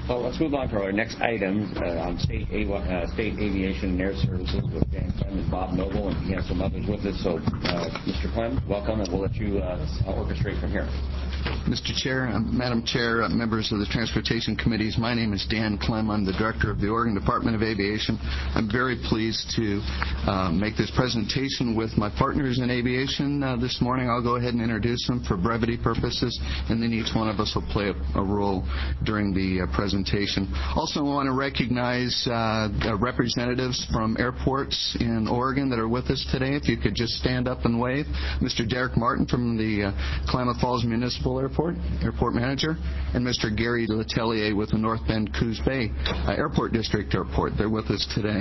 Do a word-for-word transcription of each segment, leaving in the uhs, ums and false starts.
Well, let's move on to our next item uh, on state, A- uh, state aviation and air services with Dan Clem and Bob Noble, and we have some others with us. So, uh, Mister Clem, welcome, and we'll let you uh, orchestrate from here. Mister Chair, uh, Madam Chair, uh, members of the Transportation Committees, my name is Dan Clem. I'm the Director of the Oregon Department of Aviation. I'm very pleased to uh, make this presentation with my partners in aviation uh, this morning. I'll go ahead and introduce them for brevity purposes, and then each one of us will play a, a role during the uh, presentation. Also, I want to recognize uh, uh, representatives from airports in Oregon that are with us today. If you could just stand up and wave. Mister Derek Martin from the uh, Klamath Falls Municipal Airport, Airport Manager, and Mister Gary Letelier with the North Bend Coos Bay uh, Airport District Airport. They're with us today.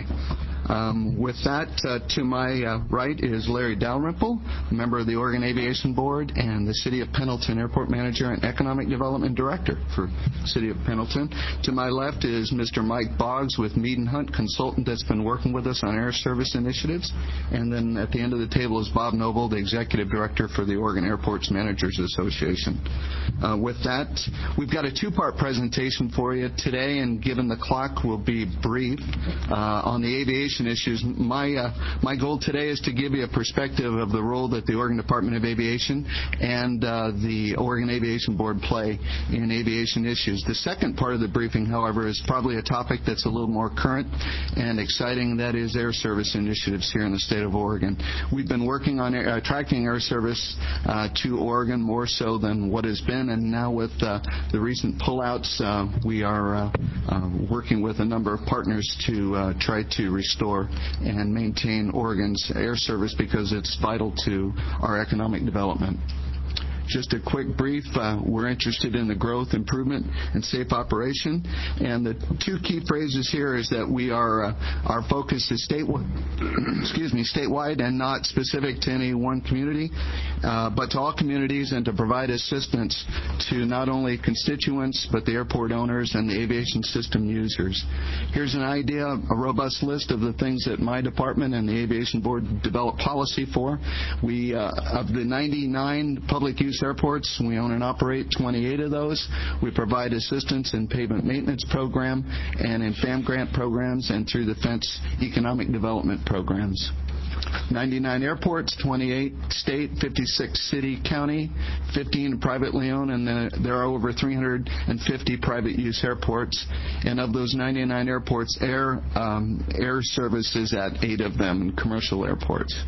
Um, with that, uh, to my uh, right is Larry Dalrymple, member of the Oregon Aviation Board and the City of Pendleton Airport Manager and Economic Development Director for City of Pendleton. To my left is Mister Mike Boggs with Mead and Hunt, consultant that's been working with us on air service initiatives. And then at the end of the table is Bob Noble, the Executive Director for the Oregon Airports Managers Association. Uh, with that, we've got a two-part presentation for you today, and given the clock, we'll be brief uh, on the aviation issues. My uh, my goal today is to give you a perspective of the role that the Oregon Department of Aviation and uh, the Oregon Aviation Board play in aviation issues. The second part of the briefing, however, is probably a topic that's a little more current and exciting. That is air service initiatives here in the state of Oregon. We've been working on air, attracting air service uh, to Oregon more so than what has been, and now with uh, the recent pullouts, uh, we are uh, uh, working with a number of partners to uh, try to restore and maintain Oregon's air service because it's vital to our economic development. Just a quick brief, uh, we're interested in the growth, improvement, and safe operation. And the two key phrases here is that we are, uh, our focus is statewide, excuse me, statewide and not specific to any one community, uh, but to all communities, and to provide assistance to not only constituents, but the airport owners and the aviation system users. Here's an idea, a robust list of the things that my department and the Aviation Board develop policy for. We, uh, of the ninety-nine public use airports, we own and operate twenty-eight of those. We provide assistance in pavement maintenance program and in FAM grant programs and through the Fence economic development programs. ninety-nine airports, twenty-eight state, fifty-six city, county, fifteen privately owned, and then there are over three hundred fifty private use airports. And of those ninety-nine airports, air um, air service is at eight of them, and commercial airports.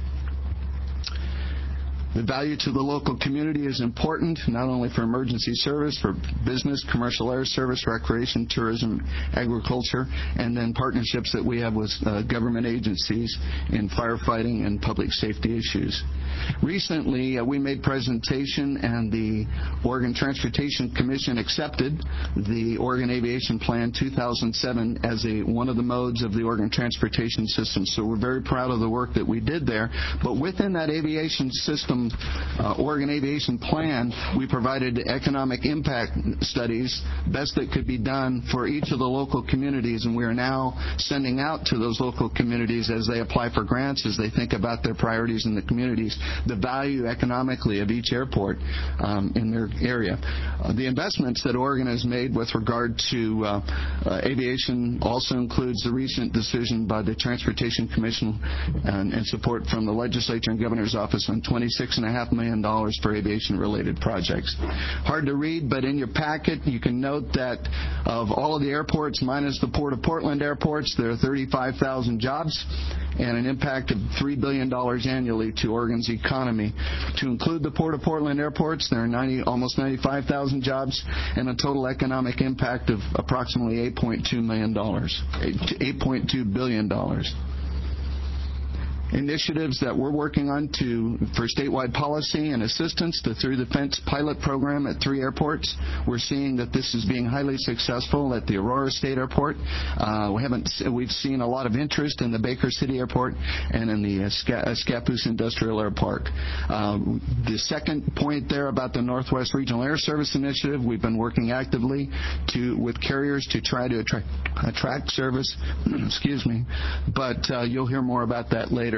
The value to the local community is important, not only for emergency service, for business, commercial air service, recreation, tourism, agriculture, and then partnerships that we have with uh, government agencies in firefighting and public safety issues. Recently, uh, we made presentation, and the Oregon Transportation Commission accepted the Oregon Aviation Plan two thousand seven as a one of the modes of the Oregon transportation system. So we're very proud of the work that we did there. But within that aviation system, Uh, Oregon Aviation Plan, we provided economic impact studies, best that could be done for each of the local communities, and we are now sending out to those local communities as they apply for grants, as they think about their priorities in the communities, the value economically of each airport um, in their area. Uh, the investments that Oregon has made with regard to uh, uh, aviation also includes the recent decision by the Transportation Commission and, and support from the legislature and governor's office on twenty-six and a half million dollars for aviation-related projects. Hard to read, but in your packet you can note that of all of the airports, minus the Port of Portland airports, there are thirty-five thousand jobs and an impact of three billion dollars annually to Oregon's economy. To include the Port of Portland airports, there are ninety, almost ninety-five thousand jobs and a total economic impact of approximately eight point two million dollars, eight point two billion dollars. Initiatives that we're working on to for statewide policy and assistance to through the Fence pilot program at three airports. We're seeing that this is being highly successful at the Aurora State Airport. Uh, we haven't we've seen a lot of interest in the Baker City Airport and in the Scappoose Industrial Air Park. Uh, the second point there about the Northwest Regional Air Service Initiative, we've been working actively to with carriers to try to attract, attract service. Excuse me, but uh, you'll hear more about that later.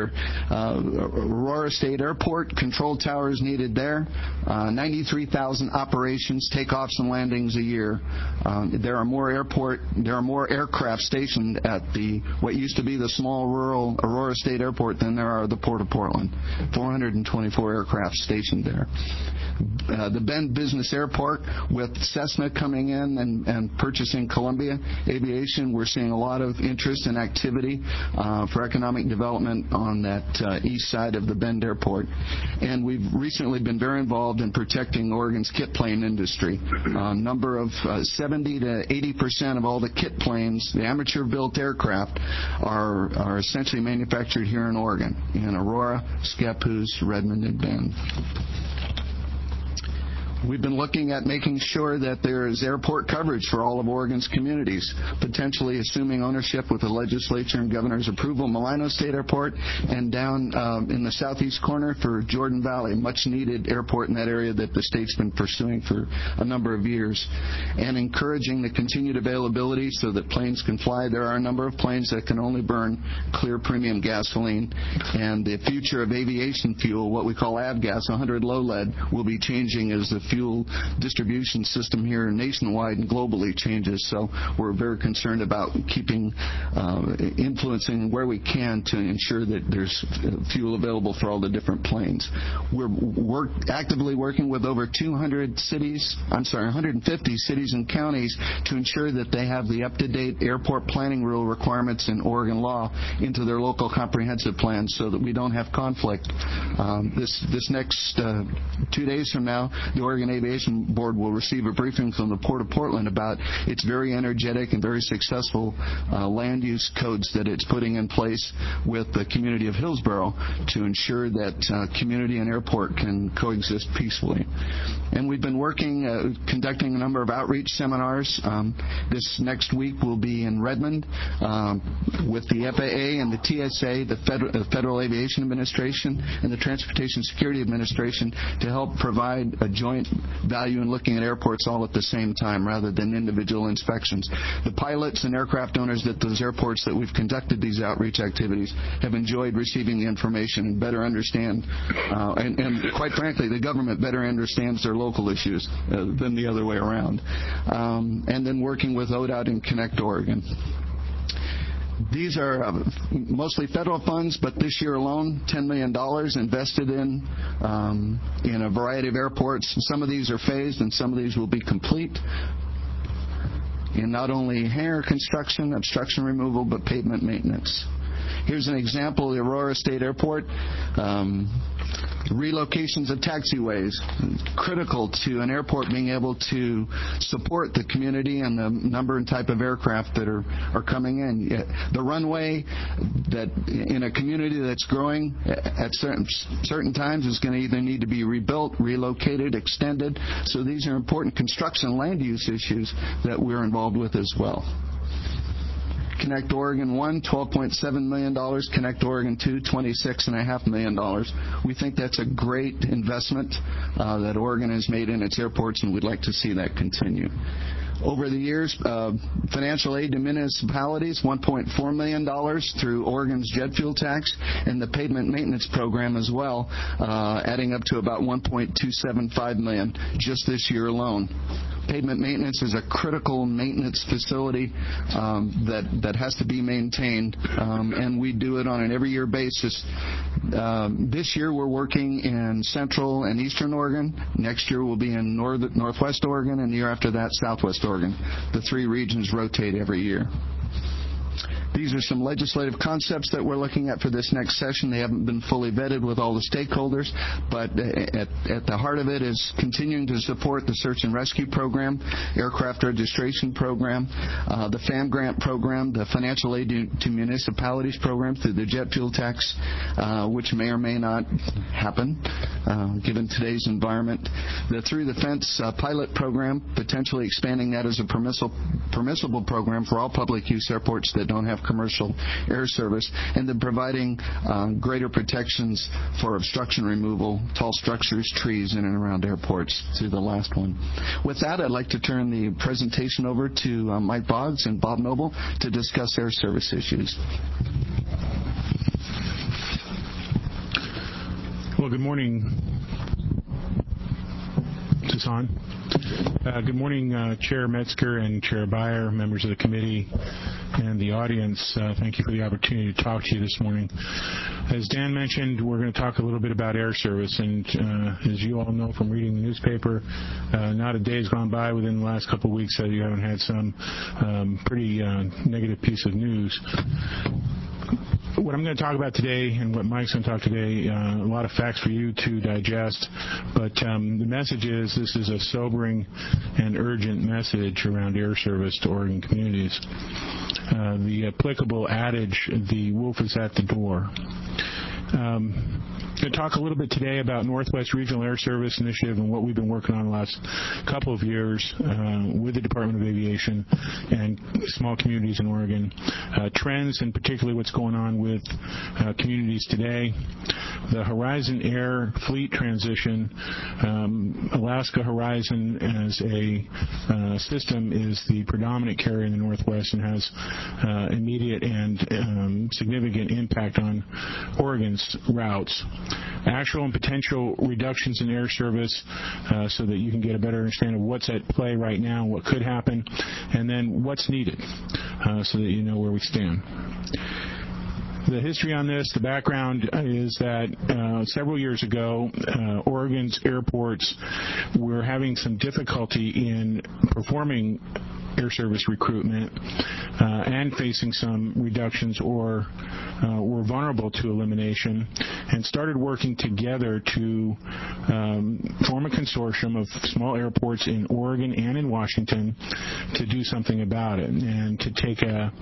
consider. Uh, Aurora State Airport, control towers needed there, uh, ninety-three thousand operations, takeoffs and landings a year. Um, there are more airport, there are more aircraft stationed at the what used to be the small rural Aurora State Airport than there are at the Port of Portland. four hundred twenty-four aircraft stationed there. Uh, the Bend Business Airport, with Cessna coming in and, and purchasing Columbia Aviation, we're seeing a lot of interest and activity uh, for economic development on that uh, east side of the Bend Airport. And we've recently been very involved in protecting Oregon's kit plane industry. A number of uh, seventy to eighty percent of all the kit planes, the amateur-built aircraft, are, are essentially manufactured here in Oregon, in Aurora, Scappoose, Redmond, and Bend. We've been looking at making sure that there is airport coverage for all of Oregon's communities, potentially assuming ownership with the legislature and governor's approval, Milano State Airport, and down um, in the southeast corner for Jordan Valley, much needed airport in that area that the state's been pursuing for a number of years, and encouraging the continued availability so that planes can fly. There are a number of planes that can only burn clear premium gasoline, and the future of aviation fuel, what we call avgas, one hundred low lead, will be changing as the fuel distribution system here nationwide and globally changes. So we're very concerned about keeping, uh, influencing where we can to ensure that there's fuel available for all the different planes. We're work, actively working with over two hundred cities, I'm sorry, one hundred fifty cities and counties to ensure that they have the up-to-date airport planning rule requirements in Oregon law into their local comprehensive plans so that we don't have conflict. Um, this, this next uh, two days from now, the Oregon Aviation Board will receive a briefing from the Port of Portland about its very energetic and very successful uh, land use codes that it's putting in place with the community of Hillsborough to ensure that uh, community and airport can coexist peacefully. And we've been working, uh, conducting a number of outreach seminars. Um, this next week will be in Redmond um, with the F A A and the T S A, the Federal, uh, Federal Aviation Administration, and the Transportation Security Administration to help provide a joint value in looking at airports all at the same time rather than individual inspections. The pilots and aircraft owners at those airports that we've conducted these outreach activities have enjoyed receiving the information and better understand, uh, and, and quite frankly, the government better understands their local issues uh, than the other way around. Um, and then working with O D O T and Connect Oregon. These are uh, mostly federal funds, but this year alone, ten million dollars invested in um, in a variety of airports. Some of these are phased, and some of these will be complete in not only hangar construction, obstruction removal, but pavement maintenance. Here's an example of the Aurora State Airport. Um, relocations of taxiways, critical to an airport being able to support the community and the number and type of aircraft that are, are coming in. The runway that in a community that's growing at certain, certain times is going to either need to be rebuilt, relocated, extended. So these are important construction land use issues that we're involved with as well. Connect Oregon one, twelve point seven million dollars. Connect Oregon two, twenty-six point five million dollars. We think that's a great investment uh, that Oregon has made in its airports, and we'd like to see that continue. Over the years, uh, financial aid to municipalities, one point four million dollars through Oregon's jet fuel tax and the pavement maintenance program as well, uh, adding up to about one point two seven five million dollars just this year alone. Pavement maintenance is a critical maintenance facility um, that, that has to be maintained, um, and we do it on an every year basis. Um, this year we're working in central and eastern Oregon. Next year we'll be in north, northwest Oregon, and the year after that southwest Oregon. The three regions rotate every year. These are some legislative concepts that we're looking at for this next session. They haven't been fully vetted with all the stakeholders, but at, at the heart of it is continuing to support the search and rescue program, aircraft registration program, uh, the FAM grant program, the financial aid to, to municipalities program through the jet fuel tax, uh, which may or may not happen uh, given today's environment. The Through the Fence uh, pilot program, potentially expanding that as a permissible, permissible program for all public use airports that don't have commercial air service, and then providing um, greater protections for obstruction removal, tall structures, trees in and around airports through the last one. With that, I'd like to turn the presentation over to uh, Mike Boggs and Bob Noble to discuss air service issues. Well, good morning. Is this on? Uh, good morning, uh, Chair Metzger and Chair Beyer, members of the committee, and the audience. Uh, thank you for the opportunity to talk to you this morning. As Dan mentioned, we're going to talk a little bit about air service, and uh, as you all know from reading the newspaper, uh, not a day has gone by within the last couple of weeks that you haven't had some um, pretty uh, negative piece of news. What I'm going to talk about today and what Mike's going to talk today, uh, a lot of facts for you to digest, but um, the message is this is a sobering and urgent message around air service to Oregon communities. Uh, the applicable adage, the wolf is at the door. Um, I'm going to talk a little bit today about Northwest Regional Air Service Initiative and what we've been working on the last couple of years uh, with the Department of Aviation and small communities in Oregon. Uh, trends, and particularly what's going on with uh, communities today. The Horizon Air fleet transition. Um, Alaska Horizon as a uh, system is the predominant carrier in the Northwest and has uh, immediate and um, significant impact on Oregon's routes. Actual and potential reductions in air service uh, so that you can get a better understanding of what's at play right now, what could happen, and then what's needed uh, so that you know where we stand. The history on this, the background is that uh, several years ago, uh, Oregon's airports were having some difficulty in performing air service recruitment uh, and facing some reductions or uh, were vulnerable to elimination, and started working together to um, form a consortium of small airports in Oregon and in Washington to do something about it and to take a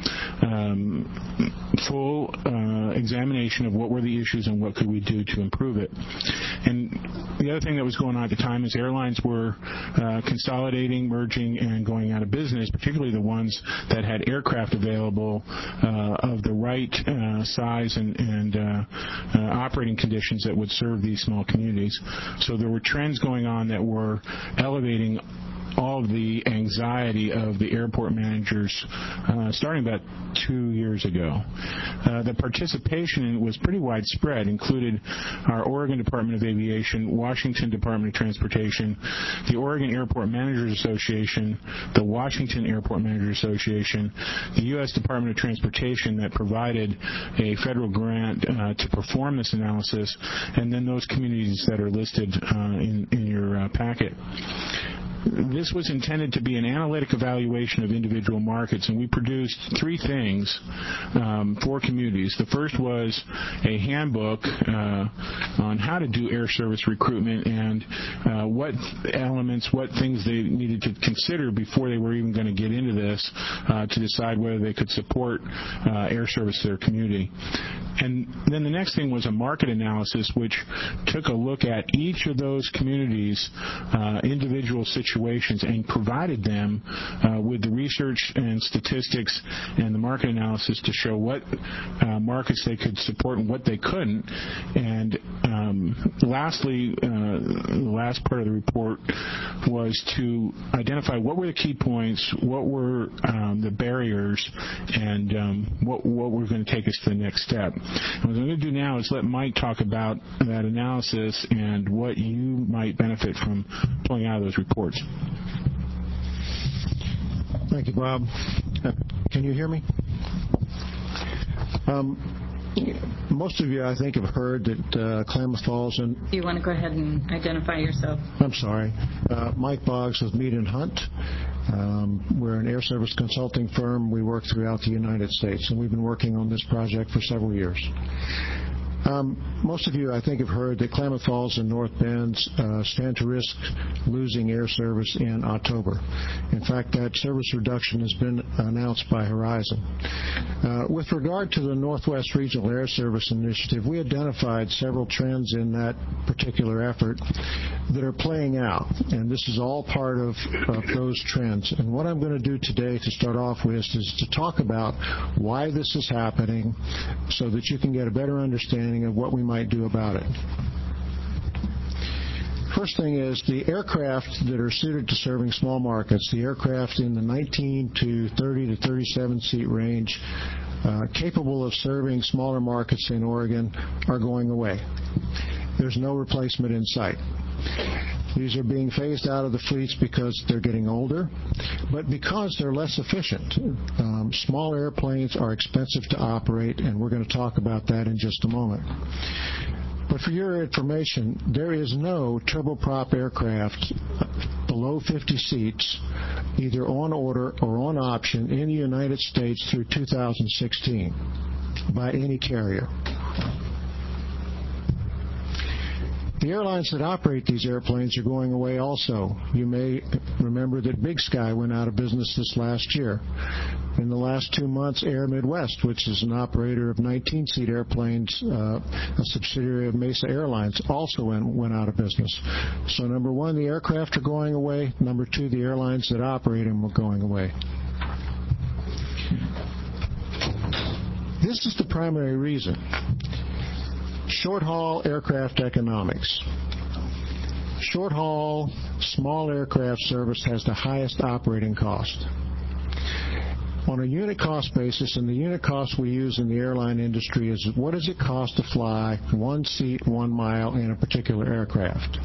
um, full uh, examination of what were the issues and what could we do to improve it. And the other thing that was going on at the time is airlines were uh, consolidating, merging, and going out of business, particularly the ones that had aircraft available uh, of the right uh, size and, and uh, uh, operating conditions that would serve these small communities. So there were trends going on that were elevating all of the anxiety of the airport managers uh, starting about two years ago. Uh, the participation was pretty widespread, included our Oregon Department of Aviation, Washington Department of Transportation, the Oregon Airport Managers Association, the Washington Airport Managers Association, the U S Department of Transportation that provided a federal grant uh, to perform this analysis, and then those communities that are listed uh, in, in your uh, packet. This was intended to be an analytic evaluation of individual markets, and we produced three things um, for communities. The first was a handbook uh, on how to do air service recruitment and uh, what elements, what things they needed to consider before they were even going to get into this uh, to decide whether they could support uh, air service to their community. And then the next thing was a market analysis, which took a look at each of those communities' uh, individual situations and provided them uh, with the research and statistics and the market analysis to show what uh, markets they could support and what they couldn't. And um, lastly, uh, the last part of the report was to identify what were the key points, what were um, the barriers, and um, what, what were going to take us to the next step. And what I'm going to do now is let Mike talk about that analysis and what you might benefit from pulling out of those reports. Thank you, Bob. Uh, can you hear me? Um, most of you, I think, have heard that uh, Klamath Falls and... Do you want to go ahead and identify yourself? I'm sorry. Uh, Mike Boggs with Mead and Hunt. Um, we're an air service consulting firm. We work throughout the United States, and we've been working on this project for several years. Um, most of you, I think, have heard that Klamath Falls and North Bend uh, stand to risk losing air service in October. In fact, that service reduction has been announced by Horizon. Uh, with regard to the Northwest Regional Air Service Initiative, we identified several trends in that particular effort that are playing out, and this is all part of, of those trends. And what I'm going to do today to start off with is to talk about why this is happening so that you can get a better understanding of what we might do about it. First thing is the aircraft that are suited to serving small markets, the aircraft in the nineteen to thirty to thirty-seven seat range, uh, capable of serving smaller markets in Oregon, are going away. there's no replacement in sight. These are being phased out of the fleets because they're getting older, but because they're less efficient. Um, small airplanes are expensive to operate, and we're going to talk about that in just a moment. But for your information, there is no turboprop aircraft below fifty seats, either on order or on option, in the United States through two thousand sixteen by any carrier. The airlines that operate these airplanes are going away also. You may remember that Big Sky went out of business this last year. In the last two months, Air Midwest, which is an operator of nineteen-seat airplanes, uh, a subsidiary of Mesa Airlines, also went, went out of business. So number one, the aircraft are going away. Number two, the airlines that operate them are going away. This is the primary reason. Short-haul aircraft economics. Short-haul, small aircraft service has the highest operating cost. On a unit cost basis, and the unit cost we use in the airline industry is what does it cost to fly one seat, one mile in a particular aircraft.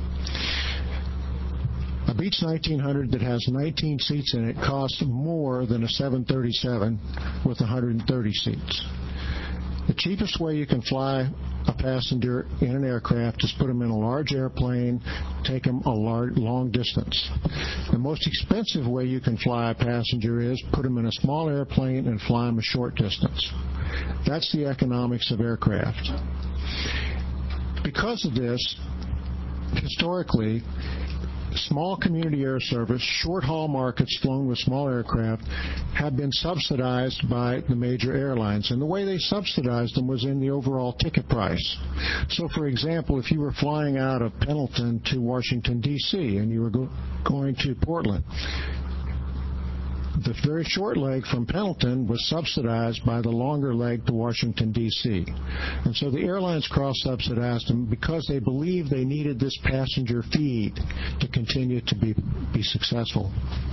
A Beech nineteen hundred that has nineteen seats in it costs more than a seven thirty-seven with one hundred thirty seats. The cheapest way you can fly a passenger in an aircraft is put them in a large airplane, take them a large, long distance. The most expensive way you can fly a passenger is put them in a small airplane and fly them a short distance. That's the economics of aircraft. Because of this, historically, small community air service, short-haul markets flown with small aircraft have been subsidized by the major airlines. And the way they subsidized them was in the overall ticket price. So, for example, if you were flying out of Pendleton to Washington, D C, and you were go- going to Portland, the very short leg from Pendleton was subsidized by the longer leg to Washington, D C And so the airlines cross-subsidized them because they believed they needed this passenger feed to continue to be, be successful.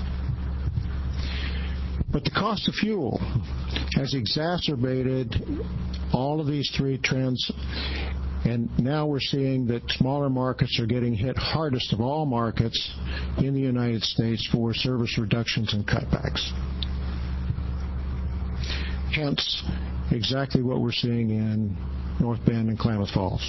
But the cost of fuel has exacerbated all of these three trends. And now we're seeing that smaller markets are getting hit hardest of all markets in the United States for service reductions and cutbacks. Hence, exactly what we're seeing in North Bend and Klamath Falls.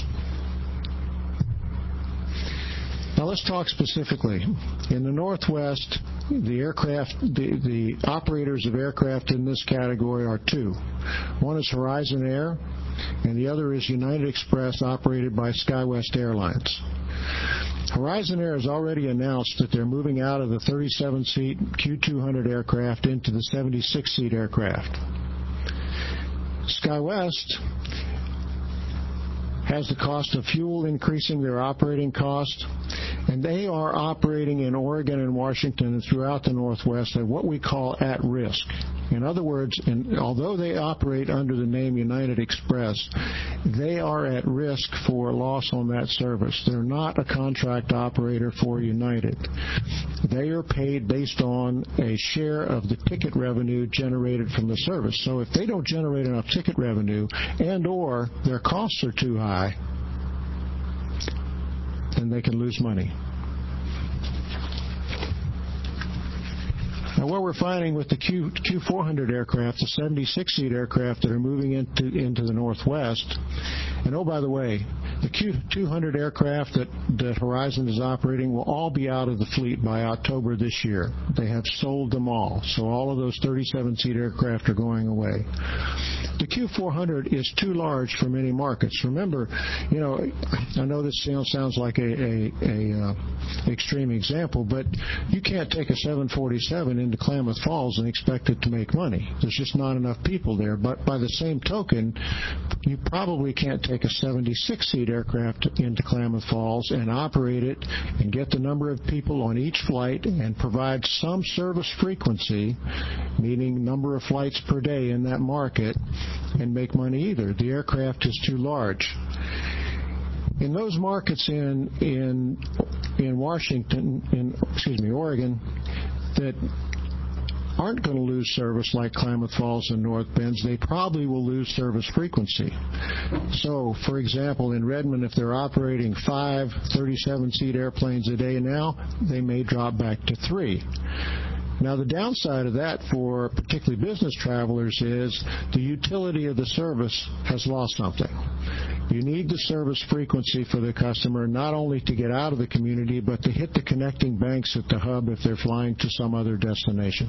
Now let's talk specifically. In the Northwest, the aircraft, the, the operators of aircraft in this category are two. One is Horizon Air, and the other is United Express, operated by SkyWest Airlines. Horizon Air has already announced that they're moving out of the thirty-seven-seat Q two hundred aircraft into the seventy-six-seat aircraft. SkyWest has the cost of fuel increasing their operating cost, and they are operating in Oregon and Washington and throughout the Northwest at what we call at risk. In other words, in, although they operate under the name United Express, they are at risk for loss on that service. They're not a contract operator for United. They are paid based on a share of the ticket revenue generated from the service. So if they don't generate enough ticket revenue and or their costs are too high, then they can lose money. Now, what we're finding with the Q, Q four hundred aircraft, the seventy-six-seat aircraft that are moving into, into the Northwest, and oh, by the way, the Q two hundred aircraft that, that Horizon is operating will all be out of the fleet by October this year. They have sold them all, so all of those thirty-seven-seat aircraft are going away. The Q four hundred is too large for many markets. Remember, you know, I know this sounds like a, a, a uh, extreme example, but you can't take a seven forty-seven into Klamath Falls and expect it to make money. There's just not enough people there. But by the same token, you probably can't take a seventy-six-seat aircraft into Klamath Falls and operate it and get the number of people on each flight and provide some service frequency, meaning number of flights per day in that market, and make money either. The aircraft is too large. In those markets in in in Washington, in excuse me, Oregon, that aren't going to lose service like Klamath Falls and North Bend. They probably will lose service frequency. So, for example, in Redmond, if they're operating five thirty-seven seat airplanes a day now, they may drop back to three. Now, the downside of that for particularly business travelers is the utility of the service has lost something. You need the service frequency for the customer not only to get out of the community, but to hit the connecting banks at the hub if they're flying to some other destination.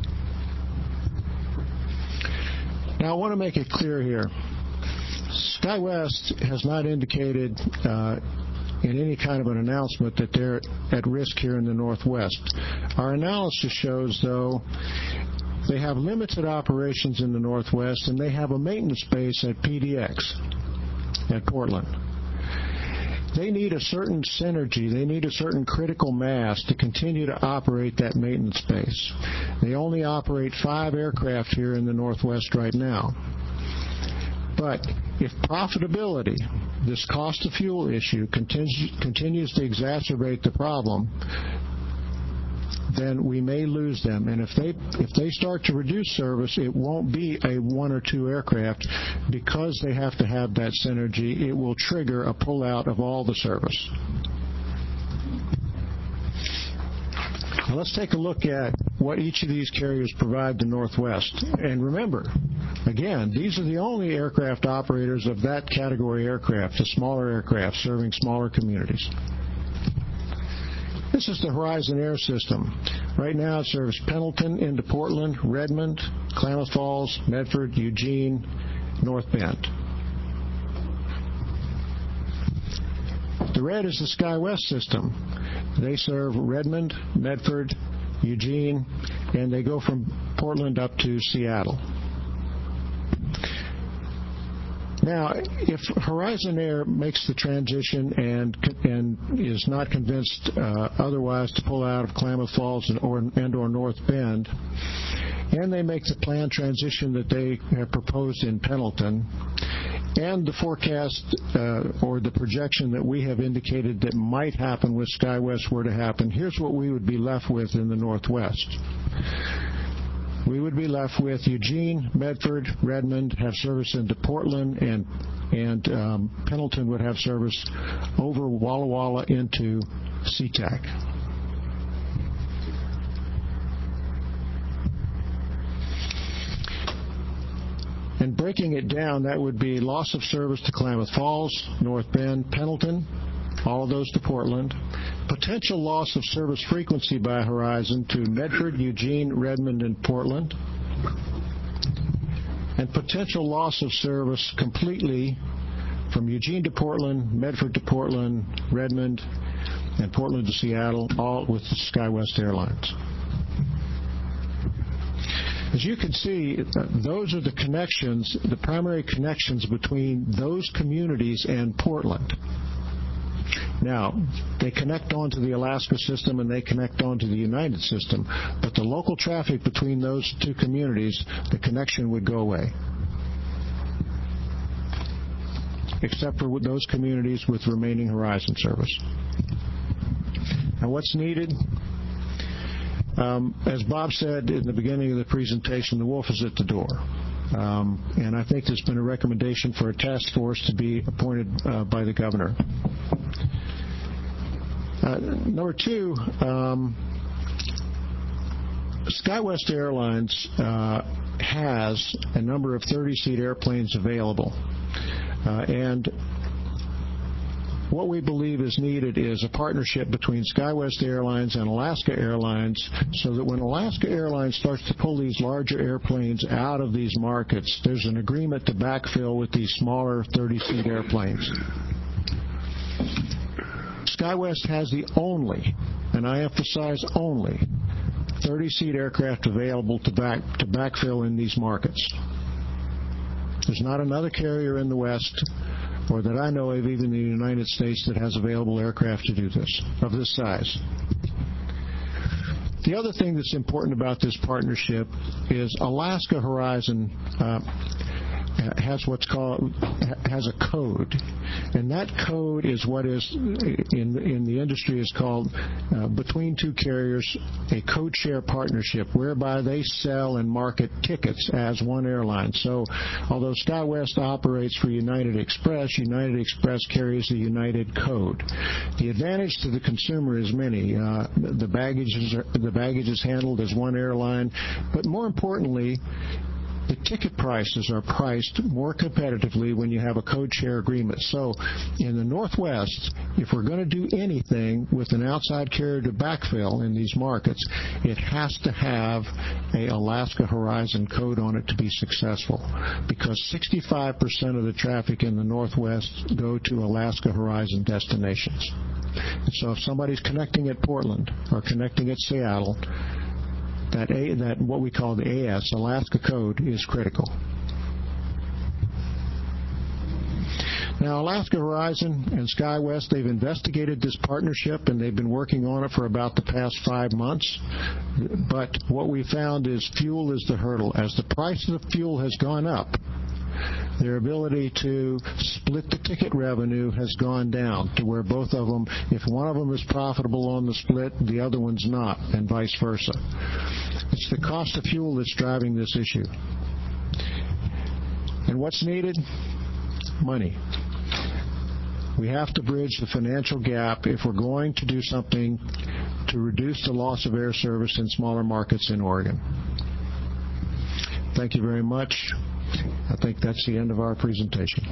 Now, I want to make it clear here. SkyWest has not indicated uh, in any kind of an announcement that they're at risk here in the Northwest. Our analysis shows, though, they have limited operations in the Northwest, and they have a maintenance base at P D X at Portland. They need a certain synergy, they need a certain critical mass to continue to operate that maintenance base. They only operate five aircraft here in the Northwest right now. But if profitability, this cost of fuel issue, continues, continues to exacerbate the problem, then we may lose them. And if they if they start to reduce service, it won't be a one or two aircraft. Because they have to have that synergy, it will trigger a pullout of all the service. Now let's take a look at what each of these carriers provide the Northwest. And remember, again, these are the only aircraft operators of that category aircraft, the smaller aircraft serving smaller communities. This is the Horizon Air system. Right now it serves Pendleton into Portland, Redmond, Klamath Falls, Medford, Eugene, North Bend. The red is the SkyWest system. They serve Redmond, Medford, Eugene, and they go from Portland up to Seattle. Now, if Horizon Air makes the transition and and is not convinced uh, otherwise to pull out of Klamath Falls and or, and or North Bend, and they make the planned transition that they have proposed in Pendleton, and the forecast uh, or the projection that we have indicated that might happen with SkyWest were to happen, here's what we would be left with in the Northwest. We would be left with Eugene, Medford, Redmond have service into Portland, and and um, Pendleton would have service over Walla Walla into SeaTac. And breaking it down, that would be loss of service to Klamath Falls, North Bend, Pendleton, all of those to Portland. Potential loss of service frequency by Horizon to Medford, Eugene, Redmond, and Portland. And potential loss of service completely from Eugene to Portland, Medford to Portland, Redmond, and Portland to Seattle, all with the SkyWest Airlines. As you can see, those are the connections, the primary connections between those communities and Portland. Now, they connect onto the Alaska system and they connect onto the United system, but the local traffic between those two communities, the connection would go away, except for those communities with remaining Horizon service. Now, what's needed? Um, as Bob said in the beginning of the presentation, the wolf is at the door. Um, and I think there's been a recommendation for a task force to be appointed uh, by the governor. Uh, number two, um, SkyWest Airlines uh, has a number of thirty-seat airplanes available. Uh, and what we believe is needed is a partnership between SkyWest Airlines and Alaska Airlines so that when Alaska Airlines starts to pull these larger airplanes out of these markets, there's an agreement to backfill with these smaller thirty-seat airplanes. SkyWest has the only, and I emphasize only, thirty-seat aircraft available to back to backfill in these markets. There's not another carrier in the West, or that I know of even in the United States, that has available aircraft to do this, of this size. The other thing that's important about this partnership is Alaska Horizon uh, has what's called has a code, and that code is what is in in the industry is called uh, between two carriers a code share partnership, whereby they sell and market tickets as one airline. So, although SkyWest operates for United Express, United Express carries the United code. The advantage to the consumer is many. Uh, the baggage is the baggage is handled as one airline, but more importantly, the ticket prices are priced more competitively when you have a code share agreement. So in the Northwest, if we're going to do anything with an outside carrier to backfill in these markets, it has to have a Alaska Horizon code on it to be successful, because sixty-five percent of the traffic in the Northwest go to Alaska Horizon destinations. And so if somebody's connecting at Portland or connecting at Seattle, That, A, that what we call the A S, Alaska Code, is critical. Now, Alaska Horizon and SkyWest, they've investigated this partnership, and they've been working on it for about the past five months. But what we found is fuel is the hurdle. As the price of fuel has gone up, their ability to split the ticket revenue has gone down to where both of them, if one of them is profitable on the split, the other one's not, and vice versa. It's the cost of fuel that's driving this issue. And what's needed? Money. We have to bridge the financial gap if we're going to do something to reduce the loss of air service in smaller markets in Oregon. Thank you very much. I think that's the end of our presentation.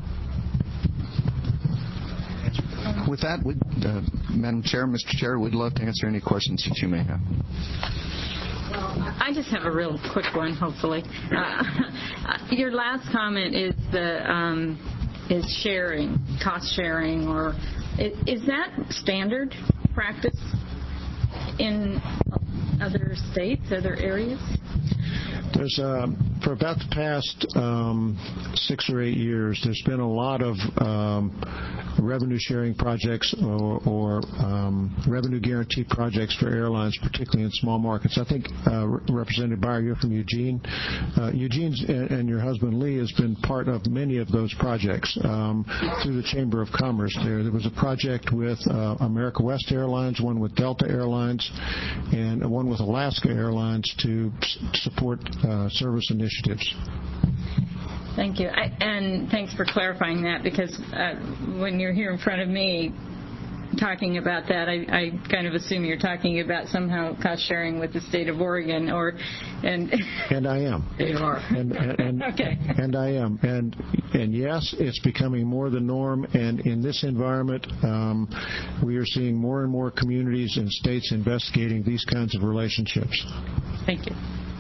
With that, we'd, uh, Madam Chair, Mister Chair, we'd love to answer any questions that you may have. Well, I just have a real quick one, hopefully. Uh, your last comment is the um, is sharing, cost sharing, or is, is that standard practice in other states, other areas? There's uh, for about the past um, six or eight years, there's been a lot of um, revenue sharing projects or, or um, revenue guarantee projects for airlines, particularly in small markets. I think uh, Representative Beyer, you're from Eugene. Uh, Eugene and, and your husband Lee has been part of many of those projects um, through the Chamber of Commerce. There, there was a project with uh, America West Airlines, one with Delta Airlines, and one with Alaska Airlines to s- support uh, service initiatives. Thank you. I, and thanks for clarifying that, because uh, when you're here in front of me talking about that, I, I kind of assume you're talking about somehow cost sharing with the state of Oregon, or and and I am. You are. And, and, and, okay. And I am. And and yes, it's becoming more the norm. And in this environment, um, we are seeing more and more communities and states investigating these kinds of relationships. Thank you.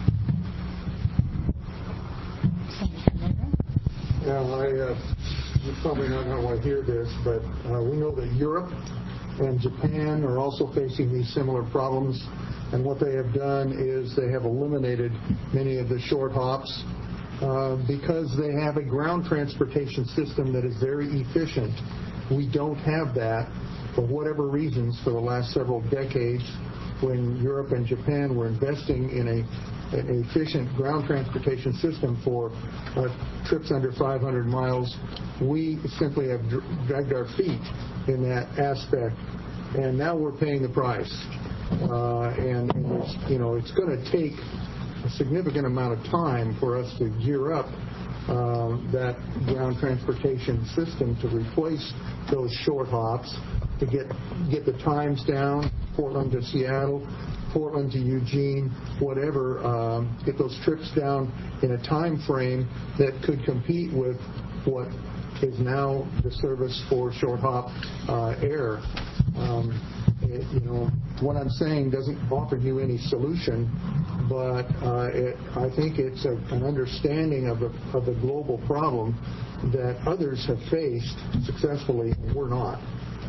Yeah, I, uh, you're probably not going to want to hear this, but uh, we know that Europe and Japan are also facing these similar problems. And what they have done is they have eliminated many of the short hops uh, because they have a ground transportation system that is very efficient. We don't have that for whatever reasons for the last several decades. When Europe and Japan were investing in a an efficient ground transportation system for uh, trips under five hundred miles, we simply have dr- dragged our feet in that aspect, and now we're paying the price. Uh, and, and it's, you know, it's going to take a significant amount of time for us to gear up uh, that ground transportation system to replace those short hops, to get get the times down, Portland to Seattle, Portland to Eugene, whatever, um, get those trips down in a time frame that could compete with what is now the service for short hop uh, air. Um, it, you know, what I'm saying doesn't offer you any solution, but uh, it, I think it's a, an understanding of the, of the global problem that others have faced successfully and we're not.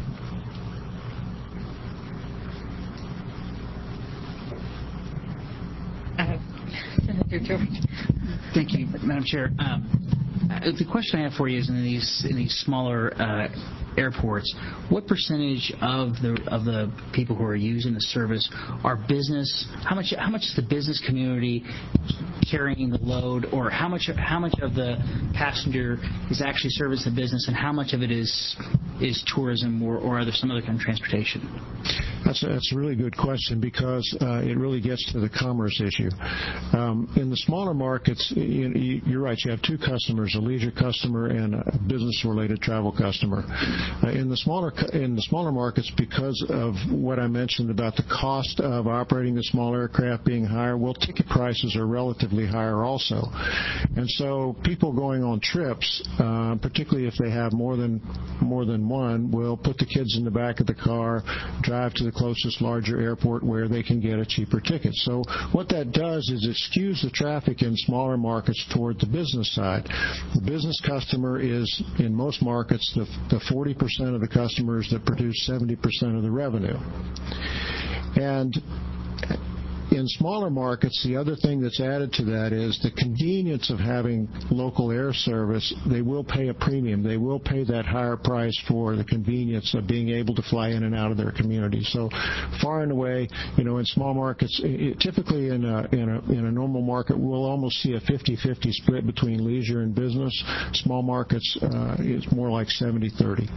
Senator George. Thank you, Madam Chair. Um, the question I have for you is in these in these smaller uh, airports, what percentage of the of the people who are using the service are business? How much how much is the business community carrying the load, or how much how much of the passenger is actually servicing the business, and how much of it is is tourism or, or other some other kind of transportation? That's a, that's a really good question, because uh, it really gets to the commerce issue. Um, in the smaller markets, you, you're right. You have two customers: a leisure customer and a business-related travel customer. Uh, in the smaller in the smaller markets, because of what I mentioned about the cost of operating the small aircraft being higher, well, ticket prices are relatively higher also, and so people going on trips, uh, particularly if they have more than more than one, will put the kids in the back of the car, drive to the closest larger airport where they can get a cheaper ticket. So what that does is it skews the traffic in smaller markets toward the business side. The business customer is, in most markets, the, the forty percent of the customers that produce seventy percent of the revenue. And in smaller markets, the other thing that's added to that is the convenience of having local air service. They will pay a premium. They will pay that higher price for the convenience of being able to fly in and out of their community. So far and away, you know, in small markets, it, typically in a, in, a, in a normal market, we'll almost see a fifty-fifty split between leisure and business. Small markets, uh, it's more like seventy thirty.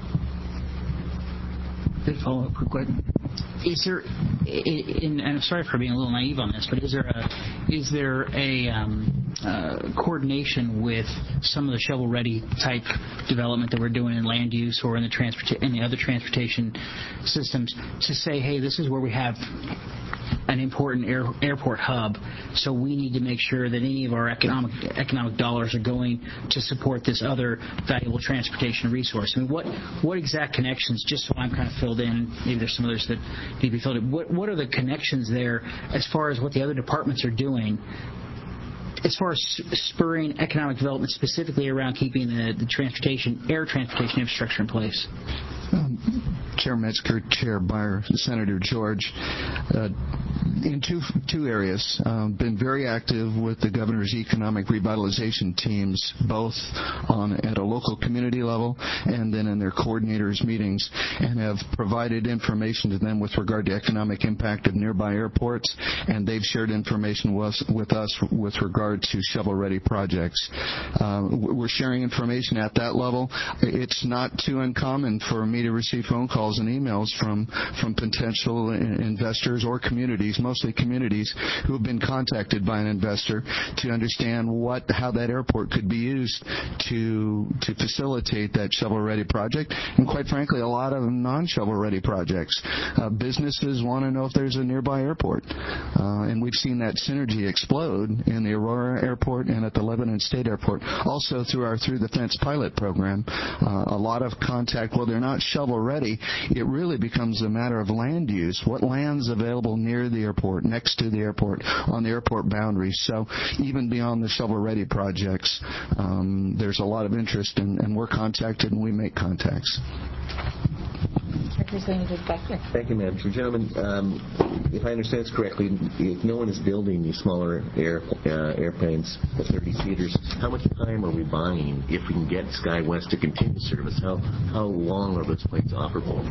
Good follow-up, quick question. Is there, and I'm sorry for being a little naive on this, but is there a, is there a um, uh, coordination with some of the shovel-ready type development that we're doing in land use or in the transport in the other transportation systems to say, hey, this is where we have an important air, airport hub, so we need to make sure that any of our economic economic dollars are going to support this other valuable transportation resource? I mean, what what exact connections, just so I'm kind of filled in, maybe there's some others that need to be filled in, what, what are the connections there as far as what the other departments are doing as far as spurring economic development, specifically around keeping the, the transportation, air transportation infrastructure in place? Um, Chair Metzger, Chair Beyer, Senator George, uh, in two two areas, um, been very active with the governor's economic revitalization teams, both on at a local community level and then in their coordinators meetings, and have provided information to them with regard to economic impact of nearby airports, and they've shared information with, with us with regard to shovel-ready projects. Uh, we're sharing information at that level. It's not too uncommon for me to receive phone calls and emails from from potential investors or communities, mostly communities, who have been contacted by an investor to understand what how that airport could be used to to facilitate that shovel-ready project, and quite frankly, a lot of non-shovel-ready projects. Uh, businesses want to know if there's a nearby airport, uh, and we've seen that synergy explode in the Aurora Airport and at the Lebanon State Airport. Also through our Through the Fence pilot program, uh, a lot of contact. Well, they're not shovel-ready. It really becomes a matter of land use. What land's available near the airport, next to the airport, on the airport boundaries? So even beyond the shovel-ready projects, um, there's a lot of interest, and, and we're contacted and we make contacts. Thank you, Madam Chair. Gentlemen, um, if I understand this correctly, if no one is building these smaller air, uh, airplanes, the thirty-seaters, how much time are we buying if we can get SkyWest to continue service? How how long are those planes operable?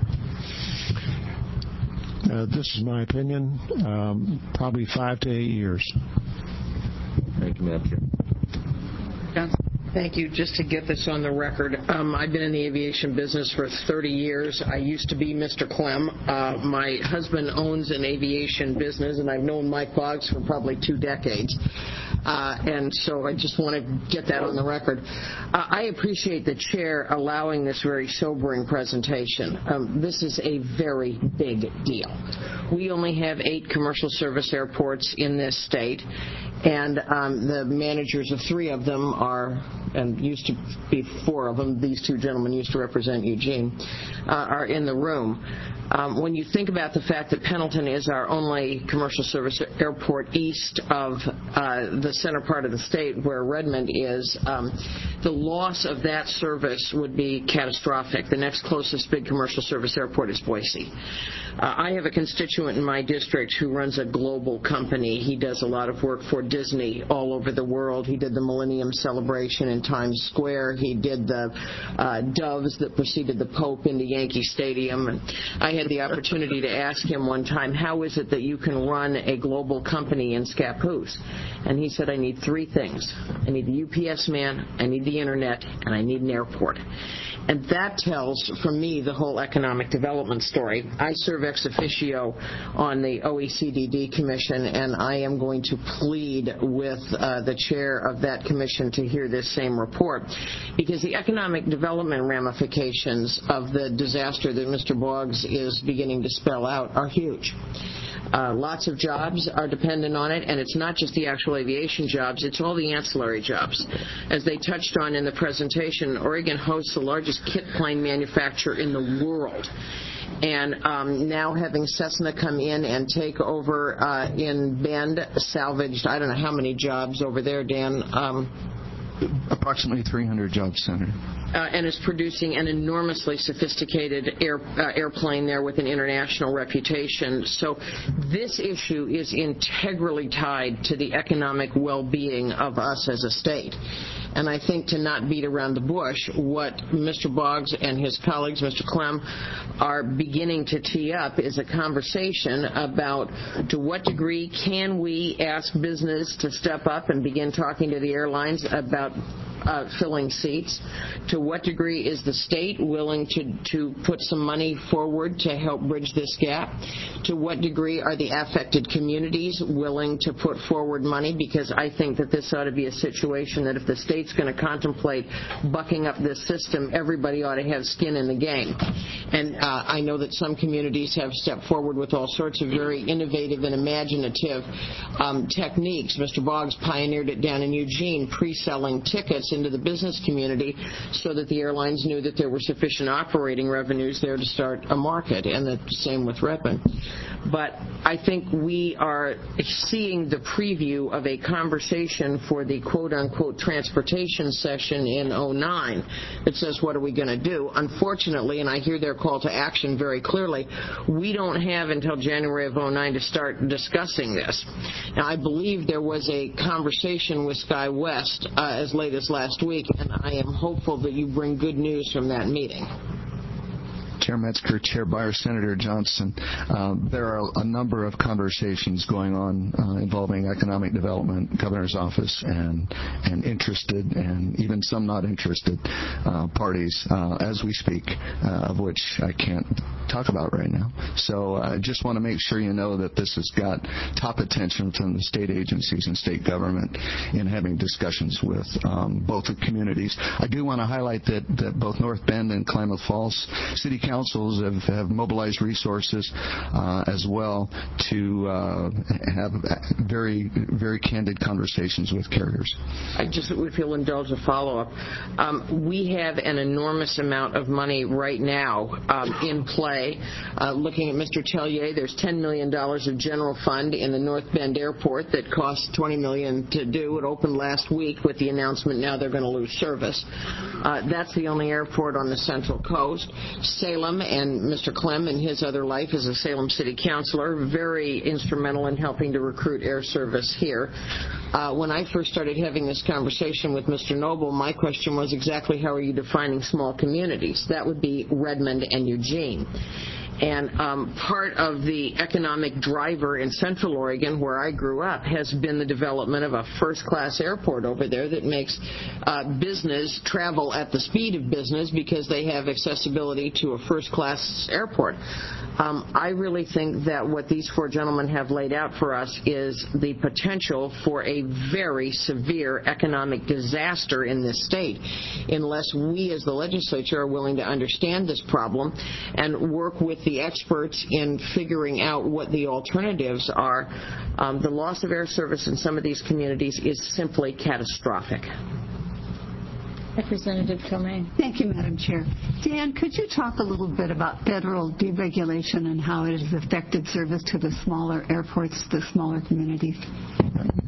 Uh, this is my opinion. Um, probably five to eight years. Thank you, Madam Chair. Johnson? Thank you. Just to get this on the record, um, I've been in the aviation business for thirty years. I used to be Mister Clem. Uh, my husband owns an aviation business, and I've known Mike Boggs for probably two decades. Uh, and so I just want to get that on the record. Uh, I appreciate the chair allowing this very sobering presentation. Um, this is a very big deal. We only have eight commercial service airports in this state, and um, the managers of three of them are, and used to be four of them, these two gentlemen used to represent Eugene, uh, are in the room. Um, when you think about the fact that Pendleton is our only commercial service airport east of uh, the center part of the state where Redmond is, um, the loss of that service would be catastrophic. The next closest big commercial service airport is Boise. Uh, I have a constituent in my district who runs a global company. He does a lot of work for Disney all over the world. He did the Millennium Celebration in Times Square. He did the uh, doves that preceded the Pope into Yankee Stadium. And I had the opportunity to ask him one time, how is it that you can run a global company in Scappoose? And he said, I need three things. I need the U P S man, I need the internet, and I need an airport. And that tells, for me, the whole economic development story. I serve ex officio on the O E C D D Commission, and I am going to plead with uh, the chair of that commission to hear this same report, because the economic development ramifications of the disaster that Mister Boggs is beginning to spell out are huge. Uh, lots of jobs are dependent on it, and it's not just the actual aviation jobs, it's all the ancillary jobs. As they touched on in the presentation, Oregon hosts the largest kit plane manufacturer in the world. And um, now having Cessna come in and take over uh, in Bend, salvaged, I don't know how many jobs over there, Dan. Um, Approximately three hundred jobs, Senator. Uh, and is producing an enormously sophisticated air, uh, airplane there with an international reputation. So this issue is integrally tied to the economic well-being of us as a state. And I think, to not beat around the bush, what Mister Boggs and his colleagues, Mister Clem, are beginning to tee up is a conversation about to what degree can we ask business to step up and begin talking to the airlines about Uh, filling seats. To what degree is the state willing to, to put some money forward to help bridge this gap? To what degree are the affected communities willing to put forward money? Because I think that this ought to be a situation that if the state's going to contemplate bucking up this system, everybody ought to have skin in the game. And uh, I know that some communities have stepped forward with all sorts of very innovative and imaginative um, techniques. Mister Boggs pioneered it down in Eugene, pre-selling tickets into the business community so that the airlines knew that there were sufficient operating revenues there to start a market, and the same with Redmond. But I think we are seeing the preview of a conversation for the quote-unquote transportation session in oh nine that says, what are we going to do? Unfortunately, and I hear their call to action very clearly, we don't have until January of oh nine to start discussing this. Now, I believe there was a conversation with SkyWest uh, as late as last week, and I am hopeful that you bring good news from that meeting. Chair Metzger, Chair Beyer, Senator Johnson, uh, there are a number of conversations going on uh, involving economic development, governor's office, and and interested, and even some not interested uh, parties uh, as we speak, uh, of which I can't talk about right now. So I uh, just want to make sure you know that this has got top attention from the state agencies and state government in having discussions with um, both the communities. I do want to highlight that, that both North Bend and Klamath Falls City Councils have, have mobilized resources uh, as well to uh, have very, very candid conversations with carriers. I just, if you'll indulge a follow-up, um, we have an enormous amount of money right now um, in play. Uh, looking at Mister Tellier, there's ten million dollars of general fund in the North Bend Airport that costs twenty million dollars to do. It opened last week with the announcement now they're going to lose service. Uh, that's the only airport on the Central Coast. Salem, and Mister Clem in his other life as a Salem City Councilor, very instrumental in helping to recruit air service here. Uh, when I first started having this conversation with Mister Noble, my question was exactly how are you defining small communities? That would be Redmond and Eugene. And um, part of the economic driver in Central Oregon, where I grew up, has been the development of a first-class airport over there that makes uh, business travel at the speed of business because they have accessibility to a first-class airport. Um, I really think that what these four gentlemen have laid out for us is the potential for a very severe economic disaster in this state unless we as the legislature are willing to understand this problem and work with the experts in figuring out what the alternatives are. Um, the loss of air service in some of these communities is simply catastrophic. Representative Tomei. Thank you, Madam Chair. Dan, could you talk a little bit about federal deregulation and how it has affected service to the smaller airports, the smaller communities?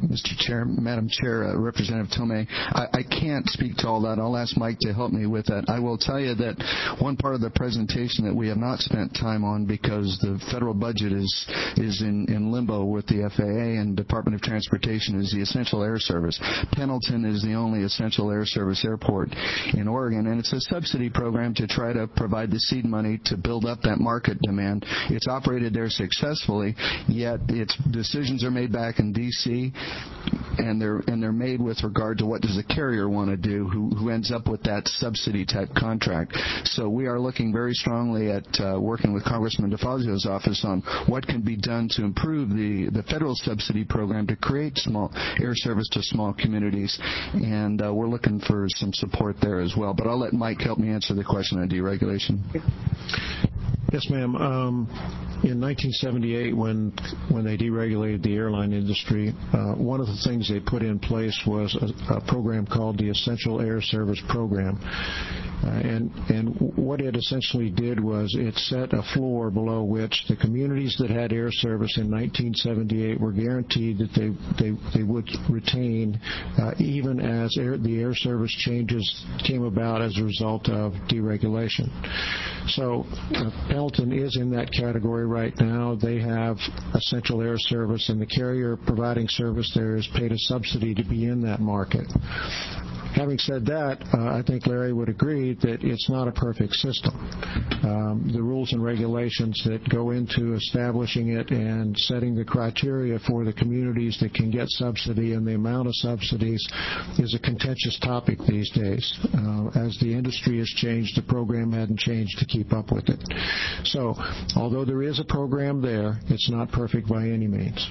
Mister Chair, Madam Chair, uh, Representative Tomei. I, I can't speak to all that. I'll ask Mike to help me with that. I will tell you that one part of the presentation that we have not spent time on because the federal budget is is in, in limbo with the F A A and Department of Transportation is the Essential Air Service. Pendleton is the only Essential Air Service airport in Oregon, and it's a subsidy program to try to provide the seed money to build up that market demand. It's operated there successfully, yet its decisions are made back in D C, and they're and they're made with regard to what does the carrier want to do, who, who ends up with that subsidy-type contract. So we are looking very strongly at uh, working with Congressman DeFazio's office on what can be done to improve the, the federal subsidy program to create small air service to small communities, and uh, we're looking for some support there as well. But I'll let Mike help me answer the question on deregulation. Yes, ma'am. Um, in nineteen seventy-eight, when when they deregulated the airline industry, uh, one of the things they put in place was a, a program called the Essential Air Service Program. Uh, and and what it essentially did was it set a floor below which the communities that had air service in nineteen seventy-eight were guaranteed that they they, they would retain uh, even as air, the air service changes came about as a result of deregulation. So uh, Pendleton is in that category right now. They have Essential Air Service, and the carrier providing service there is paid a subsidy to be in that market. Having said that, uh, I think Larry would agree that it's not a perfect system. Um, the rules and regulations that go into establishing it and setting the criteria for the communities that can get subsidy and the amount of subsidies is a contentious topic these days. Uh, as the industry has changed, the program hadn't changed to keep up with it. So, although there is a program there, it's not perfect by any means.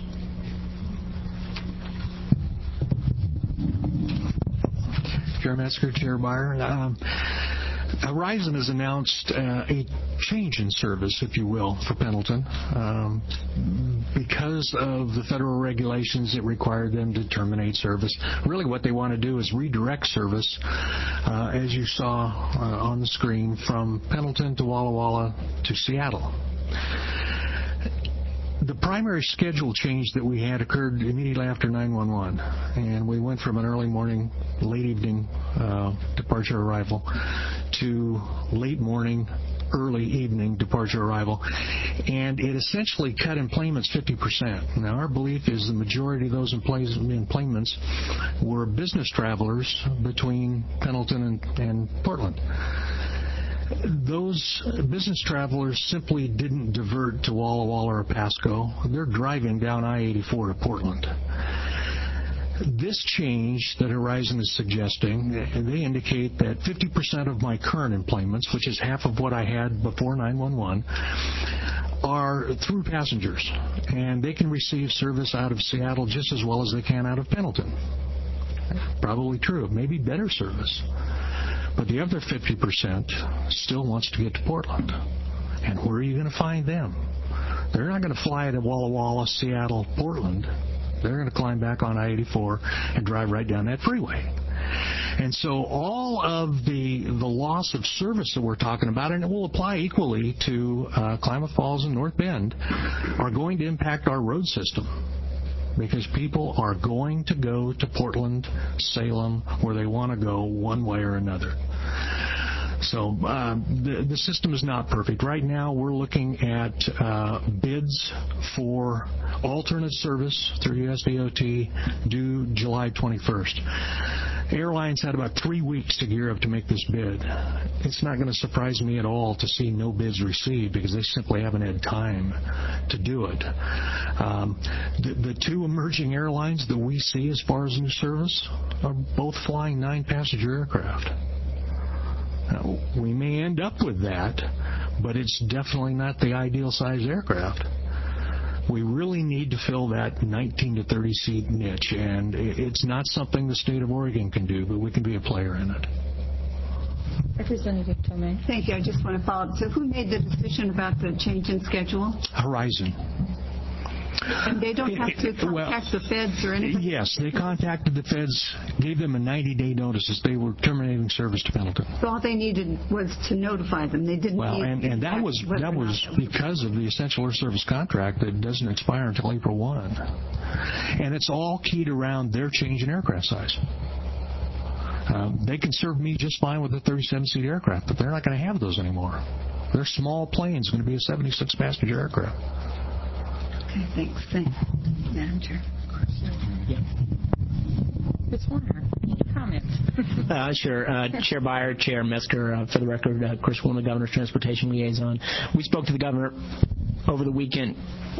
Chair Metzger, Chair Beyer. Um, Horizon has announced uh, a change in service, if you will, for Pendleton. Um, because of the federal regulations that required them to terminate service, really what they want to do is redirect service, uh, as you saw uh, on the screen, from Pendleton to Walla Walla to Seattle. The primary schedule change that we had occurred immediately after nine one one, and we went from an early morning, late evening uh, departure arrival to late morning, early evening departure arrival, and it essentially cut enplanements fifty percent. Now, our belief is the majority of those enplanements were business travelers between Pendleton and, and Portland. Those business travelers simply didn't divert to Walla Walla or Pasco. They're driving down I eighty-four to Portland. This change that Horizon is suggesting, they indicate that fifty percent of my current enplanements, which is half of what I had before nine one one, are through passengers, and they can receive service out of Seattle just as well as they can out of Pendleton. Probably true, maybe better service. But the other fifty percent still wants to get to Portland. And where are you going to find them? They're not going to fly to Walla Walla, Seattle, Portland. They're going to climb back on I eighty-four and drive right down that freeway. And so all of the the loss of service that we're talking about, and it will apply equally to uh, Klamath Falls and North Bend, are going to impact our road system. Because people are going to go to Portland, Salem, where they want to go one way or another. So uh, the, the system is not perfect. Right now we're looking at uh, bids for alternate service through U S D O T due July twenty-first. Airlines had about three weeks to gear up to make this bid. It's not going to surprise me at all to see no bids received because they simply haven't had time to do it. Um, the, the two emerging airlines that we see as far as new service are both flying nine-passenger aircraft. Now, we may end up with that, but it's definitely not the ideal size aircraft. We really need to fill that nineteen to thirty seat niche, and it's not something the state of Oregon can do, but we can be a player in it. Representative Tomei. Thank you. I just want to follow up. So who made the decision about the change in schedule? Horizon. And they don't have to contact well, the feds or anything? Yes, they contacted the feds, gave them a ninety-day notice as they were terminating service to Pendleton. So all they needed was to notify them. They didn't Well, need and, and that was that was because of the Essential Air Service contract that doesn't expire until April first. And it's all keyed around their change in aircraft size. Um, they can serve me just fine with a thirty-seven seat aircraft, but they're not going to have those anymore. Their small plane's going to be a seventy-six passenger aircraft. Okay, thanks. Thanks, Madam Chair. Yeah. Chris Warner, comments? Uh, sure. Uh, Chair Byer, Chair Metzger, uh, for the record, uh, Chris Warner, Governor's Transportation Liaison. We spoke to the Governor over the weekend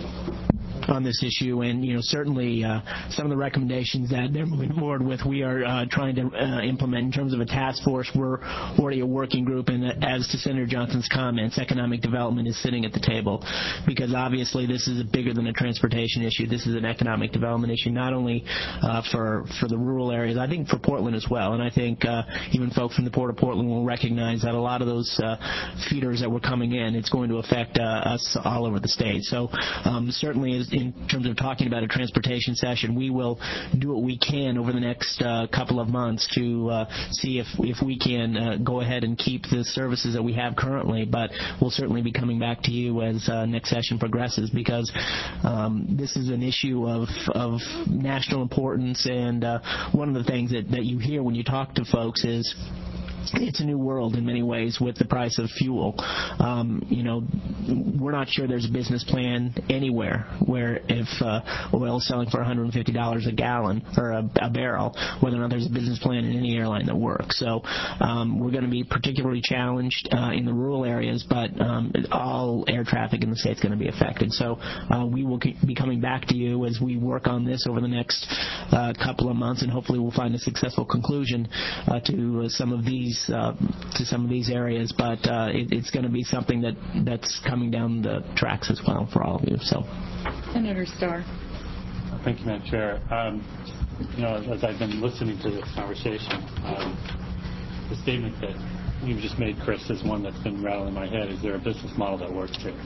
on this issue, and you know certainly uh, some of the recommendations that they're moving forward with, we are uh, trying to uh, implement in terms of a task force. We're already a working group, and as to Senator Johnson's comments, economic development is sitting at the table because obviously this is bigger than a transportation issue. This is an economic development issue, not only uh, for for the rural areas, I think for Portland as well, and I think uh, even folks from the Port of Portland will recognize that a lot of those uh, feeders that were coming in, it's going to affect uh, us all over the state. So um, certainly as in terms of talking about a transportation session, we will do what we can over the next uh, couple of months to uh, see if, if we can uh, go ahead and keep the services that we have currently, but we'll certainly be coming back to you as uh, next session progresses because um, this is an issue of, of national importance, and uh, one of the things that, that you hear when you talk to folks is it's a new world in many ways with the price of fuel. Um, you know, we're not sure there's a business plan anywhere where if uh, oil is selling for one hundred fifty dollars a gallon or a, a barrel, whether or not there's a business plan in any airline that works. So um, we're going to be particularly challenged uh, in the rural areas, but um, all air traffic in the state is going to be affected. So uh, we will be coming back to you as we work on this over the next uh, couple of months, and hopefully we'll find a successful conclusion uh, to uh, some of these Uh, to some of these areas, but uh, it, it's going to be something that, that's coming down the tracks as well for all of you. So, Senator Starr. Thank you, Madam Chair. Um, you know, as I've been listening to this conversation, um, the statement that you've just made, Chris, is one that's been rattling in my head. Is there a business model that works here?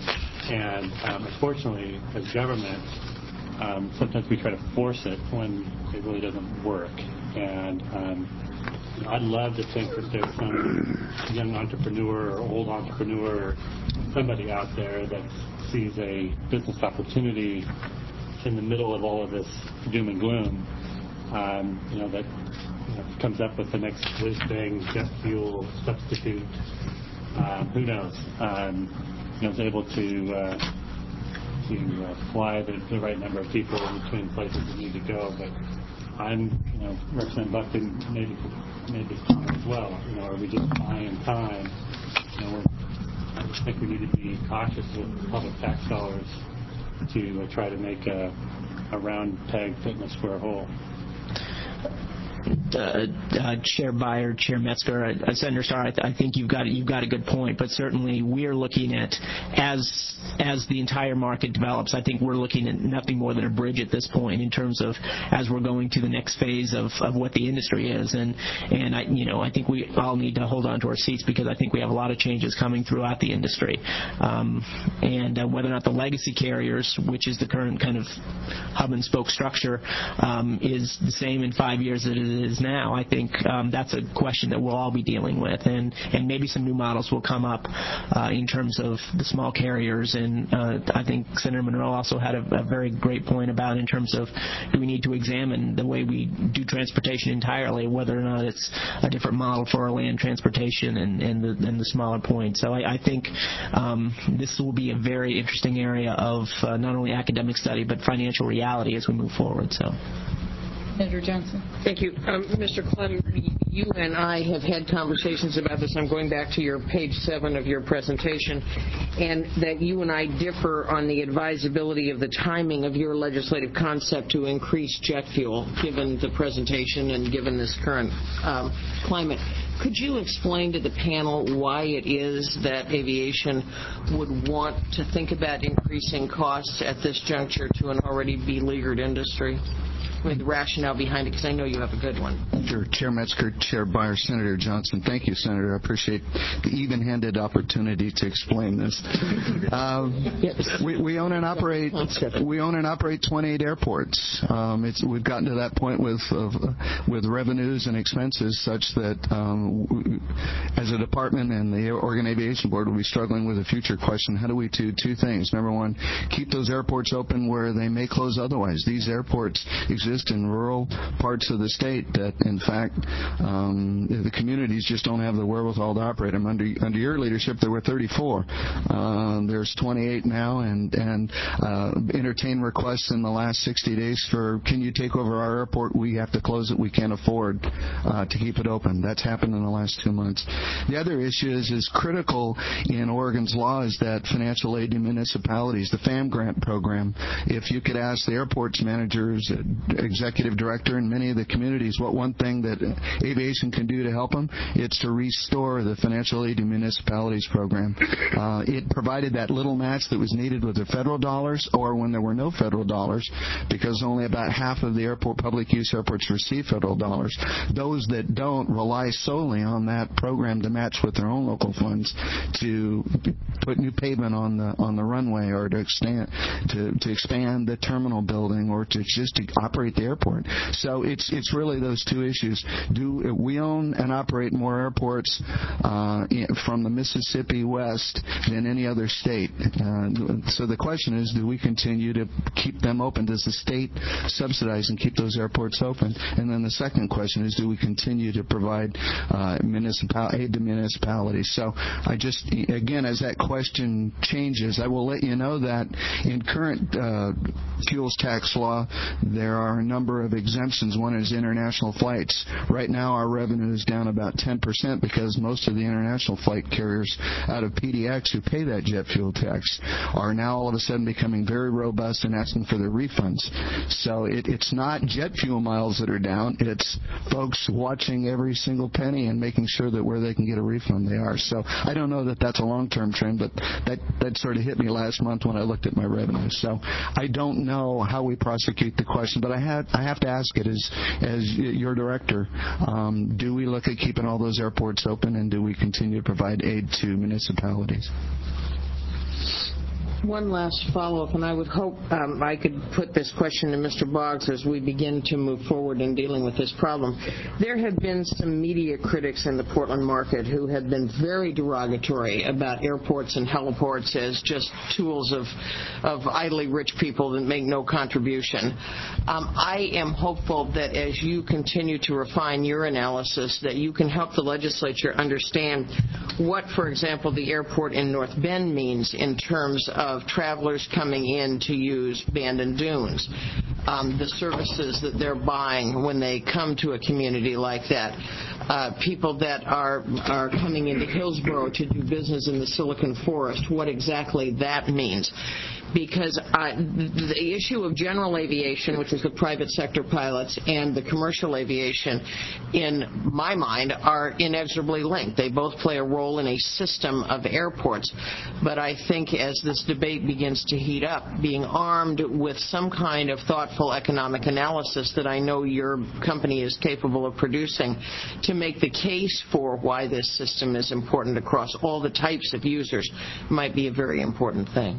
And um, unfortunately, as government, um, sometimes we try to force it when it really doesn't work. And um, I'd love to think that there's some young entrepreneur or old entrepreneur or somebody out there that sees a business opportunity in the middle of all of this doom and gloom, um, you know, that you know, comes up with the next whiz bang jet fuel substitute. Um, who knows? Um, you know, is able to uh, to uh, fly the, the right number of people in between places that need to go, but I'm, you know, Representative Buckley maybe made this comment as well. You know, are we just buying time? You know, we're, I just think we need to be cautious with public tax dollars to uh, try to make a, a round peg fit in a square hole. Uh, uh, Chair Byer, Chair Metzger, uh, Senator Starr, I, th- I think you've got you've got a good point. But certainly we're looking at as as the entire market develops. I think we're looking at nothing more than a bridge at this point in terms of as we're going to the next phase of, of what the industry is. And and I you know I think we all need to hold on to our seats because I think we have a lot of changes coming throughout the industry. Um, and uh, whether or not the legacy carriers, which is the current kind of hub and spoke structure, um, is the same in five years as it is now, I think um, that's a question that we'll all be dealing with, and, and maybe some new models will come up uh, in terms of the small carriers, and uh, I think Senator Monroe also had a, a very great point about in terms of do we need to examine the way we do transportation entirely, whether or not it's a different model for our land transportation and, and, the, and the smaller points. So I, I think um, this will be a very interesting area of uh, not only academic study but financial reality as we move forward. So. Senator Johnson. Thank you. Um, Mister Clem, you and I have had conversations about this. I'm going back to your page seven of your presentation, and that you and I differ on the advisability of the timing of your legislative concept to increase jet fuel, given the presentation and given this current um, climate. Could you explain to the panel why it is that aviation would want to think about increasing costs at this juncture to an already beleaguered industry? with the rationale behind it, because I know you have a good one. Sure. Chair Metzger, Chair Byer, Senator Johnson. Thank you, Senator. I appreciate the even-handed opportunity to explain this. Uh, we, we own and operate. We own and operate twenty-eight airports. Um, it's, we've gotten to that point with of, with revenues and expenses such that um, we, as a department and the Oregon Aviation Board will be struggling with a future question. How do we do two things? Number one, keep those airports open where they may close otherwise. These airports exist in rural parts of the state that, in fact, um, the communities just don't have the wherewithal to operate them. Under under your leadership, there were thirty-four. Uh, there's twenty-eight now, and and uh, entertain requests in the last sixty days for, can you take over our airport? We have to close it. We can't afford uh, to keep it open. That's happened in the last two months. The other issue is, is critical in Oregon's law is that financial aid to municipalities, the FAM grant program. If you could ask the airports managers, executive director in many of the communities what one thing that aviation can do to help them, it's to restore the financial aid to municipalities program. Uh, it provided that little match that was needed with the federal dollars, or when there were no federal dollars, because only about half of the airport public use airports receive federal dollars. Those that don't rely solely on that program to match with their own local funds to put new pavement on the on the runway, or to extend to, to expand the terminal building, or to just to operate the airport. So it's it's really those two issues. Do we own and operate more airports uh, from the Mississippi west than any other state? Uh, so the question is, do we continue to keep them open? Does the state subsidize and keep those airports open? And then the second question is, do we continue to provide uh, municipal aid to municipalities? So I just, again, as that question changes, I will let you know that in current uh, fuels tax law, there are a number of exemptions. One is international flights. Right now, our revenue is down about ten percent because most of the international flight carriers out of P D X who pay that jet fuel tax are now all of a sudden becoming very robust and asking for their refunds. So it, it's not jet fuel miles that are down. It's folks watching every single penny and making sure that where they can get a refund they are. So I don't know that that's a long-term trend, but that, that sort of hit me last month when I looked at my revenue. So I don't know how we prosecute the question, but I have, I have to ask it as, as your director. Um, do we look at keeping all those airports open, and do we continue to provide aid to municipalities? One last follow-up, and I would hope um, I could put this question to Mister Boggs as we begin to move forward in dealing with this problem. There have been some media critics in the Portland market who have been very derogatory about airports and heliports as just tools of, of idly rich people that make no contribution. Um, I am hopeful that as you continue to refine your analysis, that you can help the legislature understand what, for example, the airport in North Bend means in terms of of travelers coming in to use Bandon Dunes, um, the services that they're buying when they come to a community like that, uh, people that are are coming into Hillsborough to do business in the Silicon Forest, what exactly that means. Because uh, the issue of general aviation, which is the private sector pilots, and the commercial aviation, in my mind, are inexorably linked. They both play a role in a system of airports. But I think as this debate begins to heat up, being armed with some kind of thoughtful economic analysis that I know your company is capable of producing to make the case for why this system is important across all the types of users might be a very important thing.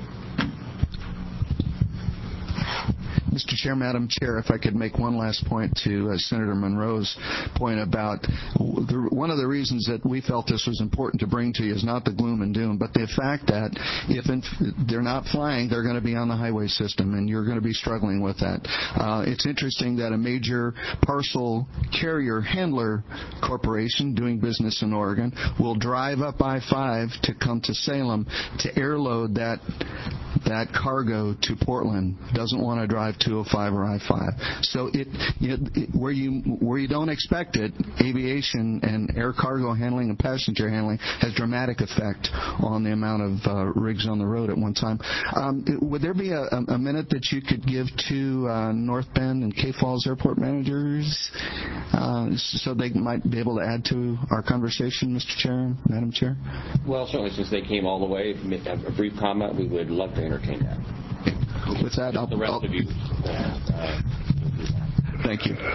Mister Chair, Madam Chair, if I could make one last point to uh, Senator Monroe's point about the, one of the reasons that we felt this was important to bring to you is not the gloom and doom, but the fact that if in, they're not flying, they're going to be on the highway system, and you're going to be struggling with that. Uh, it's interesting that a major parcel carrier handler corporation doing business in Oregon will drive up I five to come to Salem to airload that that cargo to Portland. Doesn't want to drive two oh five or I five. So it, you know, it, where you where you don't expect it, aviation and air cargo handling and passenger handling has dramatic effect on the amount of uh, rigs on the road at one time. Um, would there be a, a minute that you could give to uh, North Bend and K Falls airport managers uh, so they might be able to add to our conversation, Mister Chair, Madam Chair? Well, certainly, since they came all the way, a brief comment, we would love to entertain that. With that, I'll, the rest I'll, of you. Uh, uh, Thank you.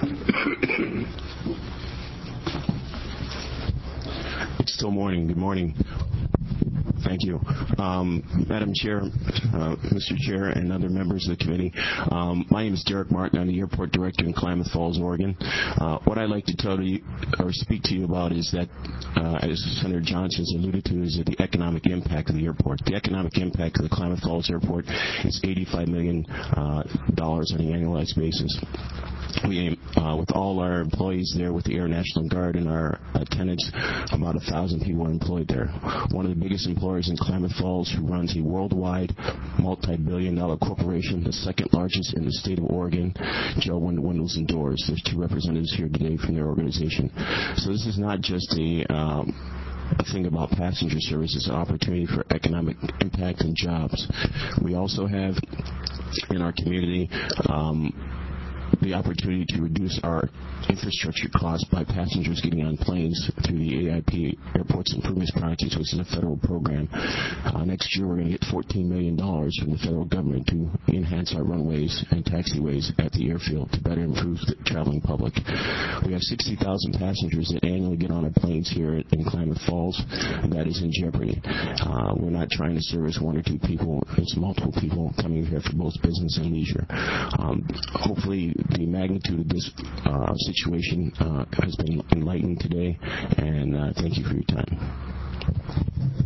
It's still morning. Good morning. Thank you. Um, Madam Chair, uh, Mister Chair, and other members of the committee, um, my name is Derek Martin. I'm the airport director in Klamath Falls, Oregon. Uh, what I'd like to tell you or speak to you about is that, uh, as Senator Johnson has alluded to, is that the economic impact of the airport. The economic impact of the Klamath Falls Airport is eighty-five million dollars uh, on an annualized basis. We aim, uh, with all our employees there, with the Air National Guard and our attendants, about a thousand people are employed there. One of the biggest employers in Klamath Falls, who runs a worldwide multi-billion dollar corporation, the second largest in the state of Oregon, Joe Windows and Doors. There's two representatives here today from their organization. So this is not just a... Um, a thing about passenger service. Is an opportunity for economic impact and jobs. We also have in our community um, the opportunity to reduce our infrastructure costs by passengers getting on planes through the A I P Airports Improvements Project, which is a federal program. Uh, next year, we're going to get fourteen million dollars from the federal government to enhance our runways and taxiways at the airfield to better improve the traveling public. We have sixty thousand passengers that annually get on our planes here in Klamath Falls, and that is in jeopardy. Uh, we're not trying to service one or two people. It's multiple people coming here for both business and leisure. Um, hopefully, the magnitude of this uh, situation uh, has been enlightened today, and uh, thank you for your time.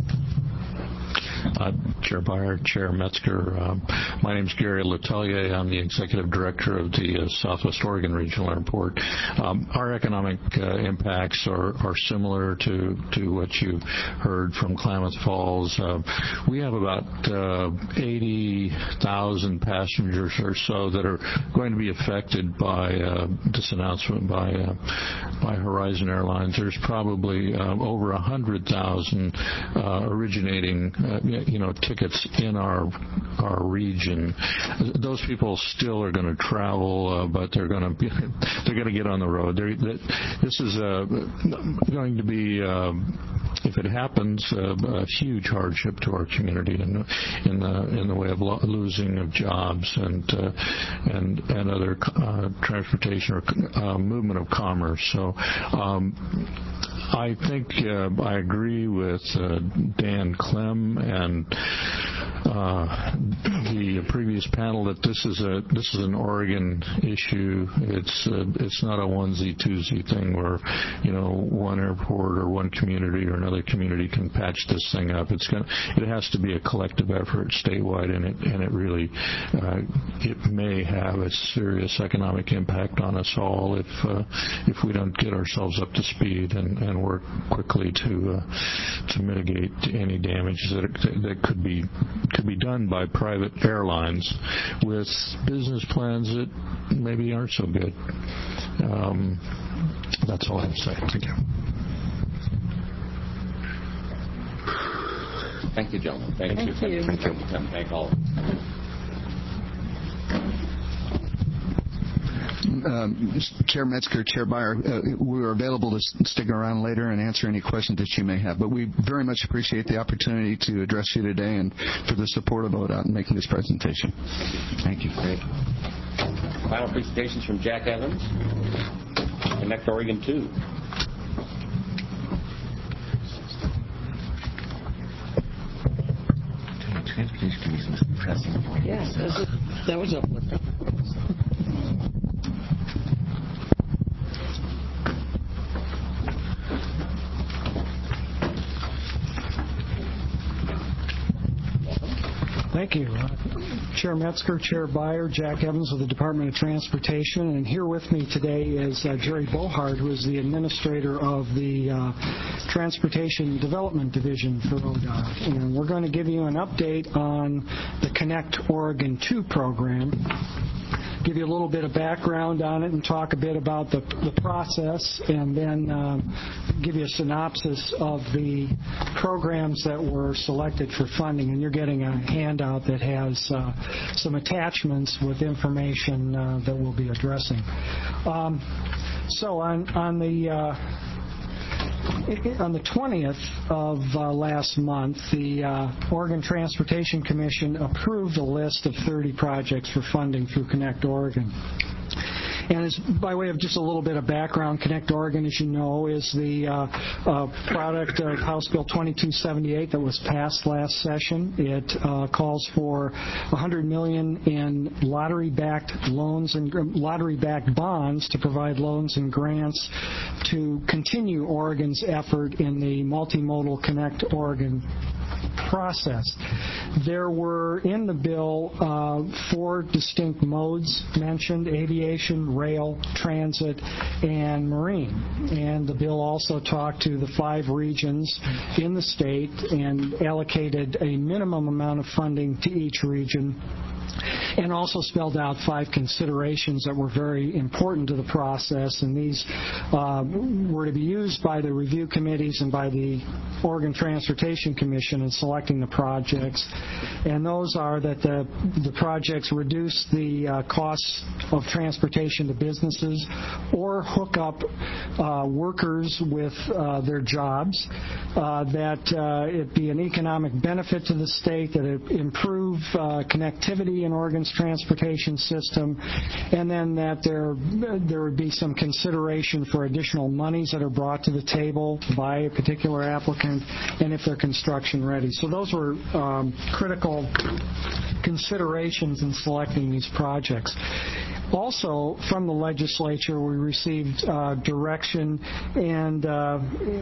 Uh, Chair Byer, Chair Metzger. Uh, my name is Gary Letelier. I'm the Executive Director of the uh, Southwest Oregon Regional Airport. Um, our economic uh, impacts are, are similar to, to what you heard from Klamath Falls. Uh, we have about uh, eighty thousand passengers or so that are going to be affected by uh, this announcement by uh, by Horizon Airlines. There's probably uh, over one hundred thousand uh, originating uh, you know, tickets in our our region. Those people still are going to travel, uh, but they're going to be, they're going to get on the road. They're, they, this is uh, going to be, uh, if it happens, uh, a huge hardship to our community in, in the in the way of lo- losing of jobs and uh, and and other uh, transportation or uh, movement of commerce. So. Um, I think uh, I agree with uh, Dan Clem and uh, the previous panel that this is a this is an Oregon issue. It's uh, it's not a onesie twosie thing where you know one airport or one community or another community can patch this thing up. It's gonna it has to be a collective effort statewide, and it and it really uh, it may have a serious economic impact on us all if uh, if we don't get ourselves up to speed and, and work quickly to uh, to mitigate any damage that that could be could be done by private airlines with business plans that maybe aren't so good. Um, that's all I have to say. Thank you. Thank you, gentlemen. Thank, Thank you. you. Thank you. Thank all. Um, Chair Metzger, Chair Byer, uh, we're available to s- stick around later and answer any questions that you may have. But we very much appreciate the opportunity to address you today and for the support of O D O T in making this presentation. Thank you. Great. Final presentations from Jack Evans, Connect Oregon two. Transportation Commission is pressing. Yes, that was uplifting. Thank you. Uh, Chair Metzger, Chair Byer, Jack Evans of the Department of Transportation, and here with me today is uh, Jerry Bohart, who is the administrator of the uh, Transportation Development Division for O D O T. And we're going to give you an update on the Connect Oregon two program, give you a little bit of background on it and talk a bit about the, the process, and then um, give you a synopsis of the programs that were selected for funding. And you're getting a handout that has uh, some attachments with information uh, that we'll be addressing. Um, so on, on the... Uh, On the twentieth of uh, last month, the uh, Oregon Transportation Commission approved a list of thirty projects for funding through Connect Oregon. And as, by way of just a little bit of background, Connect Oregon, as you know, is the uh, uh, product of House Bill twenty-two seventy-eight that was passed last session. It uh, calls for one hundred million dollars in lottery-backed loans and lottery-backed bonds to provide loans and grants to continue Oregon's effort in the multimodal Connect Oregon process. There were in the bill uh, four distinct modes mentioned: aviation, rail, transit, and marine. And the bill also talked to the five regions in the state and allocated a minimum amount of funding to each region, and also spelled out five considerations that were very important to the process, and these uh, were to be used by the review committees and by the Oregon Transportation Commission in selecting the projects. And those are that the, the projects reduce the uh, costs of transportation to businesses or hook up uh, workers with uh, their jobs, uh, that uh, it be an economic benefit to the state, that it improve uh, connectivity in Oregon's transportation system, and then that there there would be some consideration for additional monies that are brought to the table by a particular applicant, and if they're construction ready. So those were um, critical considerations in selecting these projects. Also, from the legislature, we received uh, direction, and uh,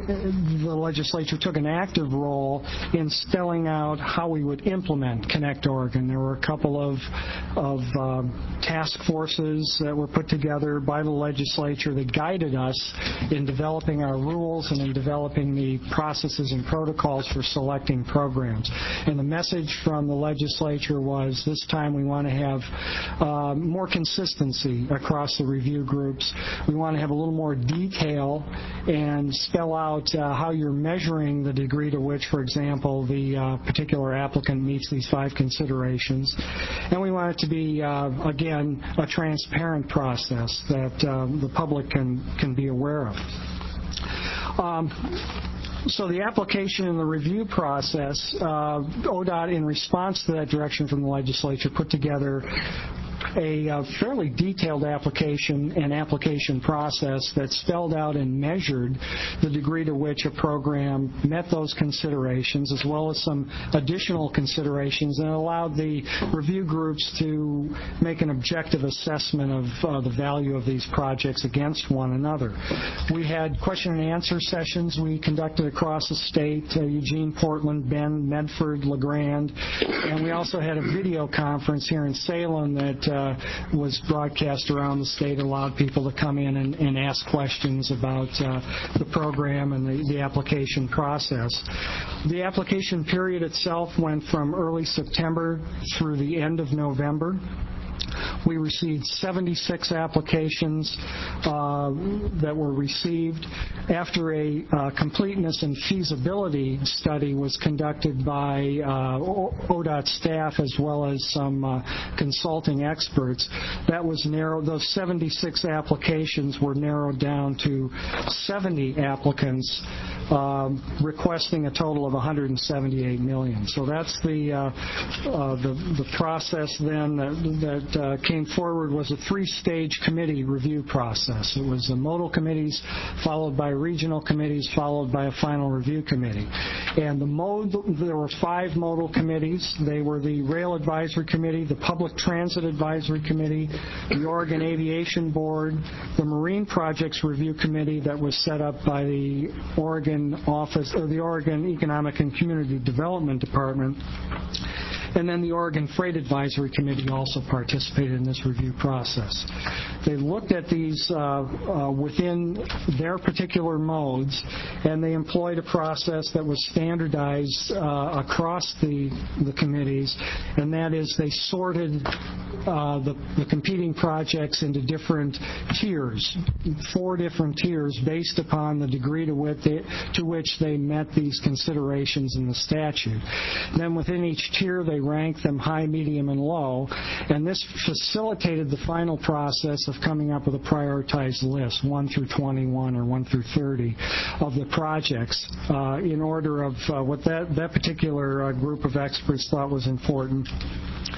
the legislature took an active role in spelling out how we would implement Connect Oregon. There were a couple of, of uh, task forces that were put together by the legislature that guided us in developing our rules and in developing the processes and protocols for selecting programs. And the message from the legislature was this time we want to have uh, more consistency across the review groups. We want to have a little more detail and spell out uh, how you're measuring the degree to which, for example, the uh, particular applicant meets these five considerations. And we want it to be, uh, again, a transparent process that uh, the public can, can be aware of. Um, So the application and the review process, uh, O D O T, in response to that direction from the legislature, put together a uh, fairly detailed application and application process that spelled out and measured the degree to which a program met those considerations, as well as some additional considerations, and allowed the review groups to make an objective assessment of uh, the value of these projects against one another. We had question and answer sessions we conducted across the state, uh, Eugene, Portland, Bend, Medford, LeGrand, and we also had a video conference here in Salem that uh, was broadcast around the state, allowed people to come in and, and ask questions about uh, the program and the, the application process. The application period itself went from early September through the end of November. We received seventy-six applications uh, that were received after a uh, completeness and feasibility study was conducted by uh, O D O T staff as well as some uh, consulting experts. That was narrowed. Those seventy-six applications were narrowed down to seventy applicants, um, requesting a total of one hundred seventy-eight million dollars. So that's the uh, uh, the, the process then that, that Uh, came forward was a three-stage committee review process. It was the modal committees, followed by regional committees, followed by a final review committee. And the mode, there were five modal committees. They were the Rail Advisory Committee, the Public Transit Advisory Committee, the Oregon Aviation Board, the Marine Projects Review Committee that was set up by the Oregon Office, or the Oregon Economic and Community Development Department. And then the Oregon Freight Advisory Committee also participated in this review process. They looked at these uh, uh, within their particular modes, and they employed a process that was standardized uh, across the, the committees, and that is they sorted uh, the, the competing projects into different tiers, four different tiers based upon the degree to which they, to which they met these considerations in the statute. Then within each tier, they ranked them high, medium, and low, and this facilitated the final process of coming up with a prioritized list, one through twenty-one or one through thirty, of the projects uh, in order of uh, what that, that particular uh, group of experts thought was important.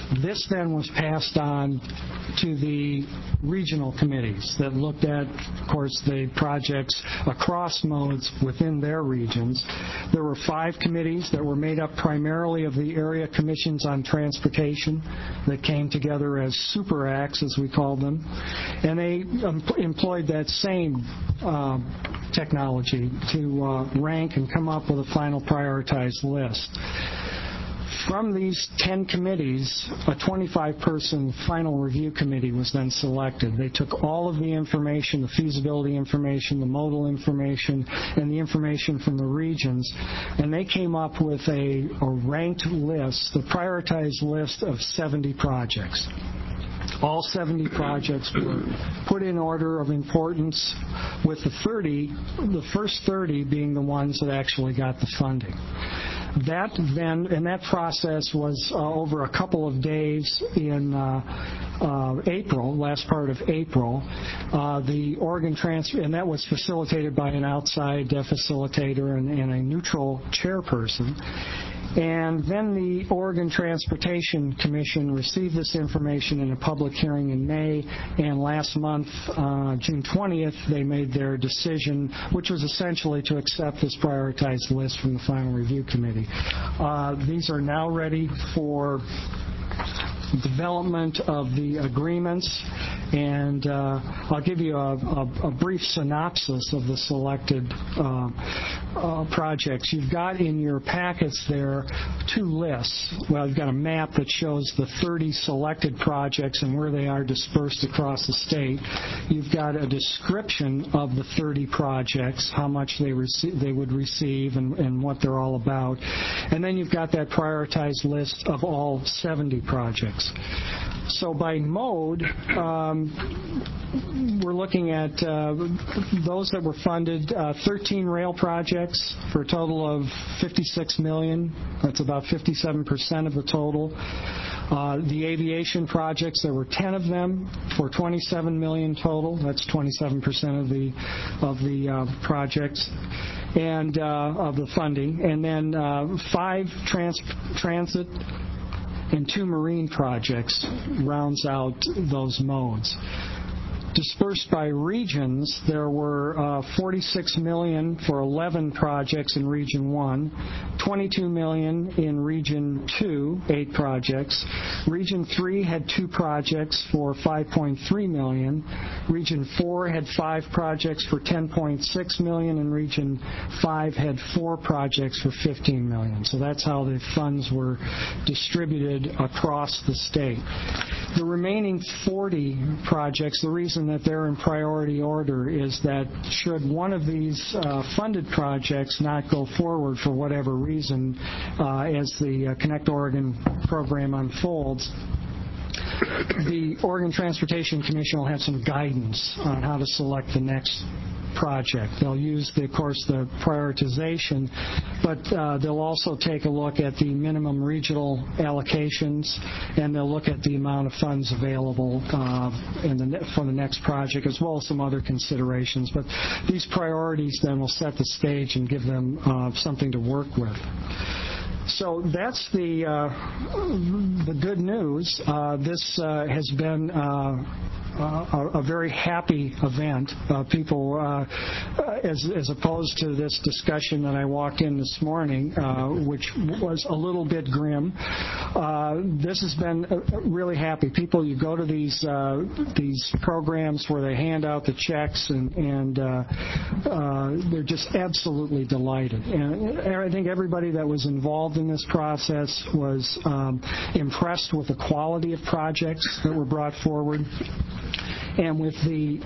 This then was passed on to the regional committees that looked at, of course, the projects across modes within their regions. There were five committees that were made up primarily of the area commissions on transportation that came together as super acts, as we called them, and they um, employed that same uh, technology to uh, rank and come up with a final prioritized list. From these ten committees, a twenty-five person final review committee was then selected. They took all of the information, the feasibility information, the modal information, and the information from the regions, and they came up with a, a ranked list, the prioritized list of seventy projects. All seventy projects were put in order of importance, with the thirty, the first thirty being the ones that actually got the funding. That then, and that process was uh, over a couple of days in uh, uh, April, last part of April. Uh, the Oregon Transfer, and that was facilitated by an outside uh, facilitator and, and a neutral chairperson. And then the Oregon Transportation Commission received this information in a public hearing in May, and last month, uh, June twentieth, they made their decision, which was essentially to accept this prioritized list from the Final Review Committee. Uh, these are now ready for development of the agreements, and uh, I'll give you a, a, a brief synopsis of the selected uh, uh, projects. You've got in your packets there two lists. Well, you've got a map that shows the thirty selected projects and where they are dispersed across the state. You've got a description of the thirty projects, how much they rece- they would receive and, and what they're all about. And then you've got that prioritized list of all seventy projects. So by mode, um, we're looking at uh, those that were funded, uh, thirteen rail projects for a total of fifty-six million dollars. That's about fifty-seven percent of the total. Uh, the aviation projects, there were ten of them for twenty-seven million dollars total. That's twenty-seven percent of the of the uh, projects and uh, of the funding. And then uh, five trans- transit and two marine projects rounds out those modes. Dispersed by regions, there were uh, forty-six million dollars for eleven projects in Region one, twenty-two million dollars in Region two, eight projects. Region three had two projects for five point three million dollars. Region four had five projects for ten point six million dollars, and Region five had four projects for fifteen million dollars. So that's how the funds were distributed across the state. The remaining forty projects, the reason that they're in priority order is that should one of these uh, funded projects not go forward for whatever reason uh, as the uh, Connect Oregon program unfolds, the Oregon Transportation Commission will have some guidance on how to select the next project. They'll use, the, of course, the prioritization, but uh, they'll also take a look at the minimum regional allocations, and they'll look at the amount of funds available uh, in the, for the next project, as well as some other considerations. But these priorities then will set the stage and give them uh, something to work with. So that's the uh, the good news. Uh, this uh, has been uh, a, a very happy event. Uh, people, uh, as as opposed to this discussion that I walked in this morning, uh, which was a little bit grim. Uh, this has been really happy. People, you go to these uh, these programs where they hand out the checks, and and uh, uh, they're just absolutely delighted. And I think everybody that was involved in this process was um, impressed with the quality of projects that were brought forward, and with the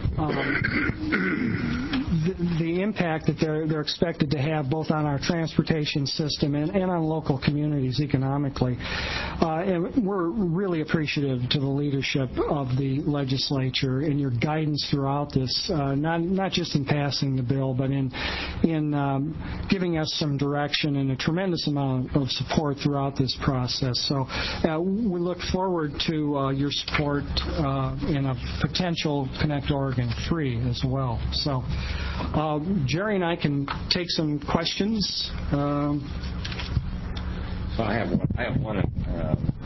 um, the, the impact that they're they're expected to have both on our transportation system and, and on local communities economically. Uh, and we're really appreciative to the leadership of the legislature and your guidance throughout this, uh, not not just in passing the bill, but in in um, giving us some direction and a tremendous amount of support throughout this process. So uh, we look forward to uh, your support uh, in a potential Connect Oregon three as well. So uh, Jerry and I can take some questions. Um, So I have one. I have one. Uh,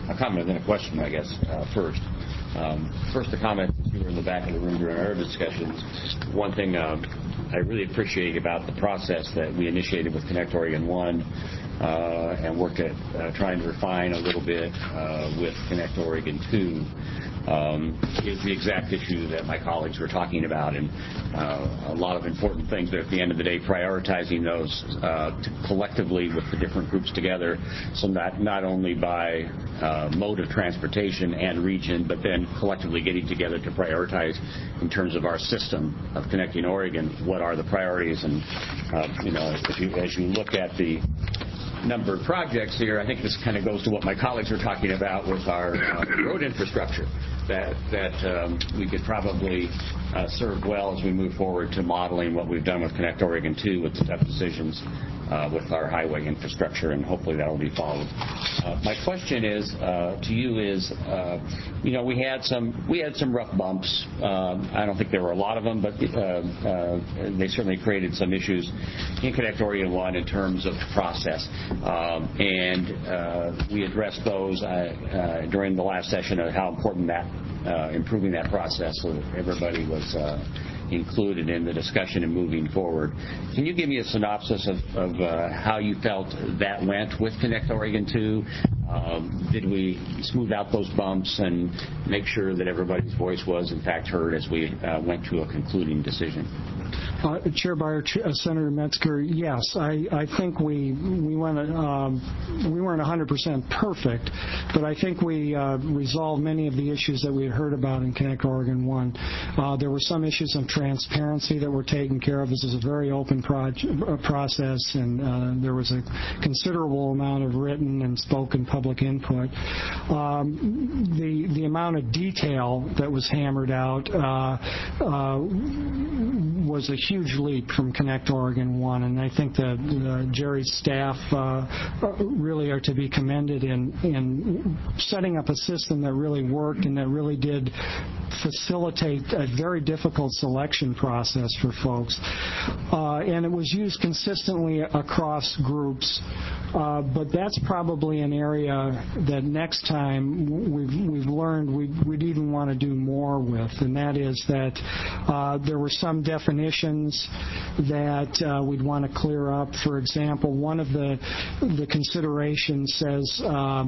a comment and then a question, I guess, uh, first. Um, first, a comment, since you were in the back of the room during our discussions. One thing uh, I really appreciate about the process that we initiated with Connect Oregon one uh, and worked at uh, trying to refine a little bit uh, with Connect Oregon two um, is the exact issue that my colleagues were talking about, and uh, a lot of important things, but at the end of the day, prioritizing those uh, to collectively with the different groups together, so not, not only by uh, mode of transportation and region, but then collectively getting together to prioritize in terms of our system of Connecting Oregon, what are the priorities, and uh, you know, as you, as you look at the number of projects here, I think this kind of goes to what my colleagues were talking about with our uh, road infrastructure, that that um, we could probably uh, serve well as we move forward to modeling what we've done with Connect Oregon two with the tough decisions uh, with our highway infrastructure, and hopefully that will be followed. Uh, my question is uh, to you is, uh, you know, we had some we had some rough bumps. Um, I don't think there were a lot of them, but uh, uh, they certainly created some issues in Connect Oregon one in terms of process. Um, and uh, we addressed those uh, uh, during the last session of how important that uh, improving that process so that everybody was uh, included in the discussion and moving forward. Can you give me a synopsis of, of uh, how you felt that went with Connect Oregon two? Um, did we smooth out those bumps and make sure that everybody's voice was in fact heard as we uh, went to a concluding decision? Uh, Chair Beyer, uh, Senator Metzger, yes, I, I think we we went um, we weren't one hundred percent perfect, but I think we uh, resolved many of the issues that we had heard about in Connect Oregon one. Uh, there were some issues of transparency that were taken care of. This is a very open project, uh, process, and uh, there was a considerable amount of written and spoken public input. Um, the the amount of detail that was hammered out uh, uh, was a huge leap from Connect Oregon one, and I think that uh, Jerry's staff uh, really are to be commended in, in setting up a system that really worked and that really did facilitate a very difficult selection process for folks. Uh, and it was used consistently across groups, uh, but that's probably an area that next time we've, we've learned we'd, we'd even want to do more with, and that is that uh, there were some definitions that uh, we'd want to clear up. For example, one of the the considerations says uh,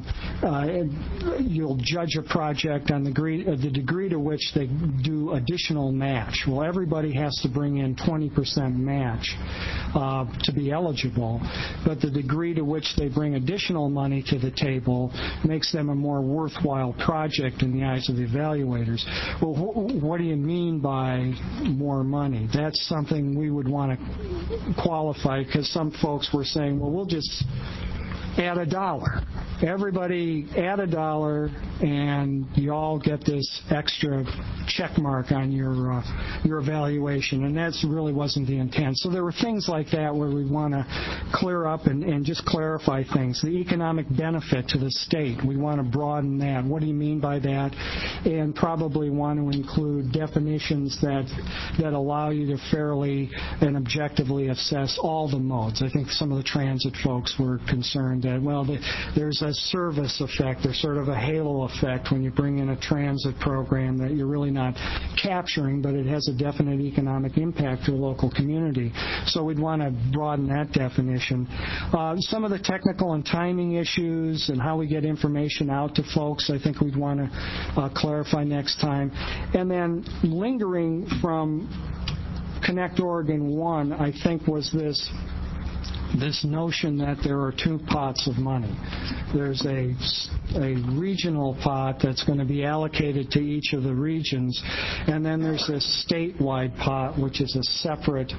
uh, you'll judge a project on the degree, uh, the degree to which they do additional match. Well, everybody has to bring in twenty percent match uh, to be eligible, but the degree to which they bring additional money to the table makes them a more worthwhile project in the eyes of the evaluators. Well, wh- what do you mean by more money? That's something we would want to qualify, because some folks were saying, well, we'll just add a dollar. Everybody add a dollar, and you all get this extra check mark on your uh, your evaluation, and that really wasn't the intent. So there were things like that where we want to clear up and, and just clarify things. The economic benefit to the state, we want to broaden that. What do you mean by that? And probably want to include definitions that that allow you to fairly and objectively assess all the modes. I think some of the transit folks were concerned that, well, the, there's a service effect, there's sort of a halo effect when you bring in a transit program that you're really not capturing, but it has a definite economic impact to a local community. So we'd want to broaden that definition. Uh, some of the technical and timing issues and how we get information out to folks, I think we'd want to uh, clarify next time. And then lingering from Connect Oregon one, I think, was this this notion that there are two pots of money. There's a, a regional pot that's going to be allocated to each of the regions, and then there's this statewide pot, which is a separate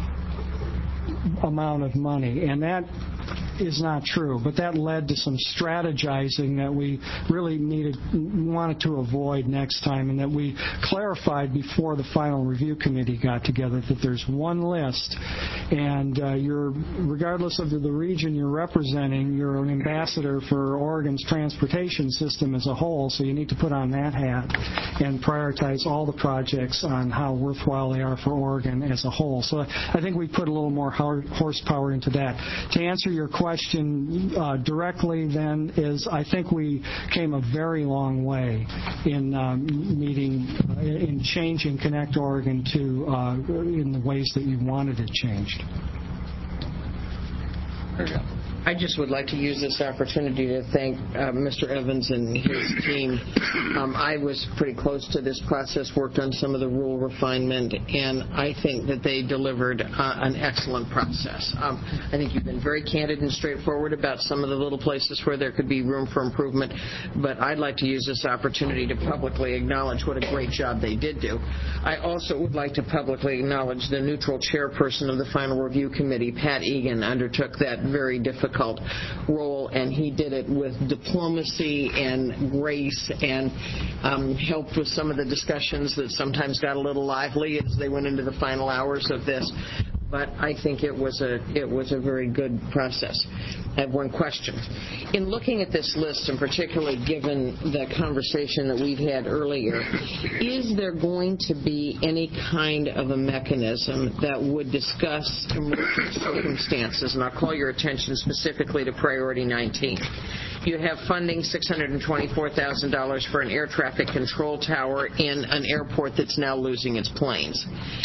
amount of money. And that is not true, but that led to some strategizing that we really needed, wanted to avoid next time, and that we clarified before the final review committee got together, that there's one list, and uh, you're, regardless of the region you're representing, you're an ambassador for Oregon's transportation system as a whole, so you need to put on that hat and prioritize all the projects on how worthwhile they are for Oregon as a whole. So I think we put a little more horsepower into that. To answer your question, question uh, directly, then, is I think we came a very long way in um, meeting, uh, in changing Connect Oregon to uh, in the ways that you wanted it changed. I just would like to use this opportunity to thank uh, Mister Evans and his team. Um, I was pretty close to this process, worked on some of the rule refinement, and I think that they delivered uh, an excellent process. Um, I think you've been very candid and straightforward about some of the little places where there could be room for improvement, but I'd like to use this opportunity to publicly acknowledge what a great job they did do. I also would like to publicly acknowledge the neutral chairperson of the Final Review Committee, Pat Egan, undertook that very difficult role, and he did it with diplomacy and grace, and um, helped with some of the discussions that sometimes got a little lively as they went into the final hours of this. But I think it was a it was a very good process. I have one question. In looking at this list, and particularly given the conversation that we've had earlier, is there going to be any kind of a mechanism that would discuss emergent circumstances? And I'll call your attention specifically to Priority nineteen. You have funding six hundred twenty-four thousand dollars for an air traffic control tower in an airport that's now losing its planes.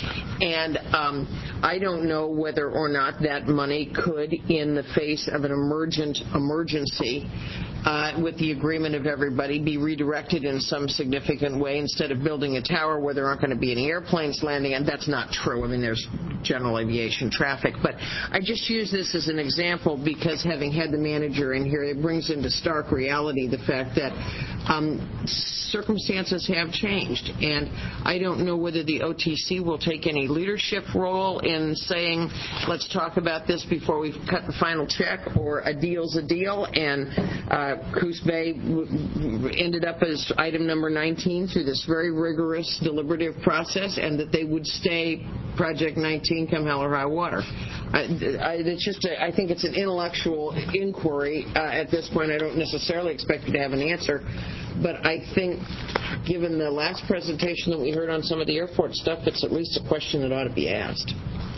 And um, I don't know whether or not that money could, in the face of an emergent emergency, uh, with the agreement of everybody, be redirected in some significant way instead of building a tower where there aren't going to be any airplanes landing. And that's not true. I mean, there's general aviation traffic. But I just use this as an example because, having had the manager in here, it brings into stark reality the fact that um, circumstances have changed. And I don't know whether the O T C will take any leadership role in saying, let's talk about this before we cut the final check, or a deal's a deal. And uh, Coos Bay w- ended up as item number nineteen through this very rigorous deliberative process, and that they would stay Project nineteen come hell or high water. I, I, it's just a, I think it's an intellectual inquiry uh, at this point. I don't necessarily expect you to have an answer, but I think, given the last presentation that we heard on some of the airport stuff, it's at least a question that ought to be asked.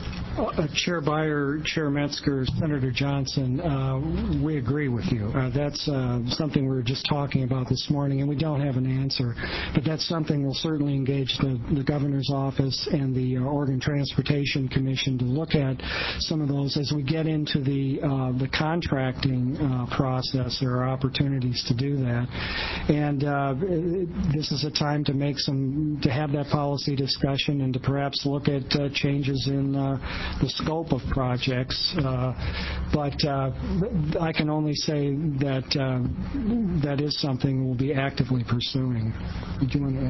Uh, Chair Beyer, Chair Metzger, Senator Johnson, uh, we agree with you. Uh, that's uh, something we were just talking about this morning, and we don't have an answer. But that's something we'll certainly engage the, the Governor's Office and the uh, Oregon Transportation Commission to look at some of those as we get into the uh, the contracting uh, process. There are opportunities to do that, and uh, this is a time to make some to have that policy discussion and to perhaps look at uh, changes in Uh, the scope of projects, uh, but uh, I can only say that uh, that is something we'll be actively pursuing. Do you want to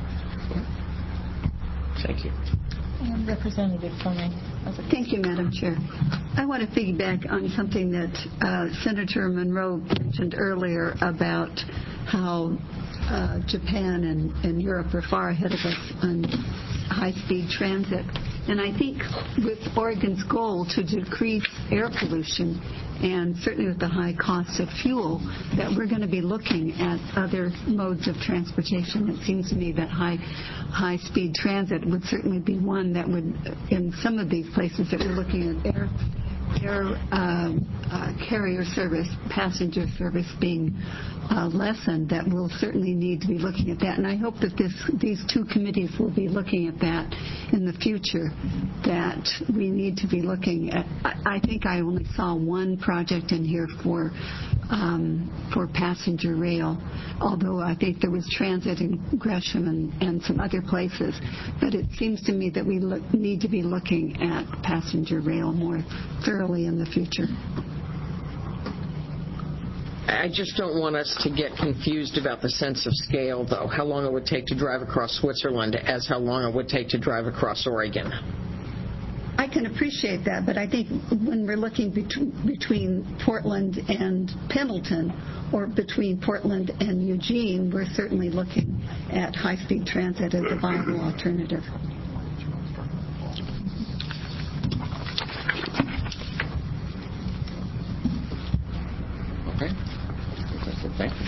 add? Thank you. And Representative Fleming. Thank you, Madam Chair. I want to piggyback on something that uh, Senator Monroe mentioned earlier about how uh, Japan and, and Europe are far ahead of us on high-speed transit. And I think with Oregon's goal to decrease air pollution, and certainly with the high cost of fuel, that we're going to be looking at other modes of transportation. It seems to me that high high-speed transit would certainly be one that would, in some of these places that we're looking at air air uh, uh, carrier service, passenger service being uh, lessened, that we'll certainly need to be looking at that. And I hope that this, these two committees will be looking at that in the future, that we need to be looking at. I, I think I only saw one project in here for um, for passenger rail, although I think there was transit in Gresham and, and some other places. But it seems to me that we look, need to be looking at passenger rail more thoroughly in the future. I just don't want us to get confused about the sense of scale, though. How long it would take to drive across Switzerland as how long it would take to drive across Oregon. I can appreciate that, but I think when we're looking bet- between Portland and Pendleton, or between Portland and Eugene, we're certainly looking at high-speed transit as a viable alternative. Okay. Thank you.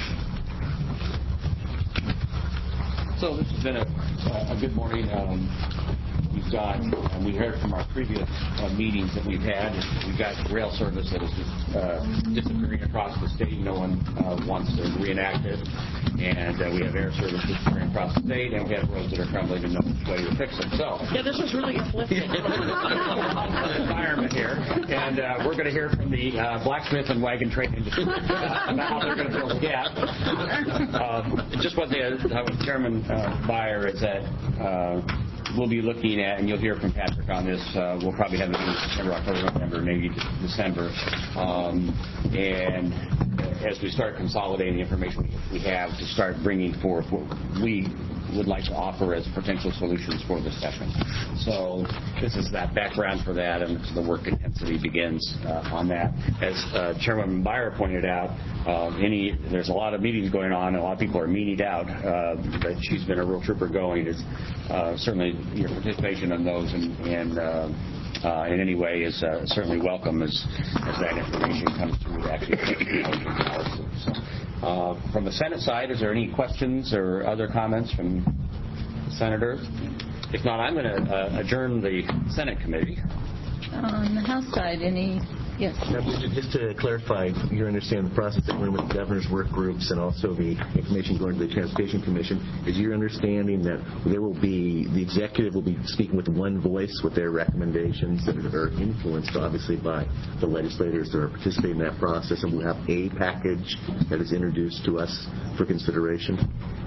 So this has been a, a good morning. Um, we've we've got, and we heard from our previous uh, meetings that we've had, we've got rail service that is uh, disappearing across the state. No one uh, wants to reenact it. And uh, we have air service disappearing across the state, and we have roads that are crumbling and no way to fix them. So, yeah, this is really uplifting. environment here. And uh, we're going to hear from the uh, blacksmith and wagon train industry about how they're going to fill the gap. Uh, just what the uh, Chairman uh, Beyer is that uh, we'll be looking at, and you'll hear from Patrick on this, uh, we'll probably have it in September, October, November, maybe December. Um, and as we start consolidating the information we have to start bringing forth what we would like to offer as potential solutions for this session. So this is that background for that, and the work intensity begins uh, on that. As uh, Chairman Beyer pointed out, uh, any there's a lot of meetings going on, and a lot of people are meetinged out, uh, but she's been a real trooper going. Is uh, certainly your participation in those and, and uh, Uh, in any way is uh, certainly welcome as, as that information comes through to actually so, uh, from the Senate side, is there any questions or other comments from the senators? If not, I'm going to uh, adjourn the Senate committee. On the House side, any... Yes. Now, just to clarify, you understand the process that went with the governor's work groups and also the information going to the Transportation Commission. Is your understanding that there will be, the executive will be speaking with one voice with their recommendations that are influenced, obviously, by the legislators that are participating in that process, and we'll have a package that is introduced to us for consideration?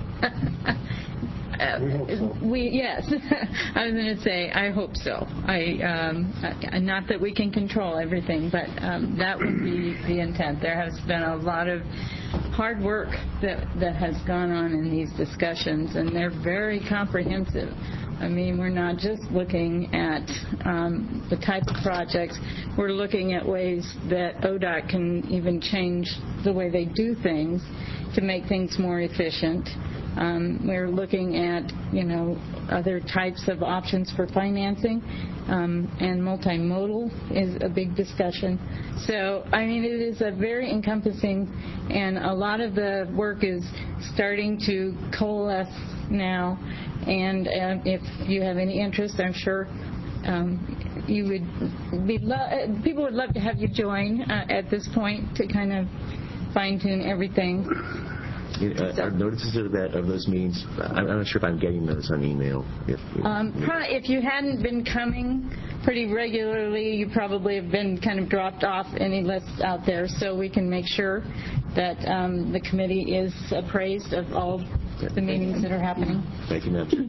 Uh, we yes, I was going to say I hope so. I um, uh, not that we can control everything, but um, that would be the intent. There has been a lot of hard work that that has gone on in these discussions, and they're very comprehensive. I mean, we're not just looking at um, the type of projects. We're looking at ways that O D O T can even change the way they do things to make things more efficient. Um, we're looking at, you know, other types of options for financing, um, and multimodal is a big discussion. So, I mean, it is a very encompassing, and a lot of the work is starting to coalesce now. And uh, if you have any interest, I'm sure um, you would be lo- people would love to have you join uh, at this point to kind of fine-tune everything. Uh, are notices of that of those meetings? I'm not sure if I'm getting those on email. If, if, um, probably, if you hadn't been coming pretty regularly, you probably have been kind of dropped off any lists out there. So we can make sure that um, the committee is appraised of all the meetings that are happening. Thank you, Madam Chair.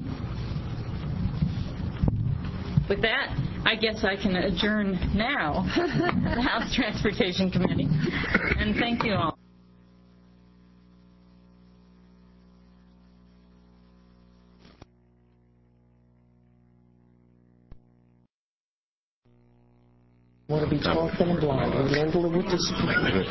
With that, I guess I can adjourn now the House Transportation Committee. And thank you all. Want to be tall, thin, and blonde. We learn to live with disappointment.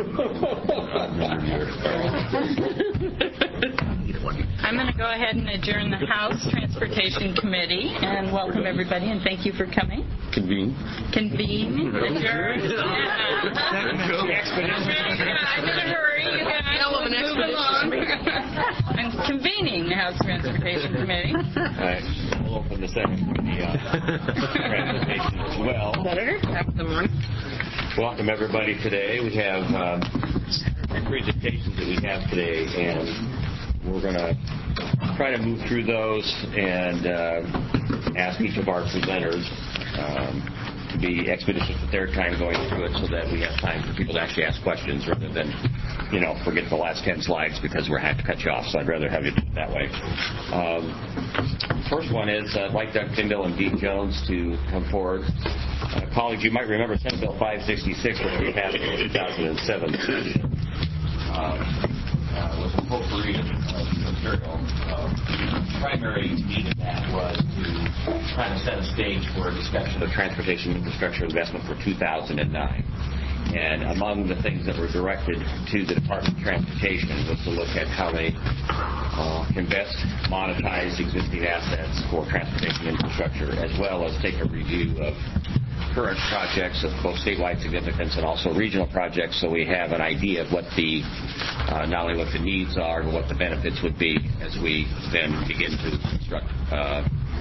I'm going to go ahead and adjourn the House Transportation Committee and welcome everybody and thank you for coming. Convene. Convene. Adjourn. Yeah. I'm in a hurry. You guys move along. I'm convening the House Transportation Committee. All right. We'll open the second committee on transportation as well. Senator, have the morning. Welcome everybody today. We have uh, presentations that we have today, and we're going to try to move through those and uh, ask each of our presenters um, to be expeditious with their time going through it so that we have time for people to actually ask questions rather than, you know, forget the last ten slides because we're having to cut you off. So I'd rather have you do it that way. Um, first one is I'd like Doug Tyndall and Dean Jones to come forward. Uh, colleagues, you might remember Senate Bill five sixty-six, which we passed in two thousand seven. Uh, uh, was appropriated uh, material. Uh, primary need of that was to try to set a stage for a discussion of transportation infrastructure investment for two thousand nine. And among the things that were directed to the Department of Transportation was to look at how they uh, can best monetize existing assets for transportation infrastructure, as well as take a review of current projects of both statewide significance and also regional projects, so we have an idea of what the uh, not only what the needs are, but what the benefits would be as we then begin to construct uh, a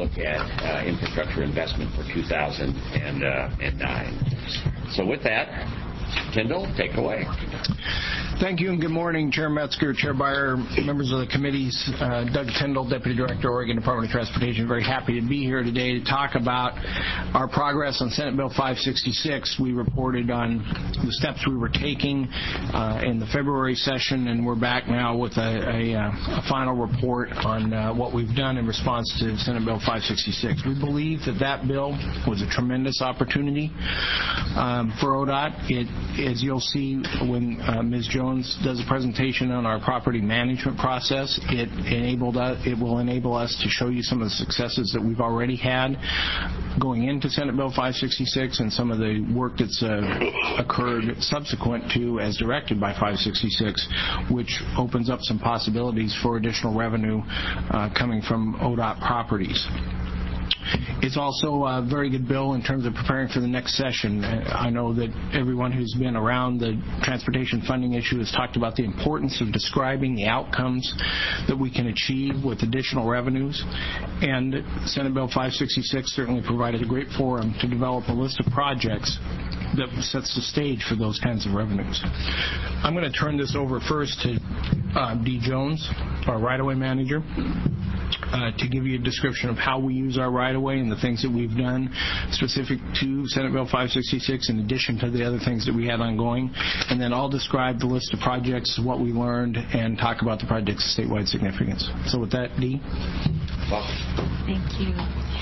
look at uh, infrastructure investment for two thousand nine. So with that, Tyndall, take it away. Thank you and good morning, Chair Metzger, Chair Byer, members of the committees. Uh, Doug Tyndall, Deputy Director, Oregon Department of Transportation. Very happy to be here today to talk about our progress on Senate Bill five sixty-six. We reported on the steps we were taking uh, in the February session, and we're back now with a, a, a final report on uh, what we've done in response to Senate Bill five sixty-six. We believe that that bill was a tremendous opportunity um, for O D O T. It, as you'll see when uh, Miz Jones does a presentation on our property management process, it enabled us, it will enable us to show you some of the successes that we've already had going into Senate Bill five sixty-six and some of the work that's uh, occurred subsequent to as directed by five sixty-six, which opens up some possibilities for additional revenue uh, coming from O D O T properties. It's also a very good bill in terms of preparing for the next session. I know that everyone who's been around the transportation funding issue has talked about the importance of describing the outcomes that we can achieve with additional revenues, and Senate Bill five sixty-six certainly provided a great forum to develop a list of projects that sets the stage for those kinds of revenues. I'm going to turn this over first to uh, Dee Jones, our right-of-way manager, uh, to give you a description of how we use our right-of-way and the things that we've done specific to Senate Bill five sixty-six in addition to the other things that we had ongoing. And then I'll describe the list of projects, what we learned, and talk about the project's statewide significance. So with that, Dee. Thank you.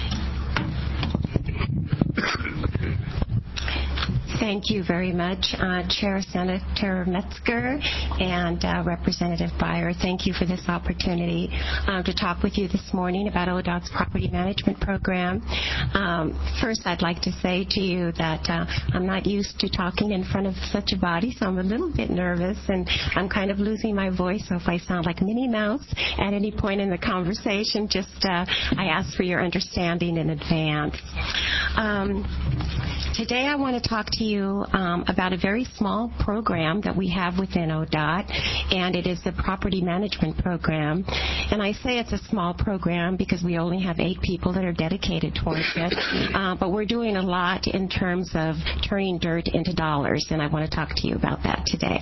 Thank you very much, uh, Chair Senator Metzger and uh, Representative Byer. Thank you for this opportunity uh, to talk with you this morning about O D O T's property management program. Um, first, I'd like to say to you that uh, I'm not used to talking in front of such a body, so I'm a little bit nervous, and I'm kind of losing my voice, so if I sound like Minnie Mouse at any point in the conversation, just uh, I ask for your understanding in advance. Um, today, I want to talk to you Um, about a very small program that we have within O D O T, and it is the property management program. And I say it's a small program because we only have eight people that are dedicated towards it, uh, but we're doing a lot in terms of turning dirt into dollars, and I want to talk to you about that today.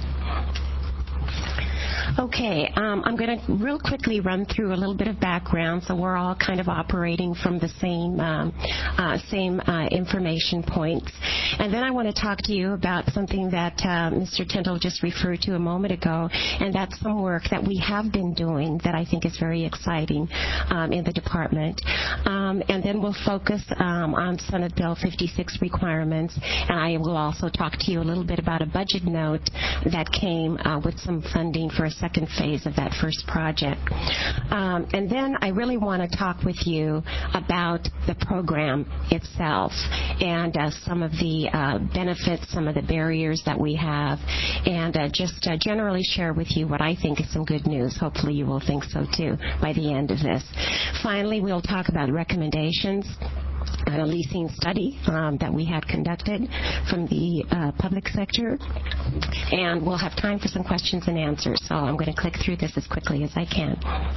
Okay, um, I'm going to real quickly run through a little bit of background, so we're all kind of operating from the same um, uh, same uh, information points. And then I want to talk to you about something that uh, Mister Tyndall just referred to a moment ago, and that's some work that we have been doing that I think is very exciting um, in the department. Um, and then we'll focus um, on Senate Bill fifty-six requirements, and I will also talk to you a little bit about a budget note that came uh, with some funding for a second phase of that first project. Um, and then I really want to talk with you about the program itself and uh, some of the uh, benefits, some of the barriers that we have, and uh, just uh, generally share with you what I think is some good news. Hopefully you will think so too by the end of this. Finally, we'll talk about recommendations on a leasing study um, that we had conducted from the uh, public sector, and we'll have time for some questions and answers, so I'm going to click through this as quickly as I can.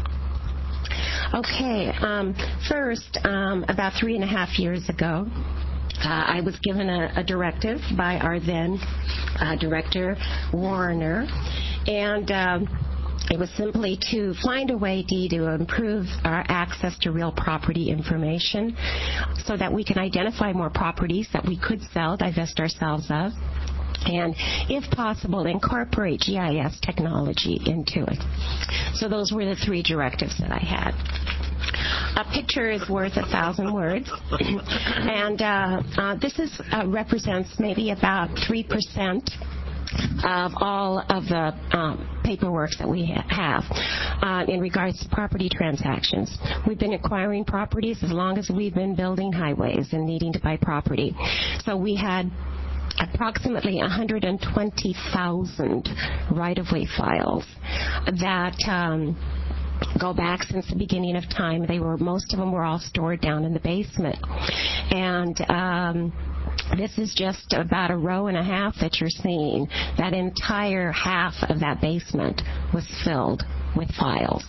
Okay, um, first, um, about three and a half years ago, Uh, I was given a, a directive by our then uh, Director Warner, and um, it was simply to find a way, Dee, to improve our access to real property information so that we can identify more properties that we could sell, divest ourselves of, and, if possible, incorporate G I S technology into it. So those were the three directives that I had. A picture is worth a thousand words, and uh, uh, this is uh, represents maybe about three percent of all of the um, paperwork that we ha- have uh, in regards to property transactions. We've been acquiring properties as long as we've been building highways and needing to buy property. So we had approximately one hundred twenty thousand right-of-way files that um, go back since the beginning of time. They were most of them were all stored down in the basement, and um, this is just about a row and a half that you're seeing. That entire half of that basement was filled with files.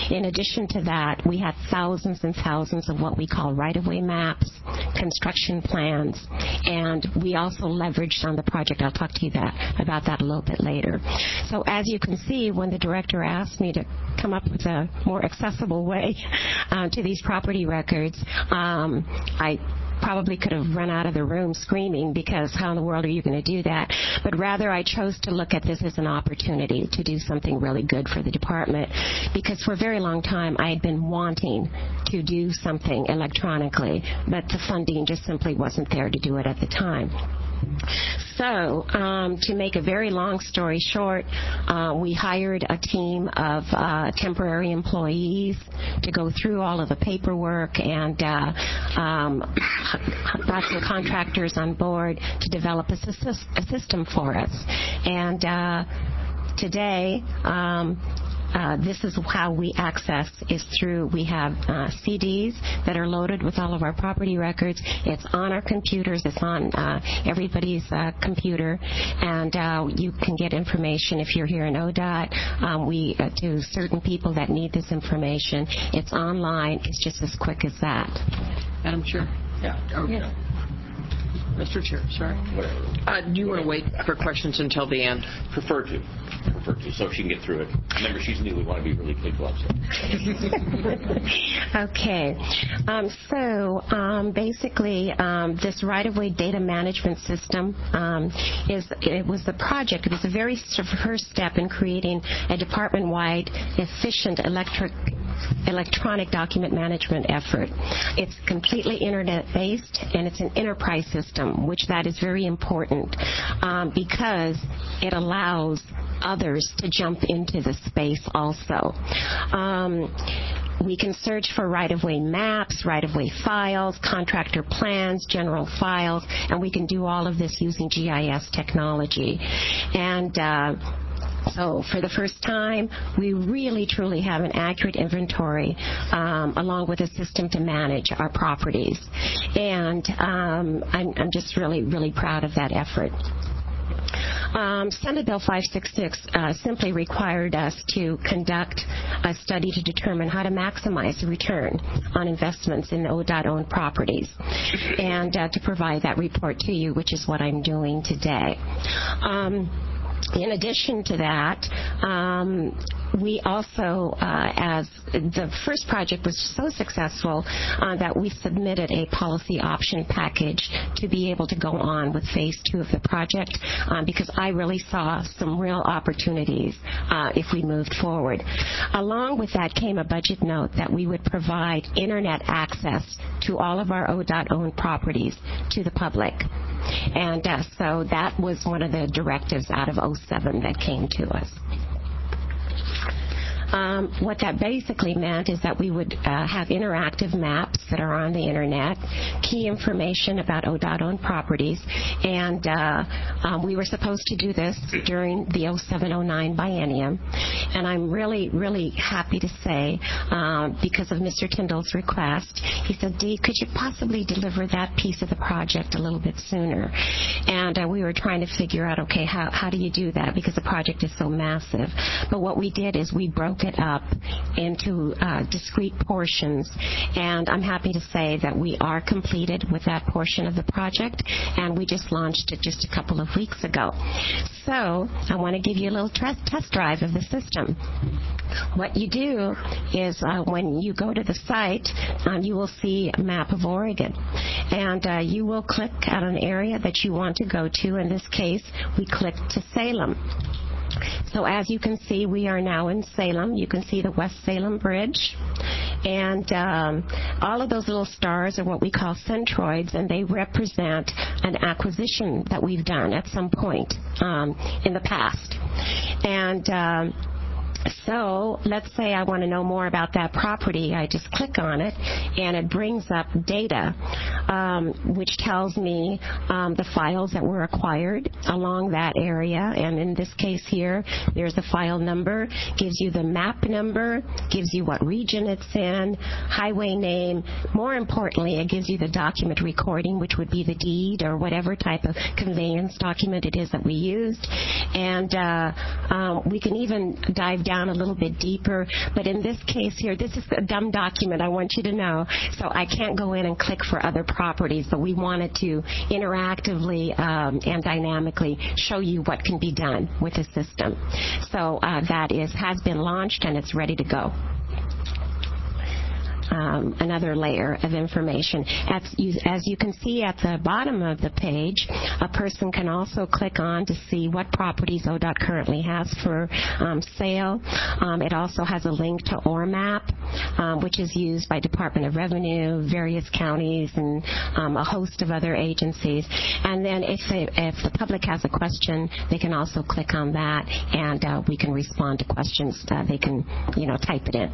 In addition to that, we had thousands and thousands of what we call right-of-way maps, construction plans, and we also leveraged on the project. I'll talk to you that, about that a little bit later. So as you can see, when the director asked me to come up with a more accessible way uh, to these property records, um, I probably could have run out of the room screaming, because how in the world are you going to do that? But rather, I chose to look at this as an opportunity to do something really good for the department, because for a very long time I had been wanting to do something electronically, but the funding just simply wasn't there to do it at the time. So, um, to make a very long story short, uh, we hired a team of uh, temporary employees to go through all of the paperwork, and uh, um, brought some contractors on board to develop a, a system for us. And uh, today, um, Uh, this is how we access, is through, we have uh, C Ds that are loaded with all of our property records. It's on our computers. It's on uh, everybody's uh, computer. And uh, you can get information if you're here in O D O T. Um, we uh, do certain people that need this information. It's online. It's just as quick as that. Madam Chair? Yeah. Okay. Yeah. Mister Chair, sorry. Uh, do you want to wait for questions until the end? Prefer to. Prefer to, so she can get through it. Remember, she's new. We want to be really kid gloves. Okay. Um, so um, basically, um, this right-of-way data management system um, is it was the project. It was the very first step in creating a department-wide, efficient electric. electronic document management effort. It's completely internet-based, and it's an enterprise system, which that is very important um, because it allows others to jump into the space also. Um, we can search for right-of-way maps, right-of-way files, contractor plans, general files, and we can do all of this using G I S technology. And uh, So for the first time, we really, truly have an accurate inventory um, along with a system to manage our properties. And um, I'm, I'm just really, really proud of that effort. Um, Senate Bill five sixty-six uh, simply required us to conduct a study to determine how to maximize the return on investments in O D O T-owned properties, and uh, to provide that report to you, which is what I'm doing today. Um, In addition to that, um, we also, uh, as the first project was so successful uh, that we submitted a policy option package to be able to go on with phase two of the project um, because I really saw some real opportunities uh, if we moved forward. Along with that came a budget note that we would provide internet access to all of our O D O T-owned properties to the public. And uh, so that was one of the directives out of oh seven that came to us. Um, what that basically meant is that we would uh, have interactive maps that are on the internet, key information about O D O T-owned properties, and uh, um, we were supposed to do this during the oh seven oh nine biennium. And I'm really, really happy to say, uh, because of Mister Tyndall's request, he said, Dee, could you possibly deliver that piece of the project a little bit sooner? And uh, we were trying to figure out, okay, how, how do you do that? Because the project is so massive. But what we did is we broke it up into uh, discrete portions, and I'm happy to say that we are completed with that portion of the project, and we just launched it just a couple of weeks ago. So I want to give you a little test drive of the system. What you do is uh, when you go to the site, um, you will see a map of Oregon, and uh, you will click on an area that you want to go to. In this case, we click to Salem. So as you can see, we are now in Salem. You can see the West Salem Bridge. And um, all of those little stars are what we call centroids, and they represent an acquisition that we've done at some point um, in the past. And um, so let's say I want to know more about that property. I just click on it, and it brings up data, um, which tells me um, the files that were acquired along that area. And in this case here, there's the file number, gives you the map number, gives you what region it's in, highway name. More importantly, it gives you the document recording, which would be the deed or whatever type of conveyance document it is that we used. And uh, um, we can even dive down down a little bit deeper. But in this case here, this is a dumb document, I want you to know. So I can't go in and click for other properties, but we wanted to interactively um, and dynamically show you what can be done with the system. So uh, that is has been launched and it's ready to go. Um, another layer of information. As you, as you can see at the bottom of the page, a person can also click on to see what properties O D O T currently has for um, sale. Um, it also has a link to O R M A P, um, which is used by Department of Revenue, various counties, and um, a host of other agencies. And then if, they, if the public has a question, they can also click on that, and uh, we can respond to questions. Uh, they can, you know, type it in.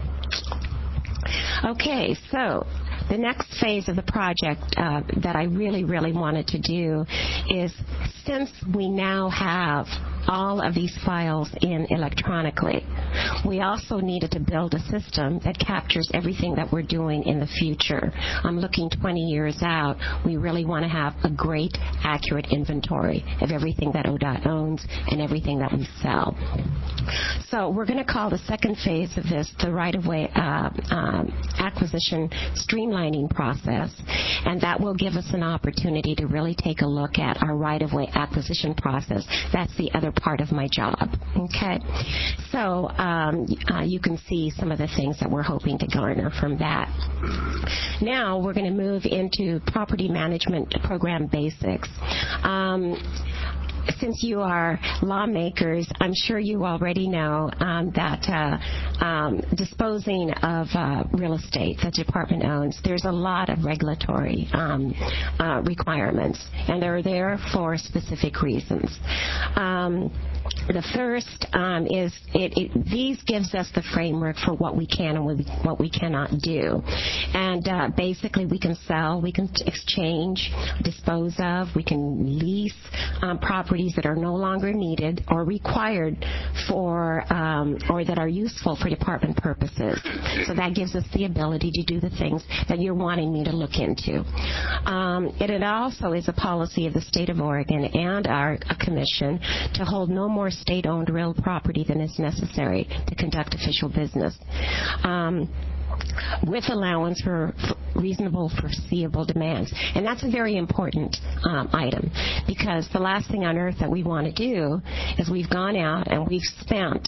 Okay, so the next phase of the project uh, that I really, really wanted to do is, since we now have all of these files in electronically, we also needed to build a system that captures everything that we're doing in the future. I'm looking twenty years out. We really want to have a great, accurate inventory of everything that O D O T owns and everything that we sell. So we're going to call the second phase of this the right-of-way uh, um, acquisition streamlining process, and that will give us an opportunity to really take a look at our right-of-way acquisition process. That's the other part of my job. Okay, so um, uh, you can see some of the things that we're hoping to garner from that. Now we're going to move into property management program basics. Um, Since you are lawmakers, I'm sure you already know um, that uh, um, disposing of uh, real estate that the department owns, there's a lot of regulatory um, uh, requirements, and they're there for specific reasons. Um, The first um, is it, it, these gives us the framework for what we can and what we cannot do. And uh, basically we can sell, we can exchange, dispose of, we can lease um, properties that are no longer needed or required for um, or that are useful for department purposes. So that gives us the ability to do the things that you're wanting me to look into. Um, it, it also is a policy of the state of Oregon and our commission to hold no more state-owned real property than is necessary to conduct official business, um, with allowance for reasonable foreseeable demands. And that's a very important um, item, because the last thing on earth that we want to do is we've gone out and we've spent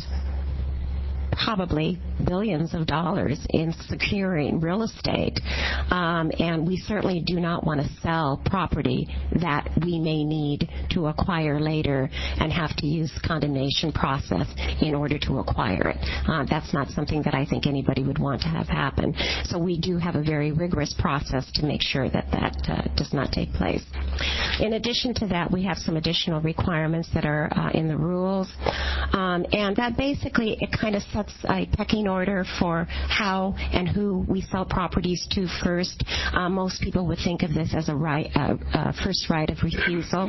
probably billions of dollars in securing real estate, um, and we certainly do not want to sell property that we may need to acquire later and have to use condemnation process in order to acquire it. Uh, that's not something that I think anybody would want to have happen. So we do have a very rigorous process to make sure that that uh, does not take place. In addition to that, we have some additional requirements that are uh, in the rules, um, and that basically it kind of sets a pecking order for how and who we sell properties to first. Uh, most people would think of this as a right, uh, uh, first right of refusal.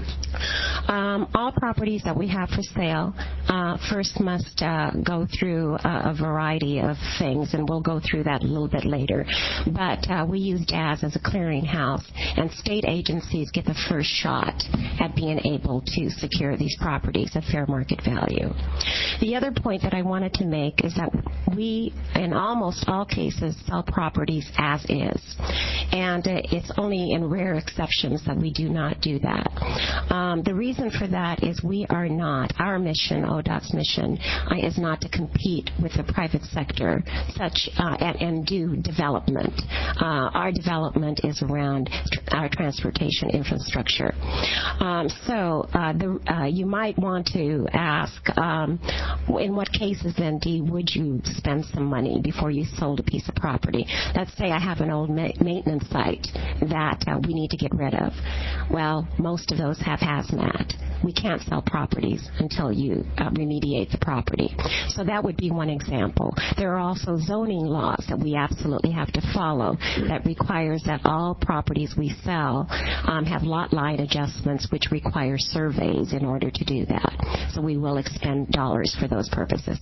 Um, all properties that we have for sale uh, first must uh, go through a, a variety of things, and we'll go through that a little bit later. But uh, we use D A S as a clearinghouse, and state agencies get the first shot at being able to secure these properties at fair market value. The other point that I wanted to make is that we, in almost all cases, sell properties as is. And uh, it's only in rare exceptions that we do not do that. Um, the reason for that is we are not, our mission, O D O T's mission, uh, is not to compete with the private sector such uh, and, and do development. Uh, our development is around tr- our transportation infrastructure. Um, so uh, the, uh, you might want to ask, um, in what cases then do, would you spend some money before you sold a piece of property? Let's say I have an old ma- maintenance site that uh, we need to get rid of. Well, most of those have hazmat. We can't sell properties until you uh, remediate the property. So that would be one example. There are also zoning laws that we absolutely have to follow that requires that all properties we sell um, have lot line adjustments, which require surveys in order to do that. So we will expend dollars for those purposes.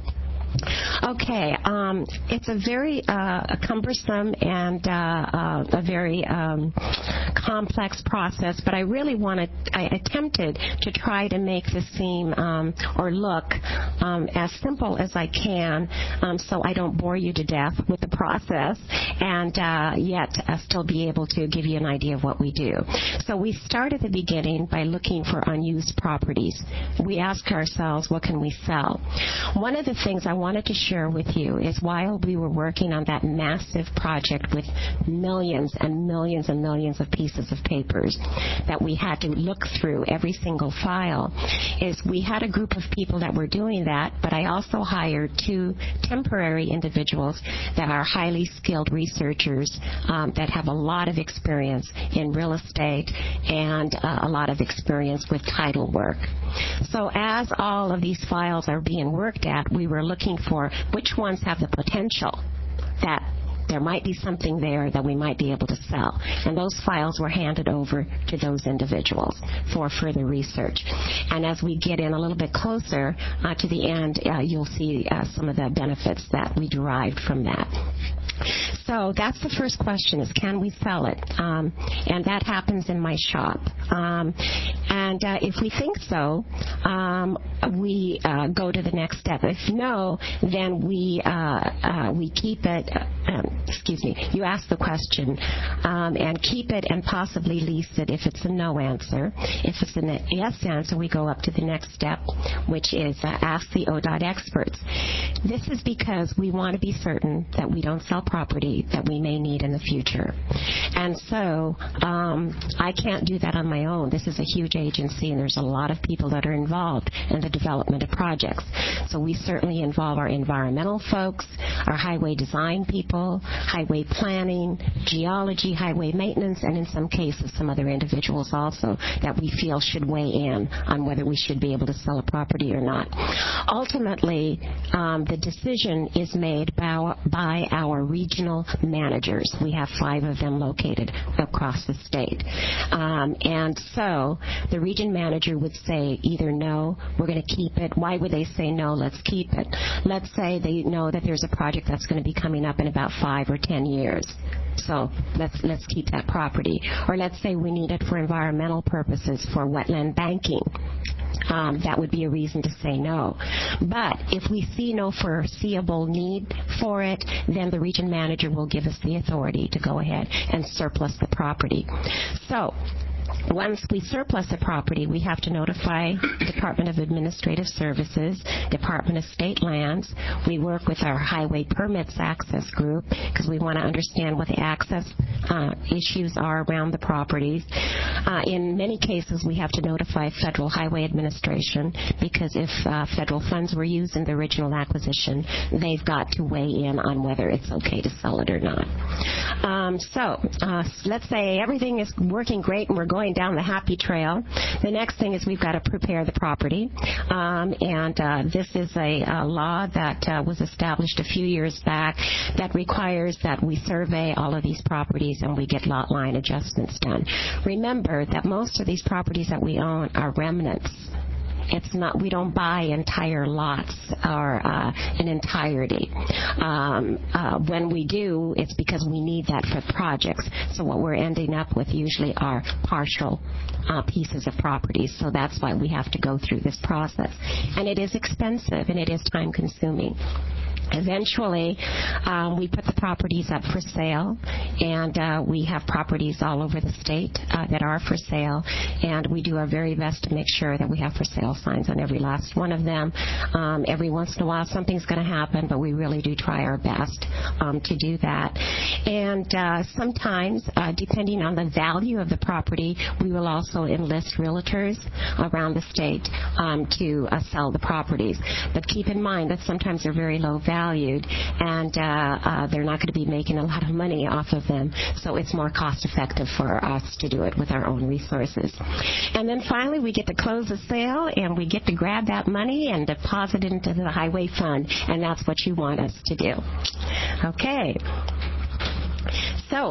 Okay, um, it's a very uh, cumbersome and uh, uh, a very um, complex process, but I really wanted, I attempted to try to make this seem um, or look um, as simple as I can, um, so I don't bore you to death with the process, and uh, yet uh, still be able to give you an idea of what we do. So we start at the beginning by looking for unused properties. We ask ourselves, what can we sell? One of the things I wanted to share with you is while we were working on that massive project with millions and millions and millions of pieces of papers that we had to look through every single file, is we had a group of people that were doing that, but I also hired two temporary individuals that are highly skilled researchers um, that have a lot of experience in real estate and uh, a lot of experience with title work. So as all of these files are being worked at, we were looking for which ones have the potential that there might be something there that we might be able to sell. And those files were handed over to those individuals for further research. And as we get in a little bit closer uh, to the end, uh, you'll see uh, some of the benefits that we derived from that. So that's the first question, is can we sell it? Um, and that happens in my shop. Um, and uh, if we think so, um, we uh, go to the next step. If no, then we uh, uh, we keep it, uh, um, excuse me, you ask the question um, and keep it and possibly lease it if it's a no answer. If it's a yes answer, we go up to the next step, which is uh, ask the O D O T experts. This is because we want to be certain that we don't sell property that we may need in the future. And so um, I can't do that on my own. This is a huge agency, and there's a lot of people that are involved in the development of projects. So we certainly involve our environmental folks, our highway design people, highway planning, geology, highway maintenance, and in some cases some other individuals also that we feel should weigh in on whether we should be able to sell a property or not. Ultimately, um, the decision is made by, by our regional managers. We have five of them located across the state. Um, and so the region manager would say either no, we're going to keep it. Why would they say no, let's keep it? Let's say they know that there's a project that's going to be coming up in about five or ten years. So let's let's keep that property. Or let's say we need it for environmental purposes, for wetland banking. Um, that would be a reason to say no. But if we see no foreseeable need for it, then the region manager will give us the authority to go ahead and surplus the property. So once we surplus a property, we have to notify Department of Administrative Services, Department of State Lands. We work with our Highway Permits Access Group because we want to understand what the access uh, issues are around the properties. Uh, in many cases, we have to notify Federal Highway Administration because if uh, federal funds were used in the original acquisition, they've got to weigh in on whether it's okay to sell it or not. Um, so uh, let's say everything is working great and we're going down the happy trail. The next thing is we've got to prepare the property. Um, and uh, this is a, a law that uh, was established a few years back that requires that we survey all of these properties and we get lot line adjustments done. Remember that most of these properties that we own are remnants. It's not, we don't buy entire lots or uh, in entirety. Um, uh, when we do, it's because we need that for projects. So what we're ending up with usually are partial uh, pieces of properties. So that's why we have to go through this process. And it is expensive and it is time consuming. Eventually, um, we put the properties up for sale, and uh, we have properties all over the state uh, that are for sale, and we do our very best to make sure that we have for sale signs on every last one of them. Um, every once in a while, something's going to happen, but we really do try our best um, to do that. And uh, sometimes, uh, depending on the value of the property, we will also enlist realtors around the state um, to uh, sell the properties. But keep in mind that sometimes they're very low value. Valued, and uh, uh, they're not going to be making a lot of money off of them, so it's more cost effective for us to do it with our own resources. And then finally we get to close the sale and we get to grab that money and deposit it into the highway fund, and that's what you want us to do. Okay. So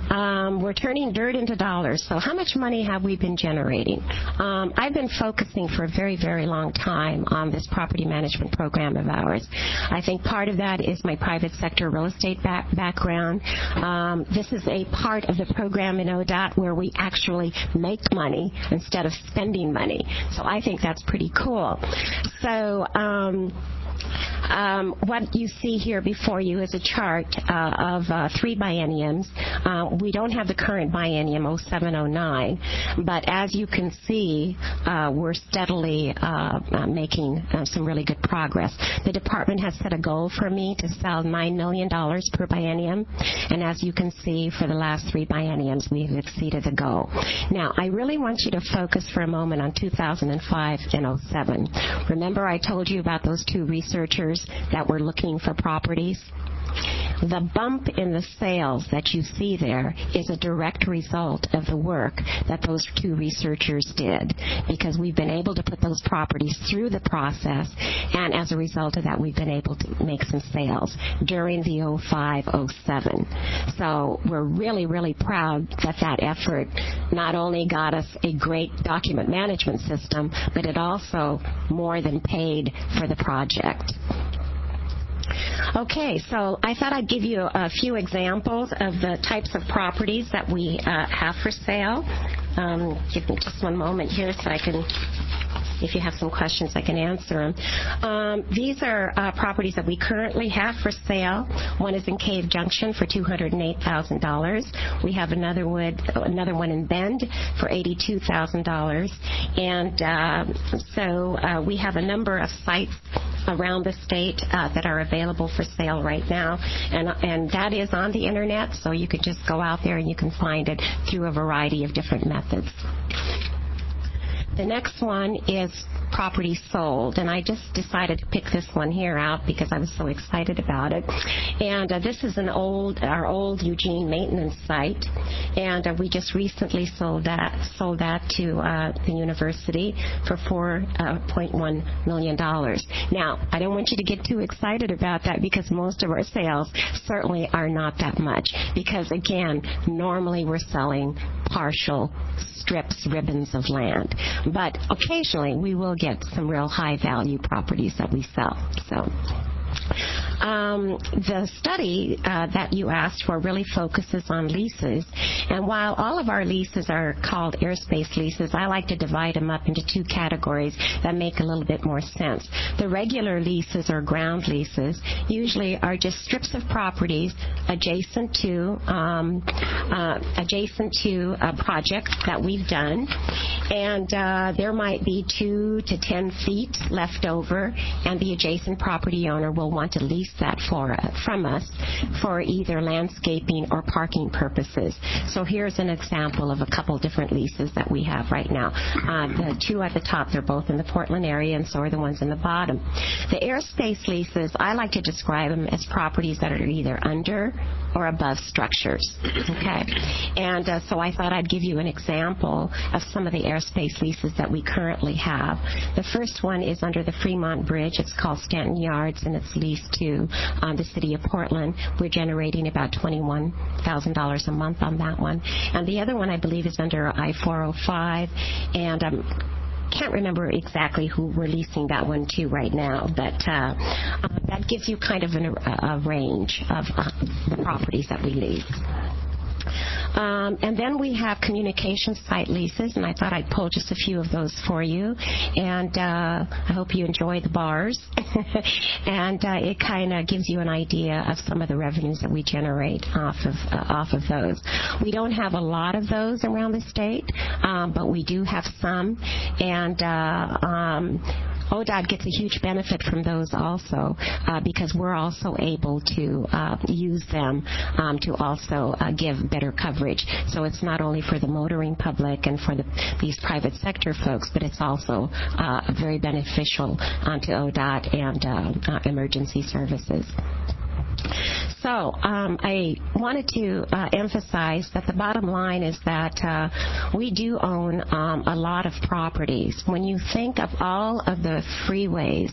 Um, we're turning dirt into dollars. So how much money have we been generating? Um, I've been focusing for a very, very long time on this property management program of ours. I think part of that is my private sector real estate back- background. Um, this is a part of the program in O D O T where we actually make money instead of spending money. So I think that's pretty cool. So um, Um, what you see here before you is a chart uh, of uh, three bienniums. Uh, we don't have the current biennium, oh seven oh nine, but as you can see, uh, we're steadily uh, uh, making uh, some really good progress. The department has set a goal for me to sell nine million dollars per biennium, and as you can see, for the last three bienniums, we've exceeded the goal. Now, I really want you to focus for a moment on two thousand five and oh seven. Remember I told you about those two researchers that were looking for properties? The bump in the sales that you see there is a direct result of the work that those two researchers did, because we've been able to put those properties through the process, and as a result of that, we've been able to make some sales during the oh five oh seven. So we're really, really proud that that effort not only got us a great document management system, but it also more than paid for the project. Okay, so I thought I'd give you a few examples of the types of properties that we uh, have for sale. Um, give me just one moment here so I can, if you have some questions, I can answer them. Um, these are uh, properties that we currently have for sale. One is in Cave Junction for two hundred eight thousand dollars. We have another, wood, another one in Bend for eighty-two thousand dollars. And uh, so uh, we have a number of sites around the state uh, that are available for sale right now, and and that is on the internet, so you can just go out there and you can find it through a variety of different methods. The next one is property sold, and I just decided to pick this one here out because I was so excited about it. And uh, this is an old, our old Eugene maintenance site, and uh, we just recently sold that sold that to uh, the university for four point one million dollars. Now, I don't want you to get too excited about that because most of our sales certainly are not that much. Because again, normally we're selling partial strips, ribbons of land. But occasionally we will get some real high-value properties that we sell. So. Um, the study uh, that you asked for really focuses on leases, and while all of our leases are called airspace leases, I like to divide them up into two categories that make a little bit more sense. The regular leases or ground leases usually are just strips of properties adjacent to um, uh, adjacent to a project that we've done, and uh, there might be two to ten feet left over, and the adjacent property owner will want to lease that for uh, from us for either landscaping or parking purposes. So here's an example of a couple different leases that we have right now. Uh, the two at the top, they're both in the Portland area, and so are the ones in the bottom. The airspace leases, I like to describe them as properties that are either under or above structures. Okay, and uh, so I thought I'd give you an example of some of the airspace leases that we currently have. The first one is under the Fremont Bridge. It's called Stanton Yards, and it's leased to um, the city of Portland. We're generating about twenty-one thousand dollars a month on that one. And the other one, I believe, is under I four oh five, and I um, can't remember exactly who we're leasing that one to right now, but uh, uh, that gives you kind of an, a, a range of uh, the properties that we lease. Um, and then we have communication site leases, and I thought I'd pull just a few of those for you. And uh, I hope you enjoy the bars. and uh, it kind of gives you an idea of some of the revenues that we generate off of uh, off of those. We don't have a lot of those around the state, um, but we do have some. And uh, um, O D O T gets a huge benefit from those also uh, because we're also able to uh, use them um, to also uh, give better coverage. So it's not only for the motoring public and for the, these private sector folks, but it's also uh, very beneficial um, to O D O T and uh, uh, emergency services. So um, I wanted to uh, emphasize that the bottom line is that uh, we do own um, a lot of properties. When you think of all of the freeways,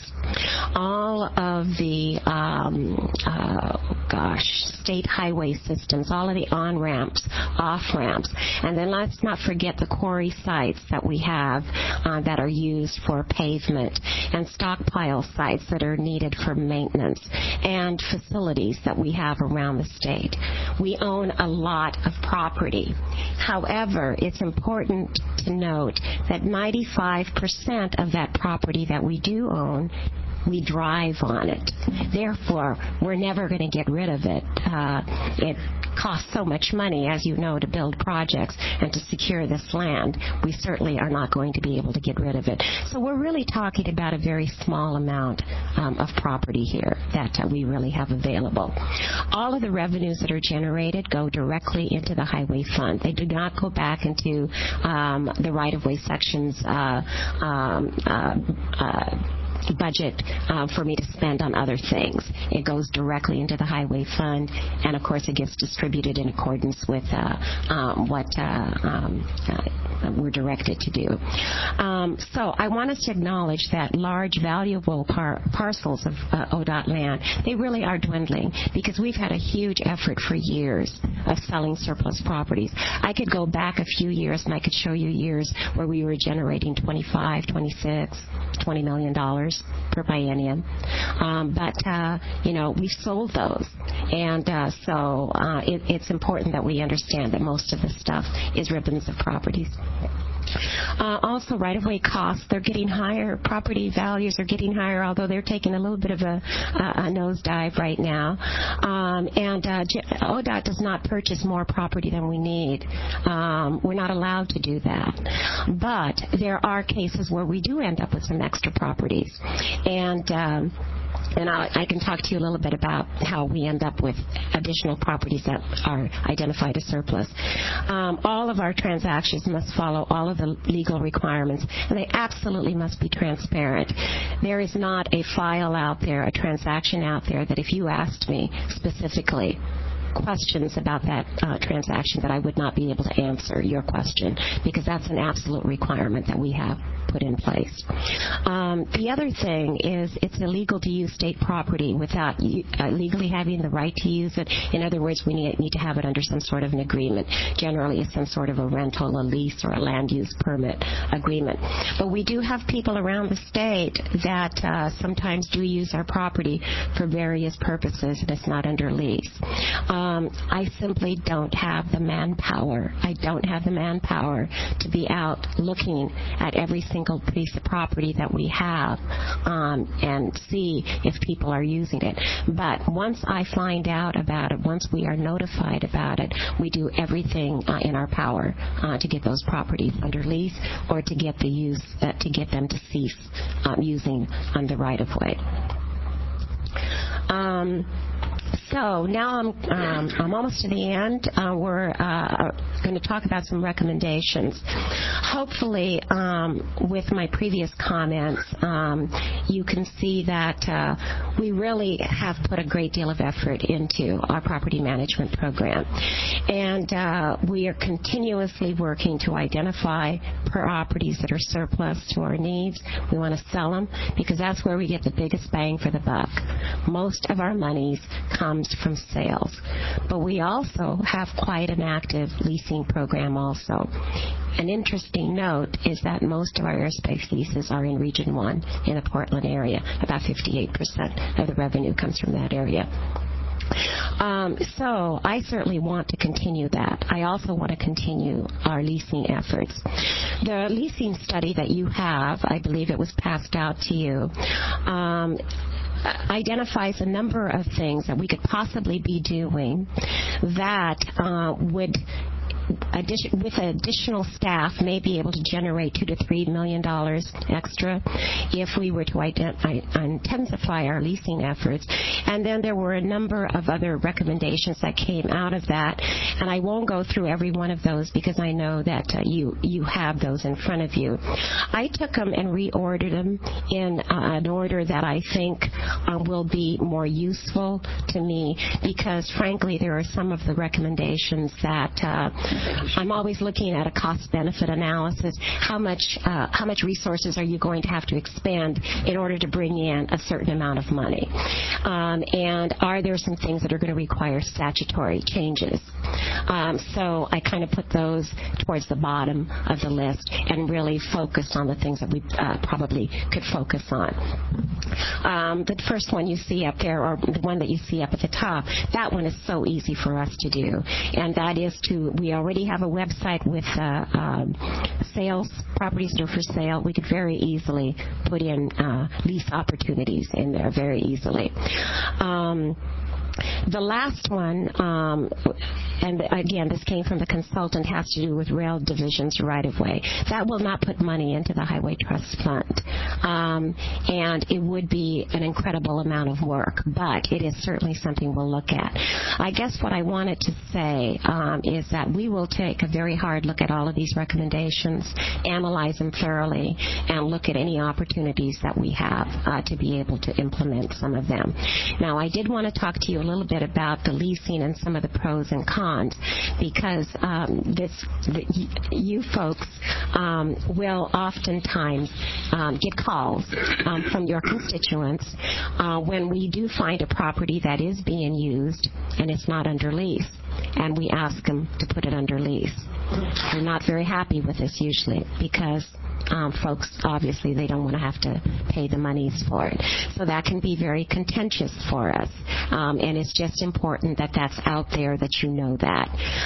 all of the, um, uh, gosh, state highway systems, all of the on-ramps, off-ramps, and then let's not forget the quarry sites that we have uh, that are used for pavement, and stockpile sites that are needed for maintenance, and facilities that we have around the state. We own a lot of property. However, it's important to note that ninety-five percent of that property that we do own, we drive on it. Therefore, we're never going to get rid of it. Uh, it costs so much money, as you know, to build projects and to secure this land. We certainly are not going to be able to get rid of it. So we're really talking about a very small amount um, of property here that uh, we really have available. All of the revenues that are generated go directly into the highway fund. They do not go back into um, the right-of-way sections uh, um, uh, uh, budget uh, for me to spend on other things. It goes directly into the highway fund, and of course it gets distributed in accordance with uh, um, what uh, um, uh, we're directed to do. Um, so I want us to acknowledge that large, valuable par- parcels of uh, O D O T land, they really are dwindling, because we've had a huge effort for years of selling surplus properties. I could go back a few years and I could show you years where we were generating twenty-five, twenty-six, twenty million dollars per biennium. Um, but, uh, you know, we've sold those. And uh, so uh, it, it's important that we understand that most of the stuff is ribbons of properties. Uh, also, right-of-way costs, they're getting higher. Property values are getting higher, although they're taking a little bit of a, a, a nosedive right now. Um, and uh, O D O T does not purchase more property than we need. Um, we're not allowed to do that. But there are cases where we do end up with some extra properties. And... Um, And I, I can talk to you a little bit about how we end up with additional properties that are identified as surplus. Um, all of our transactions must follow all of the legal requirements, and they absolutely must be transparent. There is not a file out there, a transaction out there, that if you asked me specifically questions about that uh, transaction, that I would not be able to answer your question, because that's an absolute requirement that we have put in place. Um, the other thing is it's illegal to use state property without uh, legally having the right to use it. In other words, we need, need to have it under some sort of an agreement. Generally, it's some sort of a rental, a lease, or a land use permit agreement. But we do have people around the state that uh, sometimes do use our property for various purposes, and it's not under lease. Um, I simply don't have the manpower. I don't have the manpower to be out looking at every single piece of property that we have um, and see if people are using it. But once I find out about it, once we are notified about it, we do everything uh, in our power uh, to get those properties under lease, or to get the use uh, to get them to cease um, using on the right of way. Um, So now I'm um, I'm almost to the end. Uh, we're uh, going to talk about some recommendations. Hopefully, um, with my previous comments, um, you can see that uh, we really have put a great deal of effort into our property management program. And uh, we are continuously working to identify properties that are surplus to our needs. We want to sell them, because that's where we get the biggest bang for the buck. Most of our monies comes from sales. But we also have quite an active leasing program also. An interesting note is that most of our airspace leases are in Region one in the Portland area. About fifty-eight percent of the revenue comes from that area. Um, so I certainly want to continue that. I also want to continue our leasing efforts. The leasing study that you have, I believe it was passed out to you, um, identifies a number of things that we could possibly be doing that uh, would addition, with additional staff, may be able to generate two to three million dollars extra if we were to identify, intensify our leasing efforts. And then there were a number of other recommendations that came out of that, and I won't go through every one of those because I know that uh, you you have those in front of you. I took them and reordered them in uh, an order that I think uh, will be more useful to me, because frankly there are some of the recommendations that uh, I'm always looking at a cost-benefit analysis. How much uh, how much resources are you going to have to expend in order to bring in a certain amount of money? Um, and are there some things that are going to require statutory changes? Um, so I kind of put those towards the bottom of the list and really focused on the things that we uh, probably could focus on. Um, the first one you see up there, or the one that you see up at the top, that one is so easy for us to do. And that is to, we already have a website with uh, um, sales, properties that are for sale. We could very easily put in uh, lease opportunities in there very easily. Um, The last one, um, and again, this came from the consultant, has to do with rail divisions right-of-way. That will not put money into the Highway Trust Fund, um, and it would be an incredible amount of work, but it is certainly something we'll look at. I guess what I wanted to say um, is that we will take a very hard look at all of these recommendations, analyze them thoroughly, and look at any opportunities that we have uh, to be able to implement some of them. Now, I did want to talk to you a little bit about the leasing and some of the pros and cons, because um, this the, you folks um, will oftentimes um, get calls um, from your constituents uh, when we do find a property that is being used and it's not under lease, and we ask them to put it under lease. They're not very happy with this usually, because Um, folks, obviously, they don't want to have to pay the monies for it. So that can be very contentious for us. Um, and it's just important that that's out there, that you know that.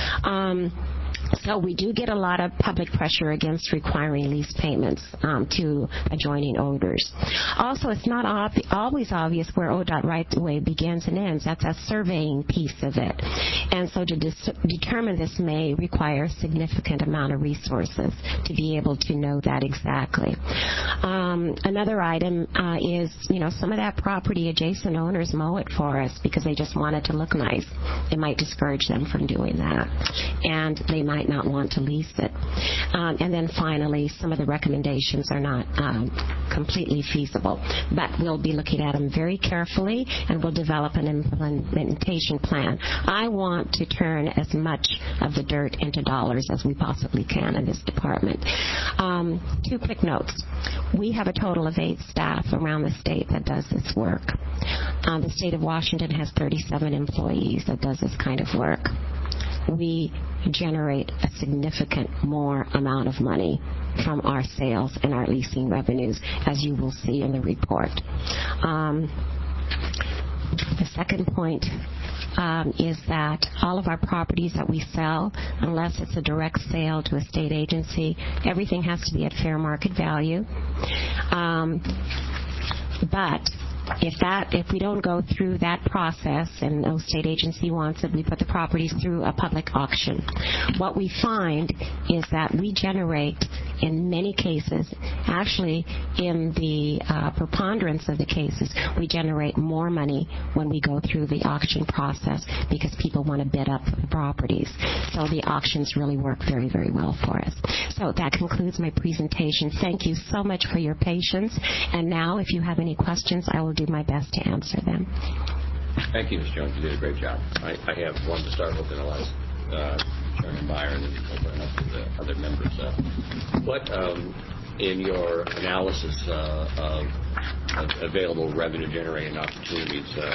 Um, So we do get a lot of public pressure against requiring lease payments um, to adjoining owners. Also, it's not ob- always obvious where O D O T right-of-way begins and ends. That's a surveying piece of it. And so to dis- determine this may require a significant amount of resources to be able to know that exactly. Um, another item uh, is, you know, some of that property adjacent owners mow it for us because they just want it to look nice. It might discourage them from doing that. And they might might not want to lease it. Um, and then finally, some of the recommendations are not um, completely feasible, but we'll be looking at them very carefully, and we'll develop an implementation plan. I want to turn as much of the dirt into dollars as we possibly can in this department. Um, two quick notes. We have a total of eight staff around the state that does this work. Um, the state of Washington has thirty-seven employees that does this kind of work. We generate a significant more amount of money from our sales and our leasing revenues, as you will see in the report. Um, the second point um, is that all of our properties that we sell, unless it's a direct sale to a state agency, everything has to be at fair market value. Um, but If that, if we don't go through that process and no state agency wants it, we put the properties through a public auction. What we find is that we generate, in many cases, actually in the uh, preponderance of the cases, we generate more money when we go through the auction process because people want to bid up the properties. So the auctions really work very, very well for us. So that concludes my presentation. Thank you so much for your patience. And now, if you have any questions, I will do my best to answer them. Thank you, Miz Jones. You did a great job. I, I have one to start with, and I'll ask uh, Chairman Byer and then open up to the other members. Uh, what, um, in your analysis uh, of, of available revenue-generating opportunities uh,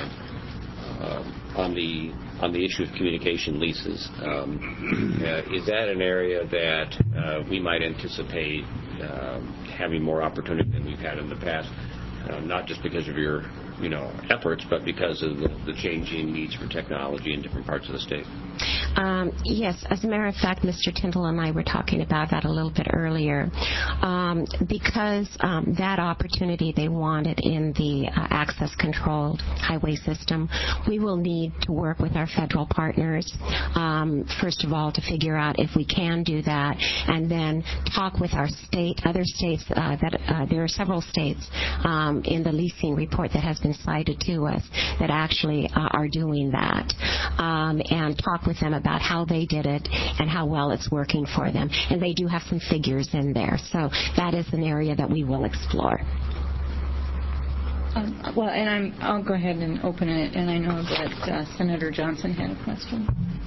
uh, on the on the issue of communication leases, um, uh, is that an area that uh, we might anticipate uh, having more opportunity than we've had in the past? Uh, not just because of your you know, efforts, but because of the, the changing needs for technology in different parts of the state. Um, yes, as a matter of fact, Mister Tyndall and I were talking about that a little bit earlier. Um, because um, that opportunity they wanted in the uh, access-controlled highway system, we will need to work with our federal partners, um, first of all, to figure out if we can do that, and then talk with our state, other states. Uh, that uh, there are several states um, in the leasing report that has been cited to us that actually uh, are doing that, um, and talk with them about how they did it and how well it's working for them. And they do have some figures in there. So that is an area that we will explore. Um, well, and I'm, I'll go ahead and open it. And I know that uh, Senator Johnson had a question.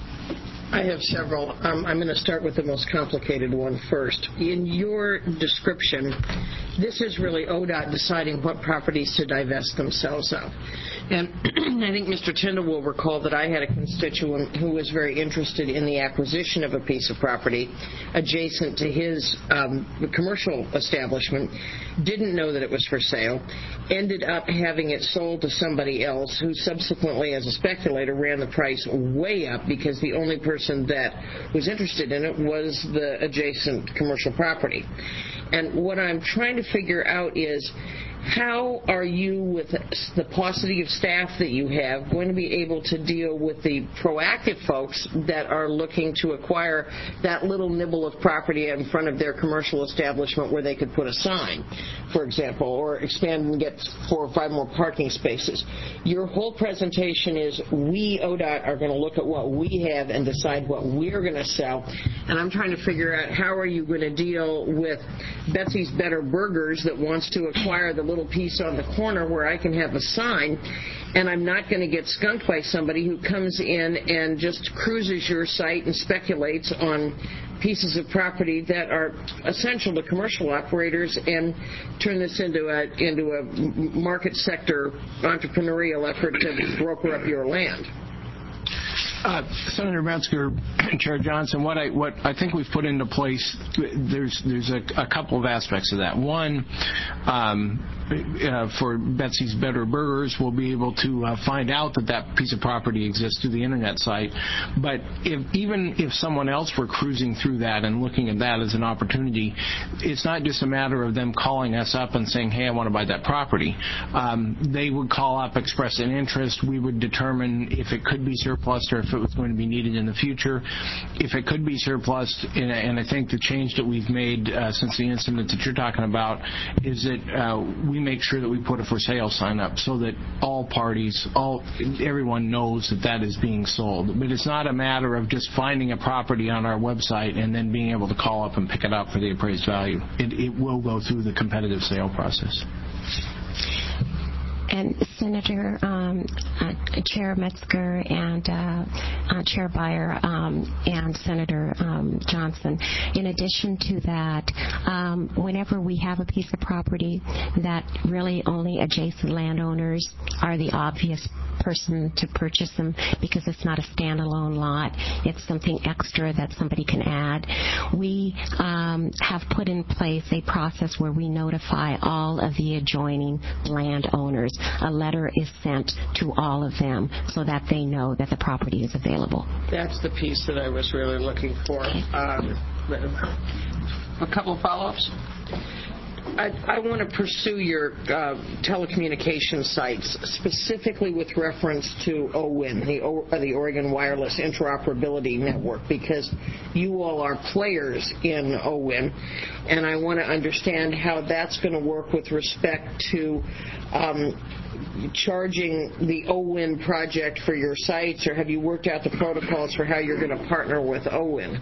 I have several. Um, I'm going to start with the most complicated one first. In your description, this is really O D O T deciding what properties to divest themselves of. And I think Mister Tyndall will recall that I had a constituent who was very interested in the acquisition of a piece of property adjacent to his um, commercial establishment, didn't know that it was for sale, ended up having it sold to somebody else who subsequently, as a speculator, ran the price way up because the only person that was interested in it was the adjacent commercial property. And what I'm trying to figure out is, how are you, with the paucity of staff that you have, going to be able to deal with the proactive folks that are looking to acquire that little nibble of property in front of their commercial establishment where they could put a sign, for example, or expand and get four or five more parking spaces? Your whole presentation is, we, O D O T, are going to look at what we have and decide what we're going to sell. And I'm trying to figure out, how are you going to deal with Betsy's Better Burgers that wants to acquire the little piece on the corner where I can have a sign, and I'm not going to get skunked by somebody who comes in and just cruises your site and speculates on pieces of property that are essential to commercial operators and turn this into a into a market sector entrepreneurial effort to broker up your land. Uh, Senator Metzger, Chair Johnson, what I what I think we've put into place, there's there's a, a couple of aspects of that. One, um, uh, for Betsy's Better Burgers, we'll be able to uh, find out that that piece of property exists through the internet site. But if even if someone else were cruising through that and looking at that as an opportunity, it's not just a matter of them calling us up and saying, hey, I want to buy that property. Um, they would call up, express an interest. We would determine if it could be surplus or if it was going to be needed in the future. If it could be surplus, and, and I think the change that we've made uh, since the incident that you're talking about is that uh, we make sure that we put a for sale sign up so that all parties, all everyone knows that that is being sold. But it's not a matter of just finding a property on our website and then being able to call up and pick it up for the appraised value. It, it will go through the competitive sale process. And Senator um, uh, Chair Metzger and uh, uh, Chair Beyer um, and Senator um, Johnson, in addition to that, um, whenever we have a piece of property that really only adjacent landowners are the obvious person to purchase them because it's not a standalone lot, it's something extra that somebody can add, we um, have put in place a process where we notify all of the adjoining landowners. A letter is sent to all of them so that they know that the property is available. That's the piece that I was really looking for. Um, a couple of follow-ups. I, I want to pursue your uh, telecommunication sites, specifically with reference to O W I N, the, o, uh, the Oregon Wireless Interoperability Network, because you all are players in O W I N, and I want to understand how that's going to work with respect to um, charging the O W I N project for your sites, or have you worked out the protocols for how you're going to partner with O W I N?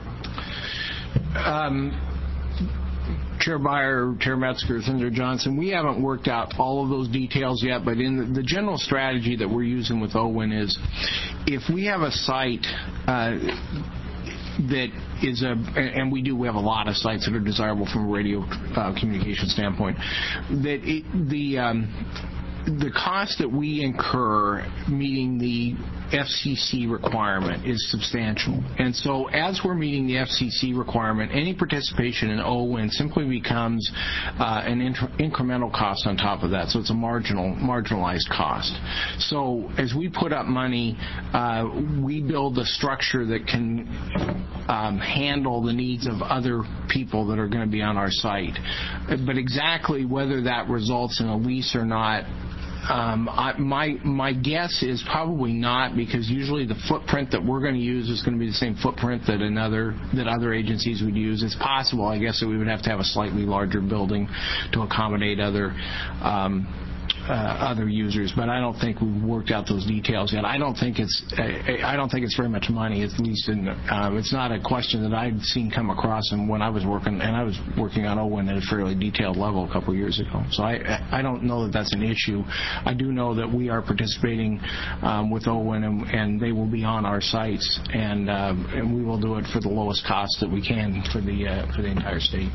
Um, Chair Beyer, Chair Metzger, Senator Johnson, we haven't worked out all of those details yet, but in the, the general strategy that we're using with O W I N is, if we have a site uh, that is a, and we do, we have a lot of sites that are desirable from a radio uh, communication standpoint, that it, the um, the cost that we incur meeting the F C C requirement is substantial. And so as we're meeting the F C C requirement, any participation in O W I N simply becomes uh, an inter- incremental cost on top of that. So it's a marginal, marginalized cost. So as we put up money, uh, we build a structure that can um, handle the needs of other people that are going to be on our site. But exactly whether that results in a lease or not, Um, I, my my guess is probably not, because usually the footprint that we're going to use is going to be the same footprint that another that other agencies would use. It's possible, I guess, that we would have to have a slightly larger building to accommodate other um, uh, other users, but I don't think we've worked out those details yet. I don't think it's I don't think it's very much money. At least in, um, it's not a question that I've seen come across. And when I was working, and I was working on O W I N at a fairly detailed level a couple of years ago, so I I don't know that that's an issue. I do know that we are participating um, with O W I N, and, and they will be on our sites, and uh, and we will do it for the lowest cost that we can for the uh, for the entire state.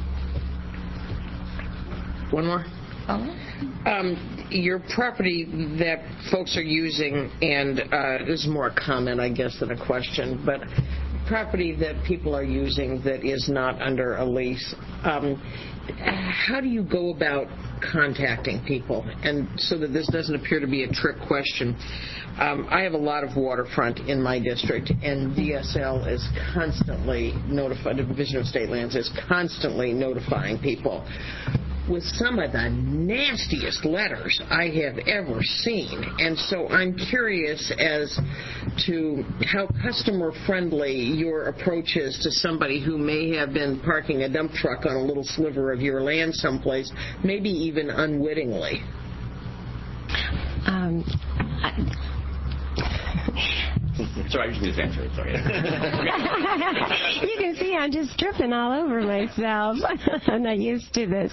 One more. Um, your property that folks are using, and uh, this is more a comment, I guess, than a question, but property that people are using that is not under a lease, um, how do you go about contacting people? And so that this doesn't appear to be a trick question, um, I have a lot of waterfront in my district, and D S L is constantly notifying, the Division of State Lands is constantly notifying people with some of the nastiest letters I have ever seen. And so I'm curious as to how customer-friendly your approach is to somebody who may have been parking a dump truck on a little sliver of your land someplace, maybe even unwittingly. Um, I Sorry, I just need to answer it. Sorry. You can see I'm just tripping all over myself. I'm not used to this.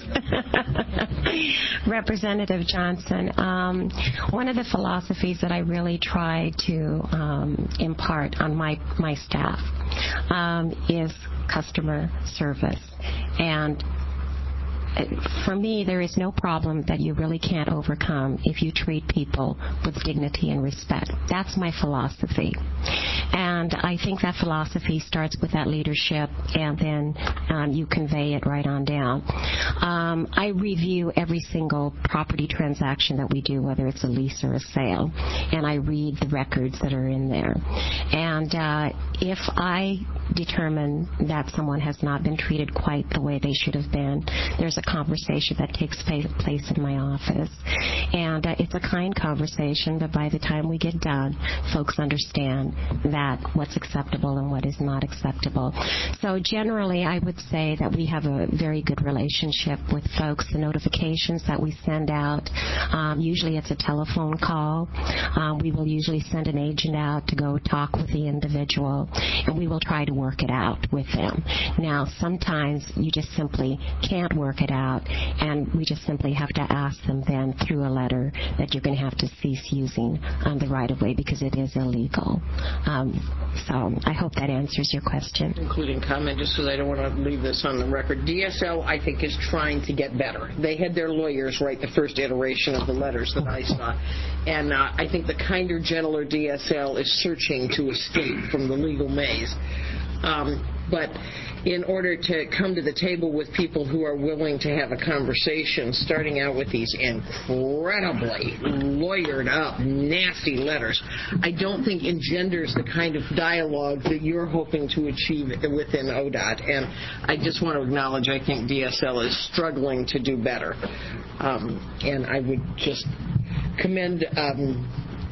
Representative Johnson, um, one of the philosophies that I really try to um, impart on my, my staff um, is customer service. And for me, there is no problem that you really can't overcome if you treat people with dignity and respect. That's my philosophy. And I think that philosophy starts with that leadership, and then um, you convey it right on down. Um, I review every single property transaction that we do, whether it's a lease or a sale, and I read the records that are in there. And uh, if I determine that someone has not been treated quite the way they should have been, there's a conversation that takes place in my office. And uh, it's a kind conversation, but by the time we get done, folks understand that what's acceptable and what is not acceptable. So generally, I would say that we have a very good relationship with folks. The notifications that we send out, um, usually it's a telephone call. Um, we will usually send an agent out to go talk with the individual, and we will try to work it out with them. Now, sometimes you just simply can't work it out, and we just simply have to ask them then through a letter that you're going to have to cease using um, the right-of-way because it is illegal. Um, so I hope that answers your question. Including comment, just because I don't want to leave this on the record. D S L, I think, is trying to get better. They had their lawyers write the first iteration of the letters that I saw. And uh, I think the kinder, gentler D S L is searching to escape from the legal maze. Um, but in order to come to the table with people who are willing to have a conversation, starting out with these incredibly lawyered up, nasty letters, I don't think engenders the kind of dialogue that you're hoping to achieve within O D O T. And I just want to acknowledge, I think D S L is struggling to do better. Um, and I would just commend um,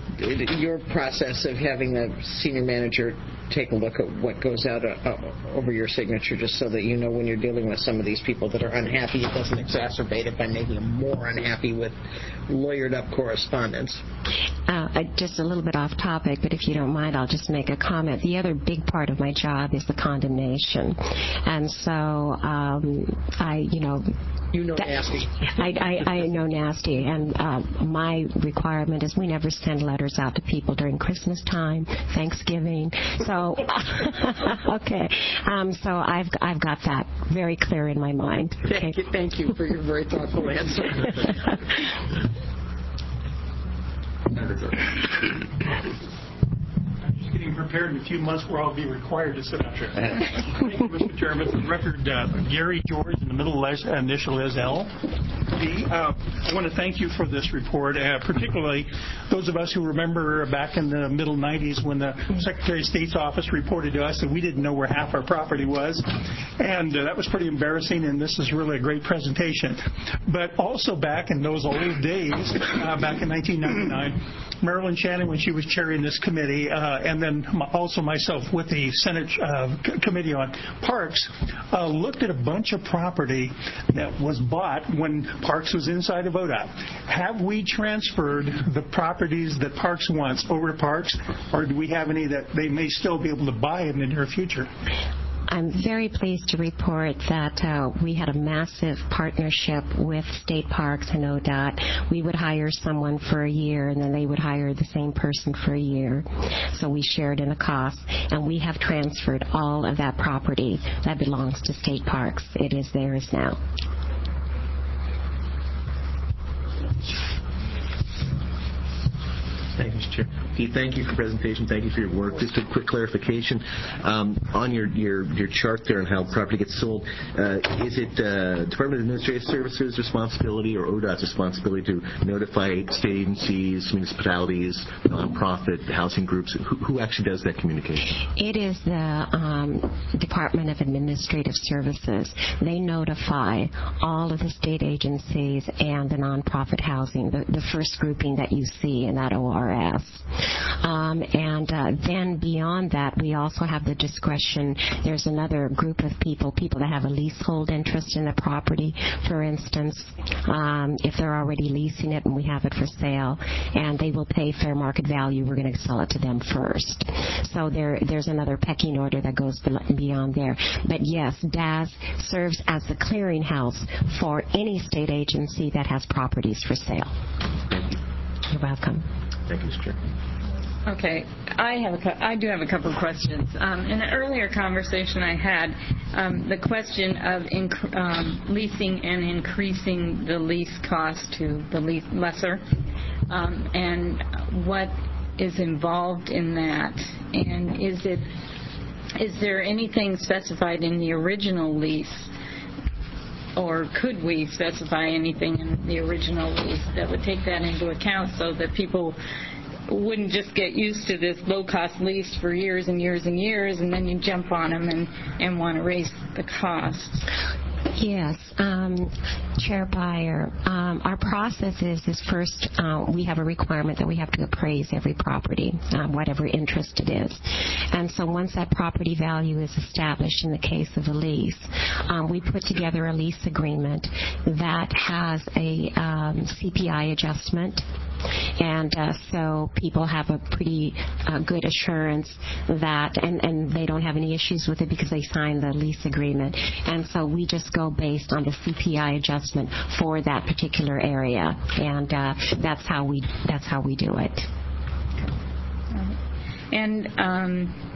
your process of having the senior manager take a look at what goes out uh, over your signature, just so that you know when you're dealing with some of these people that are unhappy, it doesn't exacerbate it by making them more unhappy with lawyered up correspondence. Uh, just a little bit off topic, but if you don't mind, I'll just make a comment. The other big part of my job is the condemnation. And so um, I, you know, You know that, nasty. I, I, I know nasty, and uh, my requirement is we never send letters out to people during Christmas time, Thanksgiving. So, okay. Um, so I've I've got that very clear in my mind. Okay. Thank you, thank you for your very thoughtful answer. Senator George. Getting prepared in a few months where I'll be required to sit up here. Thank you, Mister Chairman. For the record, uh, Gary George, and the middle initial is L. B. Uh, I want to thank you for this report, uh, particularly those of us who remember back in the middle nineties when the Secretary of State's office reported to us that we didn't know where half our property was. And uh, that was pretty embarrassing, and this is really a great presentation. But also back in those old days, uh, back in nineteen ninety-nine, Marilyn Shannon, when she was chairing this committee, uh, and then also myself with the Senate uh, Committee on Parks, uh, looked at a bunch of property that was bought when Parks was inside of O D O T. Have we transferred the properties that Parks wants over to Parks, or do we have any that they may still be able to buy in the near future? I'm very pleased to report that uh, we had a massive partnership with State Parks and O D O T. We would hire someone for a year, and then they would hire the same person for a year. So we shared in the cost, and we have transferred all of that property that belongs to State Parks. It is theirs now. Thank you, Mister Chair. Pete, thank you for the presentation. Thank you for your work. Just a quick clarification. Um, on your, your, your chart there on how property gets sold, uh, is it uh, Department of Administrative Services responsibility or O D O T's responsibility to notify state agencies, municipalities, nonprofit, housing groups? Who, who actually does that communication? It is the um, Department of Administrative Services. They notify all of the state agencies and the nonprofit housing, the, the first grouping that you see in that O R S. Um, and uh, then beyond that, we also have the discretion. There's another group of people, people that have a leasehold interest in the property, for instance, um, if they're already leasing it and we have it for sale, and they will pay fair market value, we're going to sell it to them first. So there, there's another pecking order that goes beyond there. But yes, D A S serves as the clearinghouse for any state agency that has properties for sale. Thank you. You're welcome. Thank you, Mister Chair. Okay, I have a, I do have a couple of questions. Um, in an earlier conversation I had, um, the question of inc- um, leasing and increasing the lease cost to the lease lesser, um, and what is involved in that, and is it is there anything specified in the original lease? Or could we specify anything in the original lease that would take that into account so that people wouldn't just get used to this low-cost lease for years and years and years, and then you jump on them and, and want to raise the costs? Yes, um, Chair Byer, um, our process is, is first uh, we have a requirement that we have to appraise every property, uh, whatever interest it is. And so once that property value is established in the case of a lease, um, we put together a lease agreement that has a um, C P I adjustment. And uh, so people have a pretty uh, good assurance that, and, and they don't have any issues with it because they signed the lease agreement. And so we just go based on the C P I adjustment for that particular area, and uh, that's how we that's how we do it. And um,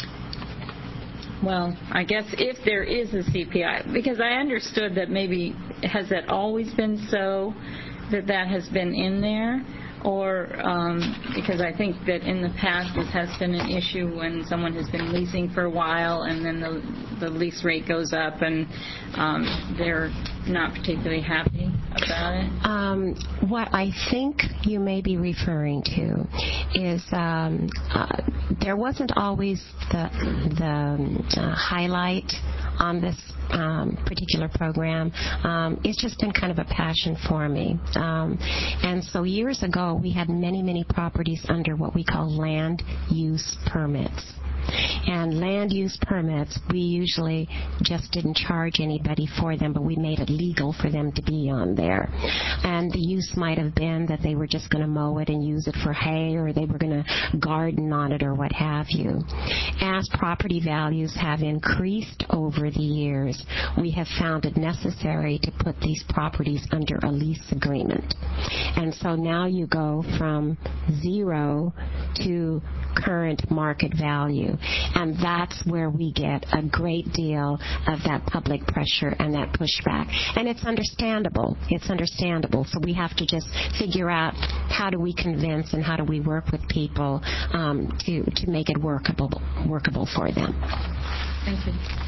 well, I guess if there is a C P I, because I understood that maybe has that always been so, that that has been in there. Or um, because I think that in the past this has been an issue when someone has been leasing for a while and then the, the lease rate goes up and um, they're not particularly happy about it. Um, what I think you may be referring to is um, uh, there wasn't always the, the uh, highlight on this um, particular program. Um, it's just been kind of a passion for me. Um, and so years ago, we had many, many properties under what we call land use permits. And land use permits, we usually just didn't charge anybody for them, but we made it legal for them to be on there. And the use might have been that they were just going to mow it and use it for hay, or they were going to garden on it, or what have you. As property values have increased over the years, we have found it necessary to put these properties under a lease agreement. And so now you go from zero to current market value. And that's where we get a great deal of that public pressure and that pushback. And it's understandable. It's understandable. So we have to just figure out how do we convince and how do we work with people um, to, to make it workable, workable for them. Thank you.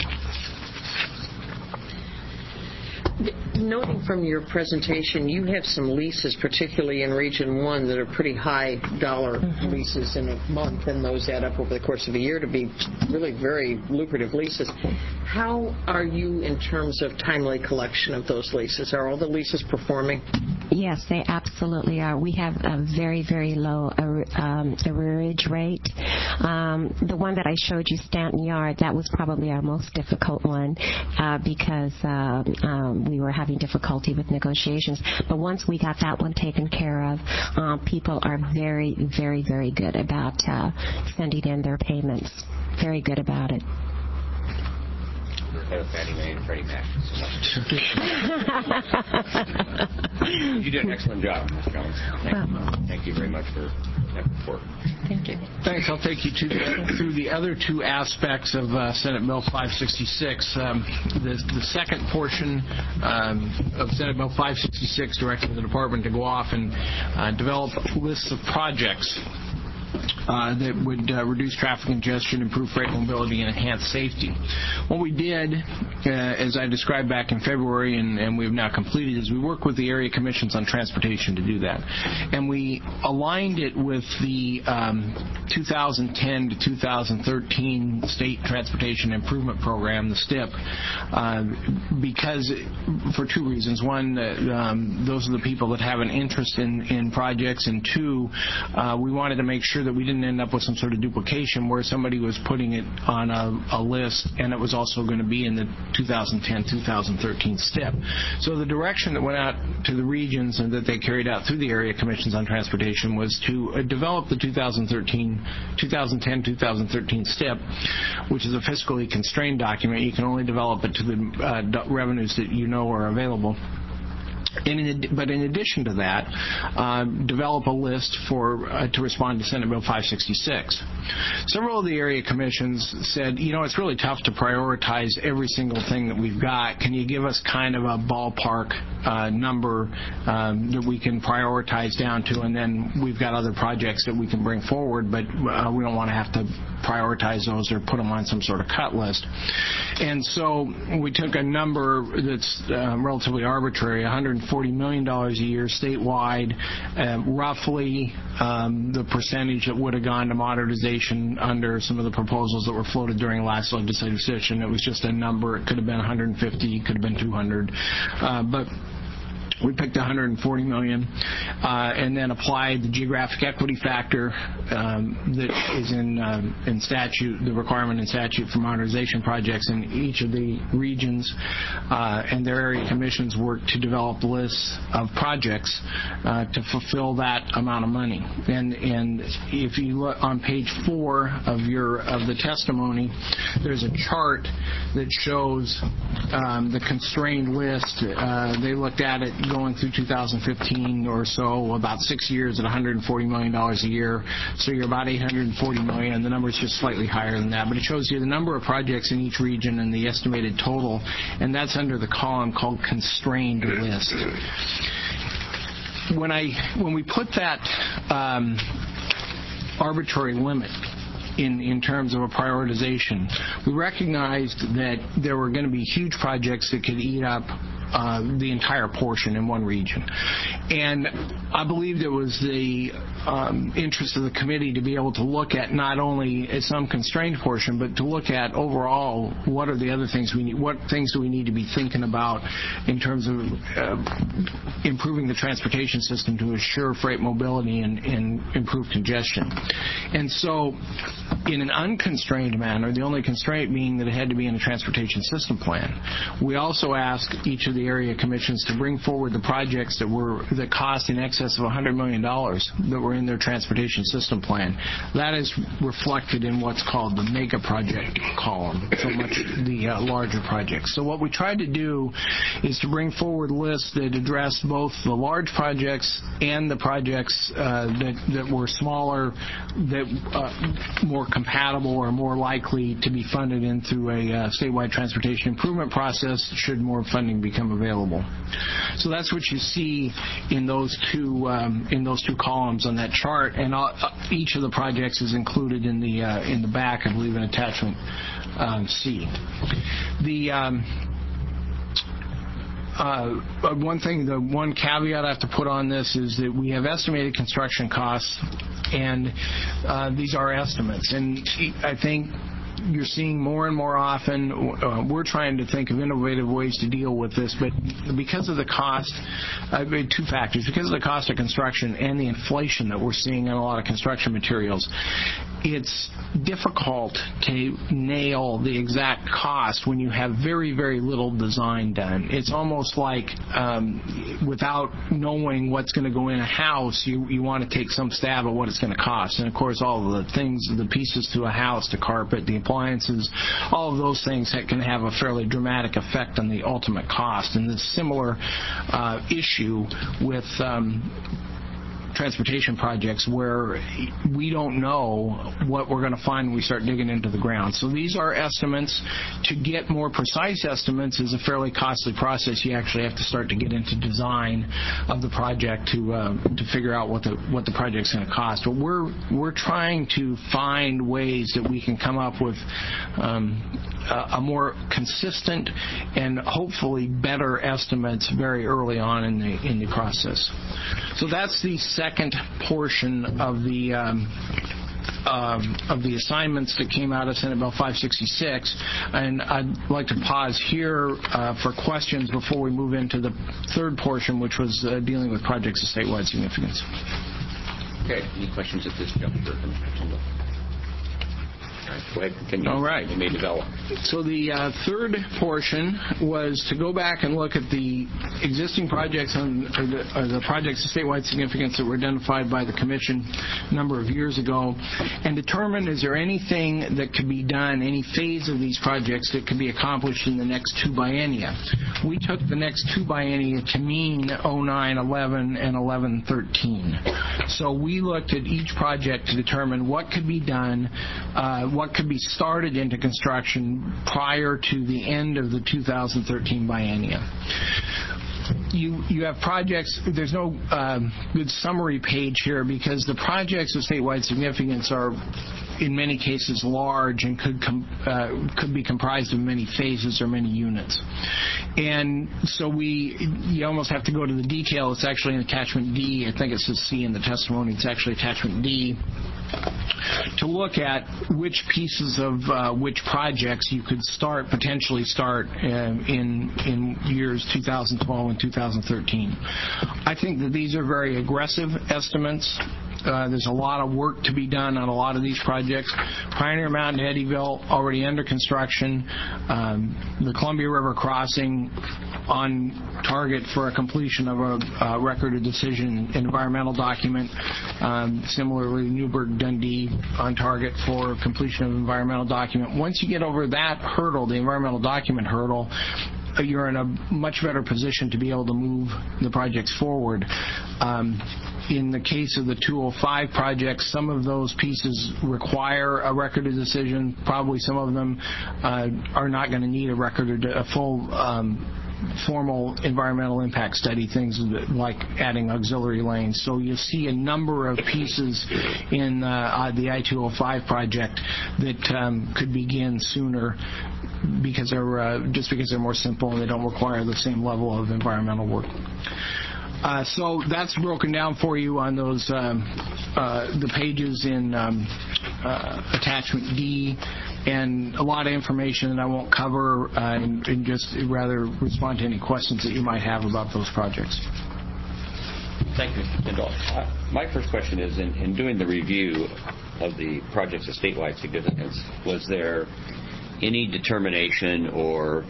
Noting from your presentation, you have some leases, particularly in Region one, that are pretty high dollar mm-hmm. leases in a month, and those add up over the course of a year to be really very lucrative leases. How are you in terms of timely collection of those leases? Are all the leases performing? Yes, they absolutely are. We have a very, very low um, arrearage rate. Um, the one that I showed you, Stanton Yard, that was probably our most difficult one uh, because uh, um, we were having difficulty with negotiations. But once we got that one taken care of, um, people are very, very, very good about uh, sending in their payments. Very good about it. Head of Fannie Mae and Freddie Mac. You did an excellent job, Miz Jones. Thank, you. Thank you very much for that report. Thank you. Thanks. I'll take you to the, through the other two aspects of uh, Senate Bill five sixty-six. Um, the, the second portion um, of Senate Bill five sixty-six directing the department to go off and uh, develop lists of projects Uh, that would uh, reduce traffic congestion, improve freight mobility, and enhance safety. What we did, uh, as I described back in February, and, and we've now completed, is we worked with the area commissions on transportation to do that. And we aligned it with the um, two thousand ten to two thousand thirteen State Transportation Improvement Program, the STIP, uh, because for two reasons. One, uh, um, those are the people that have an interest in, in projects, and two, uh, we wanted to make sure that we didn't end up with some sort of duplication where somebody was putting it on a, a list and it was also going to be in the two thousand ten to two thousand thirteen STIP. So the direction that went out to the regions and that they carried out through the area commissions on transportation was to uh, develop the two thousand thirteen, two thousand ten to two thousand thirteen STIP, which is a fiscally constrained document. You can only develop it to the uh, revenues that you know are available. In, but in addition to that, uh, develop a list for uh, to respond to Senate Bill five sixty-six. Several of the area commissions said, you know, it's really tough to prioritize every single thing that we've got. Can you give us kind of a ballpark uh, number um, that we can prioritize down to, and then we've got other projects that we can bring forward, but uh, we don't want to have to prioritize those or put them on some sort of cut list. And so we took a number that's uh, relatively arbitrary, one hundred forty million dollars a year statewide, uh, roughly um, the percentage that would have gone to modernization under some of the proposals that were floated during last legislative session. It was just a number. It could have been one hundred fifty, could have been two hundred. Uh, but we picked one hundred forty million dollars uh, and then applied the geographic equity factor um, that is in uh, in statute, the requirement in statute for modernization projects in each of the regions, uh, and their area commissions worked to develop lists of projects uh, to fulfill that amount of money. And and if you look on page four of your of the testimony, there's a chart that shows um, the constrained list. Uh, they looked at it going through two thousand fifteen or so, about six years at one hundred forty million dollars a year. So you're about eight hundred forty million dollars, and the number is just slightly higher than that. But it shows you the number of projects in each region and the estimated total, and that's under the column called constrained list. When I when we put that um, arbitrary limit In, in terms of a prioritization, we recognized that there were going to be huge projects that could eat up uh, the entire portion in one region. And I believed it was the um, interest of the committee to be able to look at not only at some constrained portion, but to look at overall what are the other things we need, what things do we need to be thinking about in terms of uh, improving the transportation system to assure freight mobility and, and improve congestion. And so in an unconstrained manner, the only constraint being that it had to be in a transportation system plan, we also asked each of the area commissions to bring forward the projects that were that cost in excess of one hundred million dollars that were in their transportation system plan. That is reflected in what's called the mega project column, so much the uh, larger projects. So what we tried to do is to bring forward lists that address both the large projects and the projects uh, that, that were smaller, that uh, more compatible or more likely to be funded in through a uh, statewide transportation improvement process should more funding become available. So that's what you see in those two um, in those two columns on that chart, and all, uh, each of the projects is included in the uh, in the back, I believe, in attachment um, C. The um, uh, one thing, the one caveat I have to put on this is that we have estimated construction costs, and uh, these are estimates, and I think you're seeing more and more often, uh, we're trying to think of innovative ways to deal with this, but because of the cost, uh, two factors, because of the cost of construction and the inflation that we're seeing in a lot of construction materials, it's difficult to nail the exact cost when you have very, very little design done. It's almost like um, without knowing what's going to go in a house, you, you want to take some stab at what it's going to cost. And, of course, all of the things, the pieces to a house, the carpet, the appliances, all of those things that can have a fairly dramatic effect on the ultimate cost. And this similar uh, issue with um, transportation projects where we don't know what we're going to find when we start digging into the ground. So these are estimates. To get more precise estimates is a fairly costly process. You actually have to start to get into design of the project to uh, to figure out what the what the project's going to cost. But we're we're trying to find ways that we can come up with um, a, a more consistent and hopefully better estimates very early on in the in the process. So that's the second portion of the um, um, of the assignments that came out of Senate Bill five sixty-six, and I'd like to pause here uh, for questions before we move into the third portion, which was uh, dealing with projects of statewide significance. Okay. Any questions at this juncture? All right, go ahead, continue. All right. You may develop. So the uh, third portion was to go back and look at the existing projects on, or the, or the projects of statewide significance that were identified by the Commission a number of years ago, and determine is there anything that could be done, any phase of these projects that could be accomplished in the next two biennia. We took the next two biennia to mean oh nine eleven and eleven thirteen. So we looked at each project to determine what could be done, uh, what could be started into construction prior to the end of the two thousand thirteen biennia. You you have projects, there's no um, good summary page here because the projects of statewide significance are in many cases large and could com, uh, could be comprised of many phases or many units. And so we, you almost have to go to the detail. It's actually in attachment D. I think it says C in the testimony. It's actually attachment D, to look at which pieces of uh, which projects you could start, potentially start uh, in in years two thousand twelve and two thousand thirteen. I think that these are very aggressive estimates. Uh, there's a lot of work to be done on a lot of these projects. Pioneer Mountain, Eddyville, already under construction. Um, the Columbia River Crossing, on target for a completion of a uh, record of decision environmental document. Um, similarly, Newburgh, Dundee, on target for completion of environmental document. Once you get over that hurdle, the environmental document hurdle, you're in a much better position to be able to move the projects forward. Um, in the case of the two oh five projects, some of those pieces require a record of decision. Probably some of them uh, are not going to need a record or a full um, formal environmental impact study, things like adding auxiliary lanes. So you'll see a number of pieces in uh, the I two oh five project that um, could begin sooner because they're uh, just because they're more simple and they don't require the same level of environmental work. Uh, so that's broken down for you on those um, uh, the pages in um, uh, attachment D, and a lot of information that I won't cover, uh, and, and just rather respond to any questions that you might have about those projects. Thank you, Mister Tyndall. Uh, my first question is, in, in doing the review of the projects of statewide significance, was there any determination or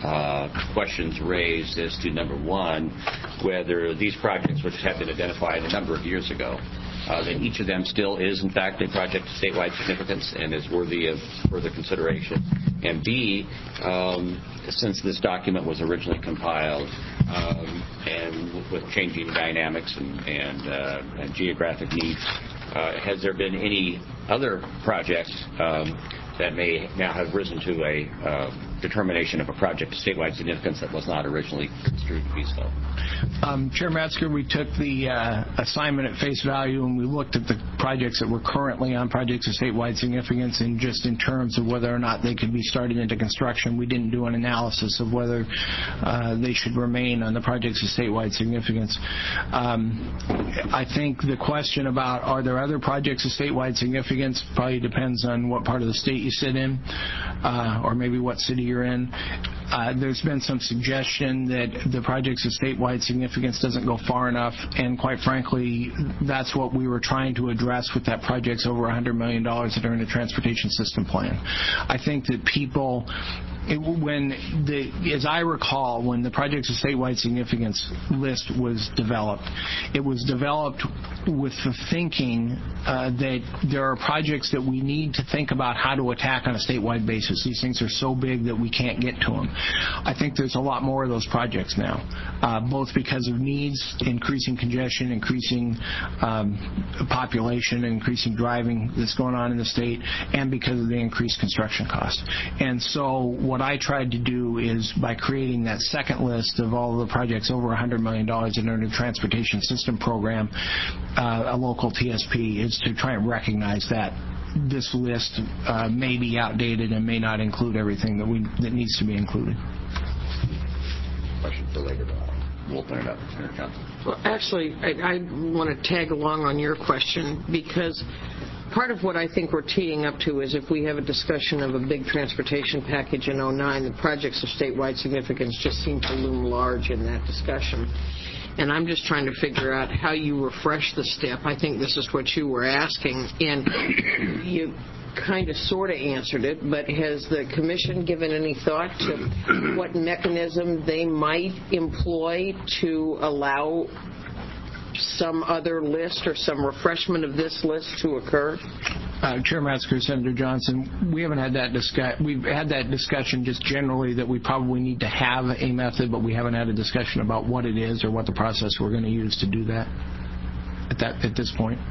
uh, questions raised as to, number one, whether these projects, which have been identified a number of years ago, uh, that each of them still is, in fact, a project of statewide significance and is worthy of further consideration. And B, um, since this document was originally compiled, um, and with changing dynamics and, and, uh, and geographic needs, uh, has there been any other projects um, that may now have risen to a uh, determination of a project of statewide significance that was not originally construed to be so? Um, Chair Metzger, we took the uh, assignment at face value and we looked at the projects that were currently on projects of statewide significance, and just in terms of whether or not they could be started into construction. We didn't do an analysis of whether uh, they should remain on the projects of statewide significance. Um, I think the question about are there other projects of statewide significance probably depends on what part of the state you sit in, uh, or maybe what city you're in. Uh, there's been some suggestion that the projects of statewide significance doesn't go far enough, and quite frankly, that's what we were trying to address with that project's over one hundred million dollars that are in the transportation system plan. I think that people, it, when the, as I recall, when the projects of statewide significance list was developed, it was developed with the thinking uh, that there are projects that we need to think about how to attack on a statewide basis. These things are so big that we can't get to them. I think there's a lot more of those projects now, uh, both because of needs, increasing congestion, increasing um, population, increasing driving that's going on in the state, and because of the increased construction costs. And so what I tried to do is, by creating that second list of all of the projects over one hundred million dollars in our new transportation system program, uh, a local T S P, is to try and recognize that this list uh, may be outdated and may not include everything that we that needs to be included. Question for later, but we'll open it up. Senator Johnson. Well, actually, I, I want to tag along on your question, because part of what I think we're teeing up to is if we have a discussion of a big transportation package in oh nine, the projects of statewide significance just seem to loom large in that discussion. And I'm just trying to figure out how you refresh the step. I think this is what you were asking, and you kind of sort of answered it, but has the Commission given any thought to what mechanism they might employ to allow some other list or some refreshment of this list to occur? Uh, Chair Metzger, Senator Johnson, we haven't had that discussion. We've had that discussion just generally that we probably need to have a method, but we haven't had a discussion about what it is or what the process we're going to use to do that at that at this point.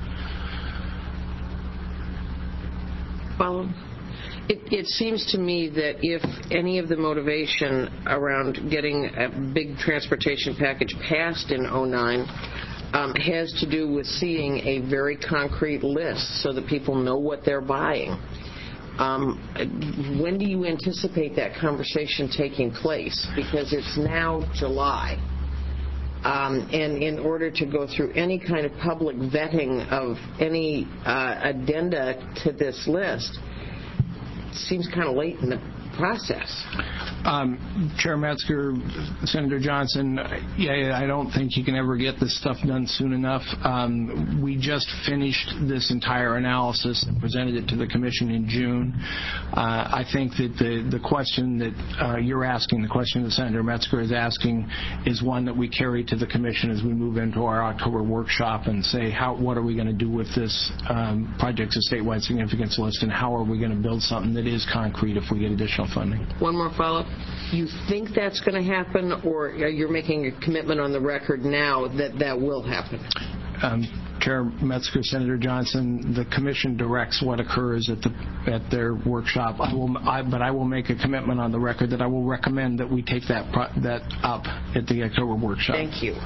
Well, it, it seems to me that if any of the motivation around getting a big transportation package passed in oh nine Um, has to do with seeing a very concrete list so that people know what they're buying. Um, when do you anticipate that conversation taking place? Because it's now July. Um, and in order to go through any kind of public vetting of any uh, addenda to this list, it seems kind of late in the process. Um, Chair Metzger, Senator Johnson, yeah, I don't think you can ever get this stuff done soon enough. Um, we just finished this entire analysis and presented it to the Commission in June. Uh, I think that the, the question that uh, you're asking, the question that Senator Metzger is asking, is one that we carry to the Commission as we move into our October workshop and say, how, what are we going to do with this um, projects of statewide significance list, and how are we going to build something that is concrete if we get additional funding. One more follow-up. You think that's going to happen, or you're making a commitment on the record now that that will happen? Um, Chair Metzger, Senator Johnson, the Commission directs what occurs at the at their workshop. I will, I, but I will make a commitment on the record that I will recommend that we take that pro, that up at the October workshop. Thank you.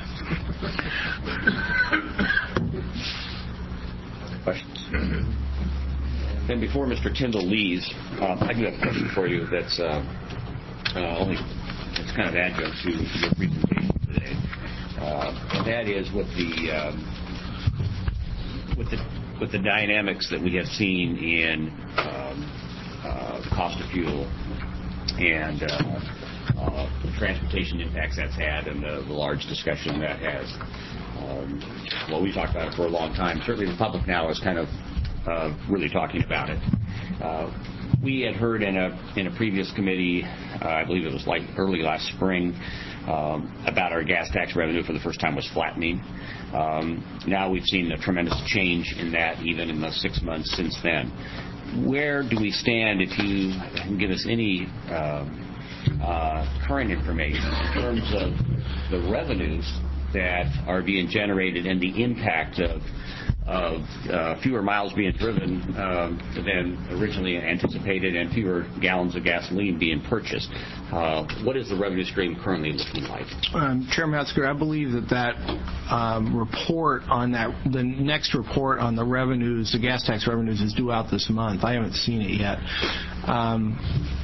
Questions? And before Mister Tyndall leaves, um, I do have a question for you that's uh, uh, only it's kind of adjunct to your presentation today, uh, and that is with the um, with the with the dynamics that we have seen in um, uh, the cost of fuel and uh, uh, the transportation impacts that's had, and the, the large discussion that has. Um, well, we talked about it for a long time. Certainly, the public now is kind of Uh, really talking about it. Uh, we had heard in a in a previous committee uh, I believe it was like early last spring, um, about our gas tax revenue for the first time was flattening. Um, now we've seen a tremendous change in that even in the six months since then. Where do we stand, if you can give us any uh, uh, current information in terms of the revenues that are being generated and the impact of of uh, fewer miles being driven um, than originally anticipated and fewer gallons of gasoline being purchased? Uh, what is the revenue stream currently looking like? Um, Chairman Metzger, I believe that that um, report on that, the next report on the revenues, the gas tax revenues, is due out this month. I haven't seen it yet. Um,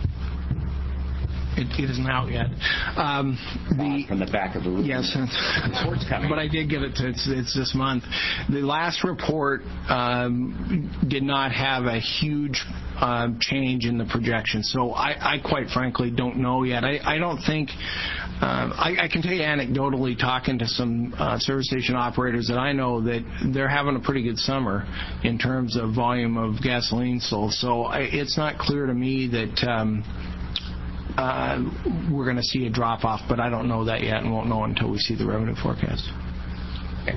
It, it isn't out yet. Um, the, From the back of the room. Yes. Report's coming. But I did get it to, it's, it's this month. The last report um, did not have a huge um, change in the projection. So I, I quite frankly don't know yet. I, I don't think, um, I, I can tell you anecdotally, talking to some uh, service station operators that I know, that they're having a pretty good summer in terms of volume of gasoline sold. So I, it's not clear to me that um, Uh, we're going to see a drop-off, but I don't know that yet and won't know until we see the revenue forecast. Okay.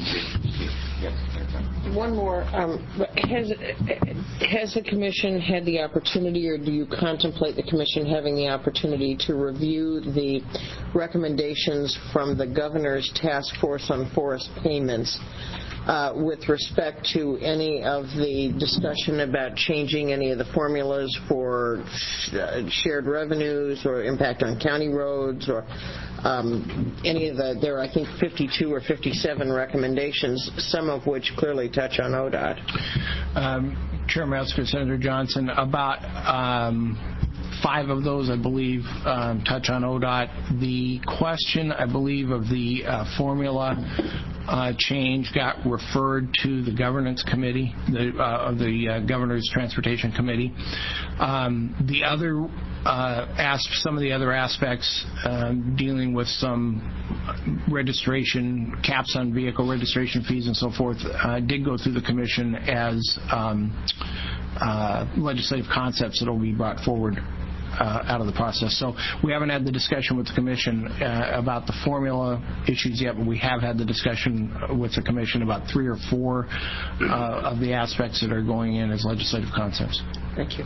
One more. Um, has, has the Commission had the opportunity, or do you contemplate the Commission having the opportunity to review the recommendations from the Governor's Task Force on Forest Payments Uh, with respect to any of the discussion about changing any of the formulas for sh- uh, shared revenues or impact on county roads, or um, any of the, there are I think fifty-two or fifty-seven recommendations, some of which clearly touch on O D O T? Um, Chairman Metzger, Senator Johnson, about um, five of those, I believe, um, touch on O D O T. The question, I believe, of the uh, formula Uh, change got referred to the governance committee, the, uh, of the uh, governor's transportation committee. Um, the other, uh, as some of the other aspects uh, dealing with some registration caps on vehicle registration fees and so forth uh, did go through the commission as um, uh, legislative concepts that will be brought forward Uh, out of the process. So we haven't had the discussion with the Commission uh, about the formula issues yet, but we have had the discussion with the Commission about three or four uh, of the aspects that are going in as legislative concepts. Thank you.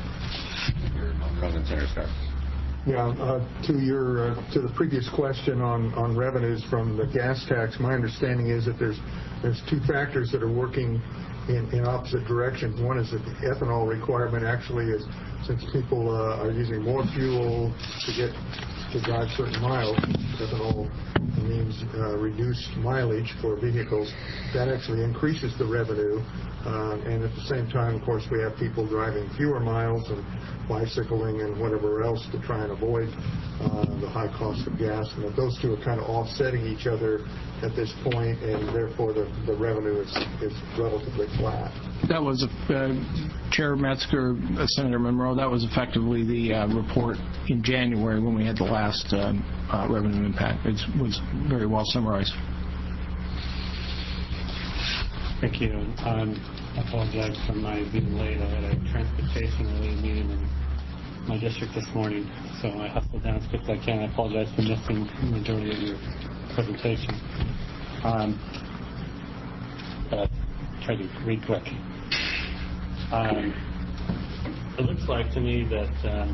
Yeah, uh, to your uh, to the previous question on, on revenues from the gas tax, my understanding is that there's there's two factors that are working in, in opposite directions. One is that the ethanol requirement actually is, since people uh, are using more fuel to get to drive certain miles, ethanol means uh, reduced mileage for vehicles. That actually increases the revenue, uh, and at the same time, of course, we have people driving fewer miles and bicycling and whatever else to try and avoid uh, the high cost of gas, and that those two are kind of offsetting each other at this point, and therefore the, the revenue is, is relatively flat. That was, uh, Chair Metzger, uh, Senator Monroe, that was effectively the uh, report in January when we had the last um, uh, revenue impact. It was very well summarized. Thank you. Um, I apologize for my being late. I had a transportation-related meeting in my district this morning, so I hustled down as quick as I can. I apologize for missing the majority of your presentation. Um, but try to read quick. Um, it looks like to me that um,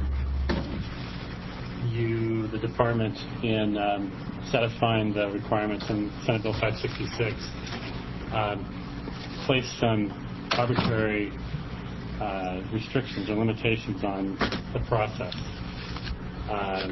you, the department, in um, satisfying the requirements in Senate Bill five sixty-six, um, placed some arbitrary uh, restrictions or limitations on the process um,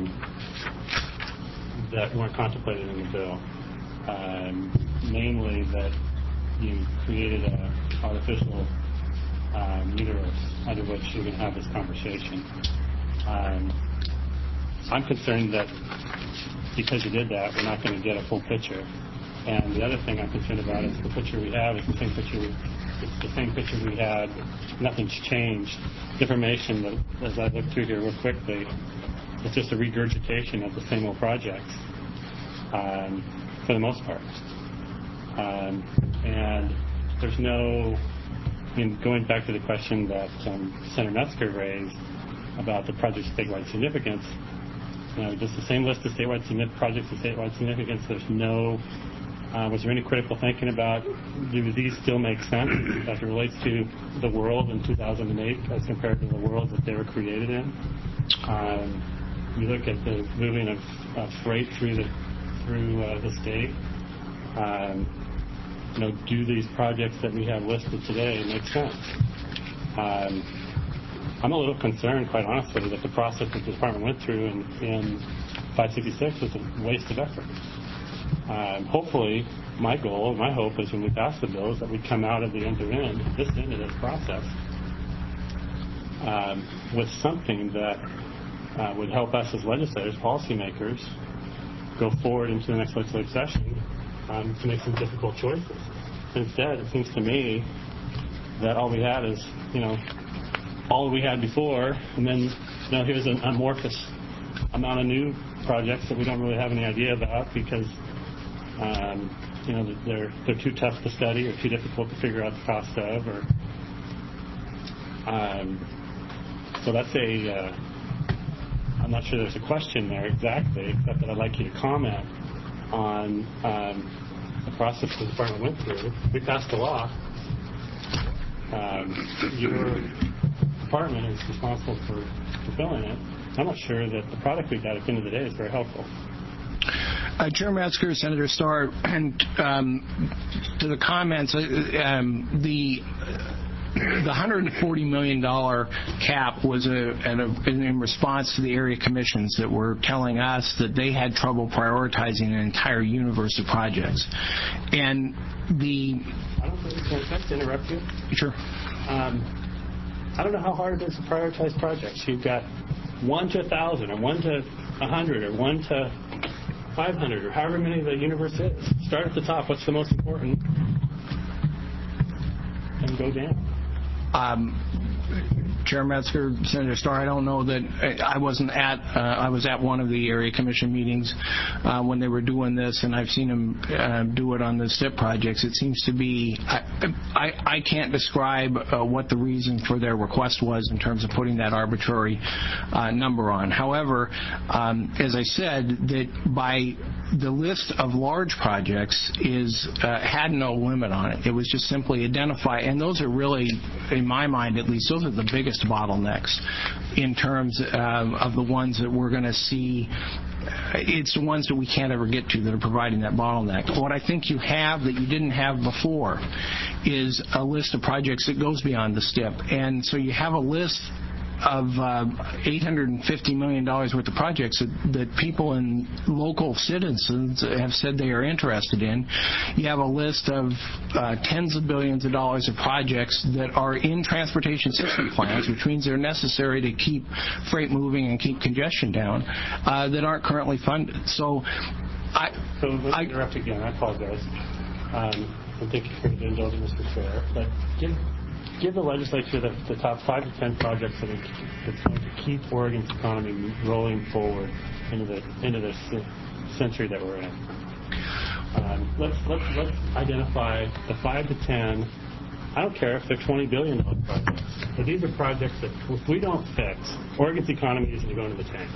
that weren't contemplated in the bill. Um, namely, that you created an artificial um, universe under which you can have this conversation. Um, I'm concerned that because you did that, we're not going to get a full picture. And the other thing I'm concerned about is the picture we have is the same picture. It's the same picture we had. Nothing's changed. Information that, as I look through here real quickly, it's just a regurgitation of the same old projects, um, for the most part. Um, and there's no, I mean, going back to the question that um, Senator Metzger raised about the project's statewide significance, You know, just the same list of statewide significant projects of statewide significance. There's no. Uh, was there any critical thinking about do these still make sense as it relates to the world in two thousand eight as compared to the world that they were created in? Um, you look at the moving of, of freight through the through uh, the state. Um, you know, do these projects that we have listed today make sense? Um, I'm a little concerned, quite honestly, that the process that the department went through in, in five sixty-six was a waste of effort. Um, hopefully, my goal, my hope is when we pass the bills that we come out of the end to end, this end of this process, um, with something that uh, would help us as legislators, policymakers, go forward into the next legislative session um, to make some difficult choices. Instead, it seems to me that all we had is, you know, all we had before, and then, you know, here's an amorphous amount of new projects that we don't really have any idea about because, um, you know, they're they're too tough to study or too difficult to figure out the cost of, or um, so that's a. Uh, I'm not sure there's a question there exactly, except that I'd like you to comment on um, the process the department went through. We passed a law. Um, your department is responsible for fulfilling it. I'm not sure that the product we got at the end of the day is very helpful. Uh, Chair Metzger, Senator Starr, and um, to the comments, uh, um, the the one hundred forty million dollars cap was a, a, in response to the area commissions that were telling us that they had trouble prioritizing an entire universe of projects. And the... I don't think it's sense to interrupt you. Sure. Um, I don't know how hard it is to prioritize projects. You've got one to one thousand, or one to one hundred, or one to five hundred, or however many the universe is. Start at the top. What's the most important? And go down. Um, Chair Metzger, Senator Starr, I don't know that I wasn't at. Uh, I was at one of the area commission meetings uh, when they were doing this, and I've seen them uh, do it on the S I P projects. It seems to be. I I, I can't describe uh, what the reason for their request was in terms of putting that arbitrary uh, number on. However, um, as I said, that by the list of large projects is uh, had no limit on it. It was just simply identify, and those are really, in my mind at least, those are the biggest bottlenecks in terms um, of the ones that we're going to see. It's the ones that we can't ever get to that are providing that bottleneck. What I think you have that you didn't have before is a list of projects that goes beyond the S T I P. And so you have a list of uh, eight hundred fifty million dollars worth of projects that, that people and local citizens have said they are interested in. You have a list of uh, tens of billions of dollars of projects that are in transportation system plans, which means they're necessary to keep freight moving and keep congestion down, uh, that aren't currently funded. So I... So let me interrupt again. I apologize. Um, and thank you for the indulgence, Mister Chair. But give... Give the legislature the, the top five to ten projects that are, that's going to keep Oregon's economy rolling forward into the into this century that we're in. Um, let's let's let's identify the five to ten. I don't care if they're twenty billion dollar projects, but these are projects that if we don't fix, Oregon's economy is going to go into the tank.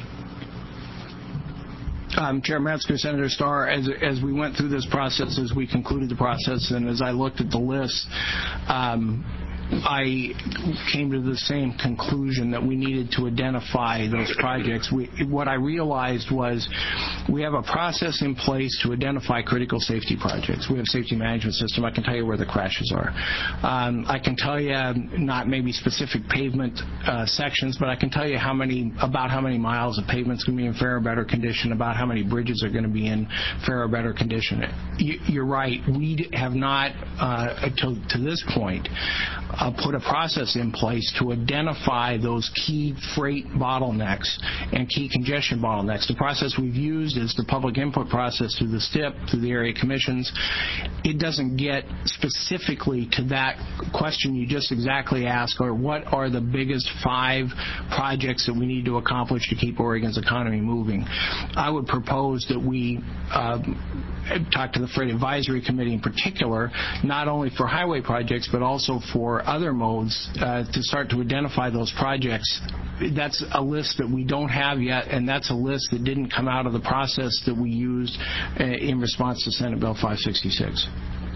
Um, Chair Metzger, Senator Starr, as as we went through this process, as we concluded the process, and as I looked at the list, um, I came to the same conclusion that we needed to identify those projects. We, what I realized was we have a process in place to identify critical safety projects. We have a safety management system. I can tell you where the crashes are. Um, I can tell you not maybe specific pavement uh, sections, but I can tell you how many about how many miles of pavement's going to be in fair or better condition, about how many bridges are going to be in fair or better condition. You, you're right. We have not, uh, to, to this point, Uh, put a process in place to identify those key freight bottlenecks and key congestion bottlenecks. The process we've used is the public input process through the S T I P, through the area commissions. It doesn't get specifically to that question you just exactly asked, or what are the biggest five projects that we need to accomplish to keep Oregon's economy moving. I would propose that we uh, talk to the Freight Advisory Committee in particular, not only for highway projects, but also for other modes, uh, to start to identify those projects that's a list that we don't have yet, and that's a list that didn't come out of the process that we used uh, in response to Senate Bill five sixty-six.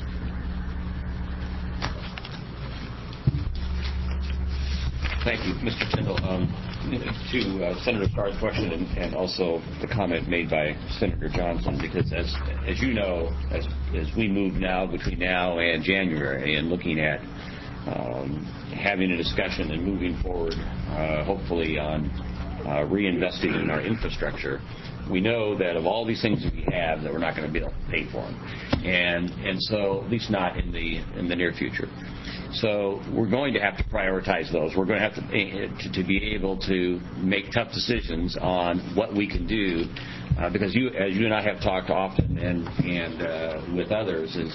Thank you, Mister Tindall. Um, to uh, Senator Starr's question and, and also the comment made by Senator Johnson, because as as you know, as as we move now between now and January and looking at um, having a discussion and moving forward, uh, hopefully on uh, reinvesting in our infrastructure, we know that of all these things that we have, that we're not going to be able to pay for them, and and so at least not in the in the near future. So we're going to have to prioritize those. We're going to have to, to, to be able to make tough decisions on what we can do, uh, because you, as you and I have talked often and and uh, with others, is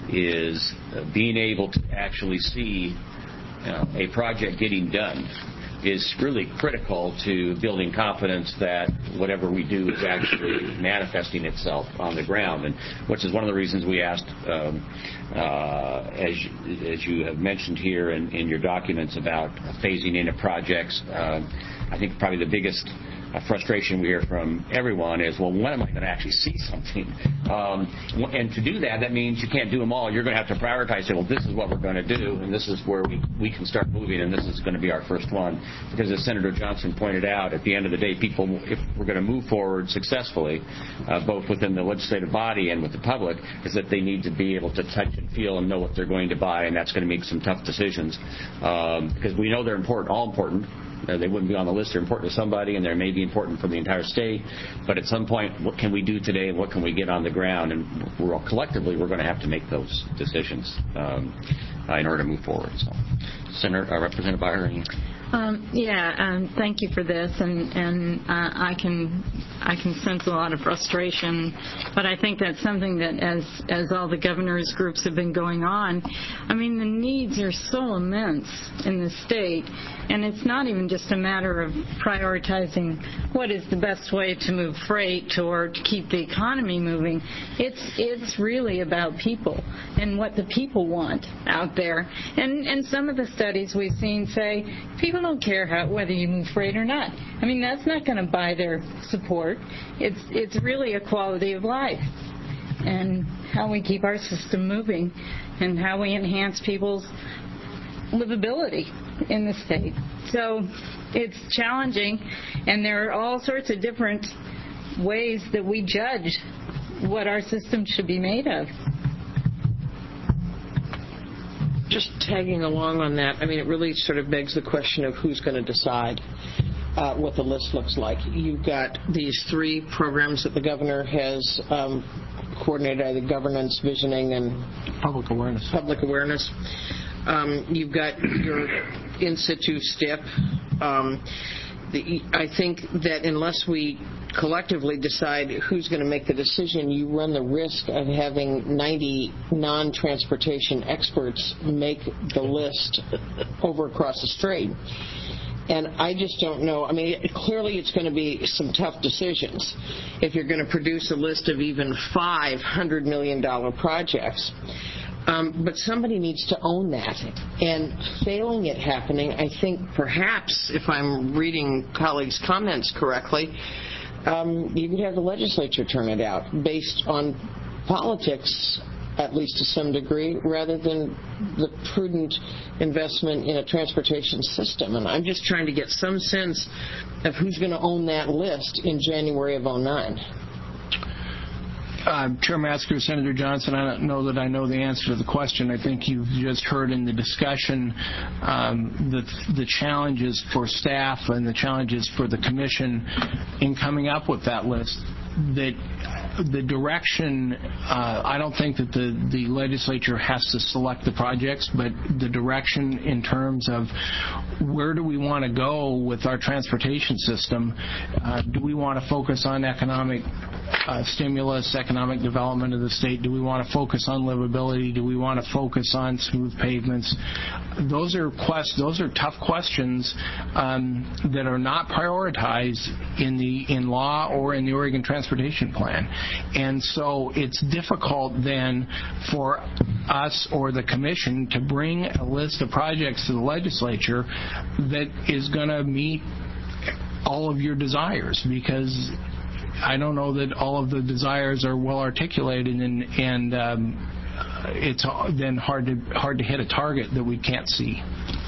is being able to actually see uh, a project getting done is really critical to building confidence that whatever we do is actually manifesting itself on the ground, and which is one of the reasons we asked, um, uh, as, as you have mentioned here in, in your documents about phasing in of projects. Uh, I think probably the biggest uh, frustration we hear from everyone is, well, when am I going to actually see something? Um, and to do that, that means you can't do them all. You're going to have to prioritize, say, well, this is what we're going to do, and this is where we, we can start moving, and this is going to be our first one. Because as Senator Johnson pointed out, at the end of the day, people, if we're going to move forward successfully, uh, both within the legislative body and with the public, is that they need to be able to touch and feel and know what they're going to buy, and that's going to make some tough decisions. Um, because we know they're important, all important. Uh, they wouldn't be on the list. They're important to somebody, and they may be important for the entire state. But at some point, what can we do today, and what can we get on the ground? And we're all, collectively, we're going to have to make those decisions um, uh, in order to move forward. So, Senator uh, Representative Beyer. Um, yeah, um, thank you for this, and, and uh, I can I can sense a lot of frustration, but I think that's something that as as all the governors' groups have been going on, I mean, the needs are so immense in the state, and it's not even just a matter of prioritizing what is the best way to move freight or to keep the economy moving. It's it's really about people and what the people want out there, and and some of the studies we've seen say people don't care how, whether you move freight or not. I mean, that's not going to buy their support. It's it's really a quality of life and how we keep our system moving and how we enhance people's livability in the state. So it's challenging, and there are all sorts of different ways that we judge what our system should be made of. Just tagging along on that, I mean, it really sort of begs the question of who's going to decide uh, what the list looks like. You've got these three programs that the governor has um, coordinated, either governance, visioning, and public awareness. Public awareness. Um, you've got your in situ S T I P. Um, the, I think that unless we collectively decide who's going to make the decision, you run the risk of having ninety non-transportation experts make the list over across the strait. And I just don't know. I mean, clearly it's going to be some tough decisions if you're going to produce a list of even five hundred million dollars projects. Um, but somebody needs to own that. And failing it happening, I think perhaps, if I'm reading colleagues' comments correctly, um, you could have the legislature turn it out based on politics, at least to some degree, rather than the prudent investment in a transportation system. And I'm just trying to get some sense of who's going to own that list in January of oh nine. Uh, Chair Metzger, Senator Johnson, I don't know that I know the answer to the question. I think you've just heard in the discussion um, the, the challenges for staff and the challenges for the commission in coming up with that list. That the direction, uh, I don't think that the, the legislature has to select the projects, but the direction in terms of where do we want to go with our transportation system. Uh, do we want to focus on economic uh, stimulus, economic development of the state? Do we want to focus on livability? Do we want to focus on smooth pavements? Those are quest- those are tough questions um, that are not prioritized in the in law or in the Oregon Transportation Plan. And so it's difficult then for us or the commission to bring a list of projects to the legislature that is going to meet all of your desires, because I don't know that all of the desires are well articulated, and, and um, it's then hard to hard to hit a target that we can't see.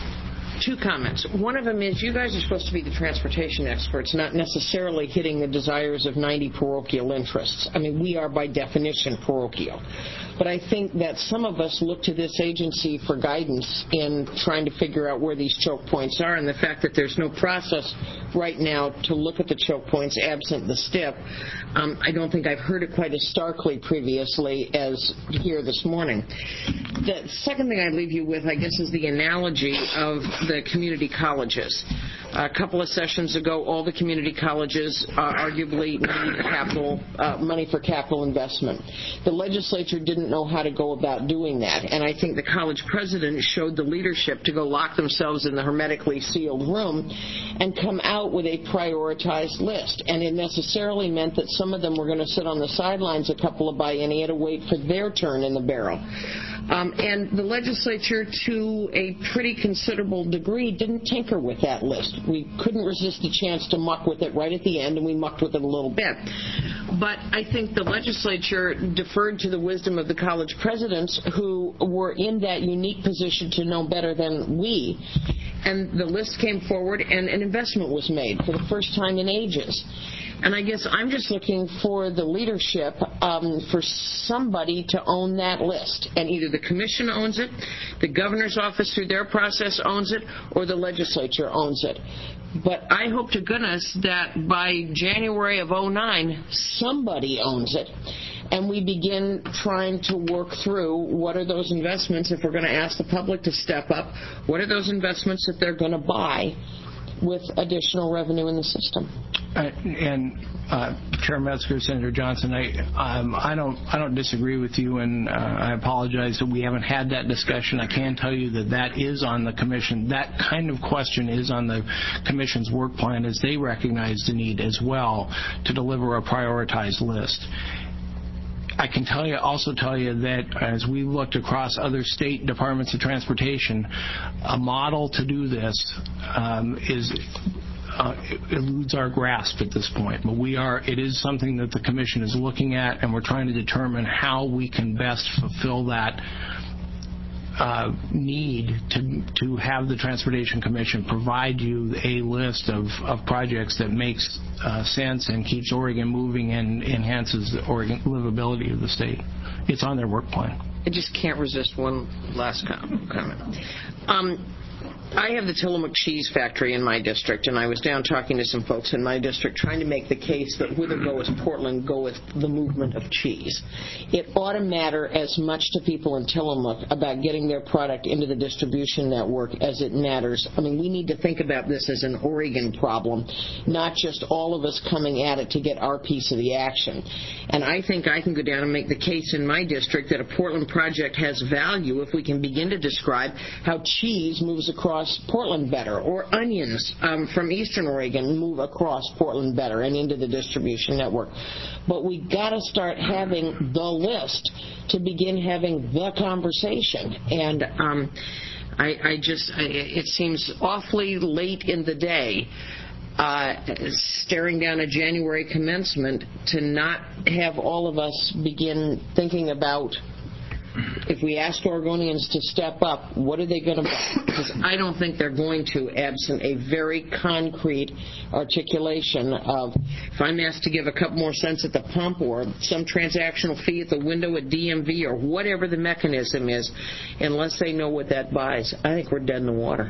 Two comments. One of them is you guys are supposed to be the transportation experts, not necessarily hitting the desires of ninety parochial interests. I mean, we are by definition parochial. But I think that some of us look to this agency for guidance in trying to figure out where these choke points are, and the fact that there's no process right now to look at the choke points absent the S T I P. Um, I don't think I've heard it quite as starkly previously as here this morning. The second thing I'd leave you with, I guess, is the analogy of the community colleges. A couple of sessions ago, all the community colleges uh, arguably need capital uh, money for capital investment. The legislature didn't know how to go about doing that, and I think the college president showed the leadership to go lock themselves in the hermetically sealed room and come out with a prioritized list. And it necessarily meant that some of them were going to sit on the sidelines a couple of biennia to wait for their turn in the barrel. Um, and the legislature, to a pretty considerable degree, didn't tinker with that list. We couldn't resist the chance to muck with it right at the end, and we mucked with it a little bit. But I think the legislature deferred to the wisdom of the college presidents, who were in that unique position to know better than we. And the list came forward, and an investment was made for the first time in ages. And I guess I'm just looking for the leadership um, for somebody to own that list. And either the commission owns it, the governor's office through their process owns it, or the legislature owns it. But I hope to goodness that by January of oh nine, somebody owns it. And we begin trying to work through what are those investments, if we're going to ask the public to step up, what are those investments that they're going to buy with additional revenue in the system. Uh, and uh, Chair Metzger, Senator Johnson, I um, I don't I don't disagree with you, and uh, I apologize that we haven't had that discussion. I can tell you that that is on the commission. That kind of question is on the commission's work plan, as they recognize the need as well to deliver a prioritized list. I can tell you, also tell you that as we looked across other state departments of transportation, a model to do this um, is uh, eludes our grasp at this point. But we are, it is something that the commission is looking at, and we're trying to determine how we can best fulfill that Uh, need to to have the Transportation Commission provide you a list of, of projects that makes uh, sense and keeps Oregon moving and enhances the Oregon livability of the state. It's on their work plan. I just can't resist one last comment. Um, I have the Tillamook Cheese Factory in my district, and I was down talking to some folks in my district trying to make the case that whither goeth Portland goeth the movement of cheese. It ought to matter as much to people in Tillamook about getting their product into the distribution network as it matters. I mean, we need to think about this as an Oregon problem, not just all of us coming at it to get our piece of the action. And I think I can go down and make the case in my district that a Portland project has value if we can begin to describe how cheese moves across Portland better, or onions um, from eastern Oregon move across Portland better and into the distribution network. But we got to start having the list to begin having the conversation. And um, I, I just, I, it seems awfully late in the day, uh, staring down a January commencement, to not have all of us begin thinking about, if we ask Oregonians to step up, what are they going to buy? Because I don't think they're going to, absent a very concrete articulation of, if I'm asked to give a couple more cents at the pump or some transactional fee at the window at D M V or whatever the mechanism is, unless they know what that buys, I think we're dead in the water.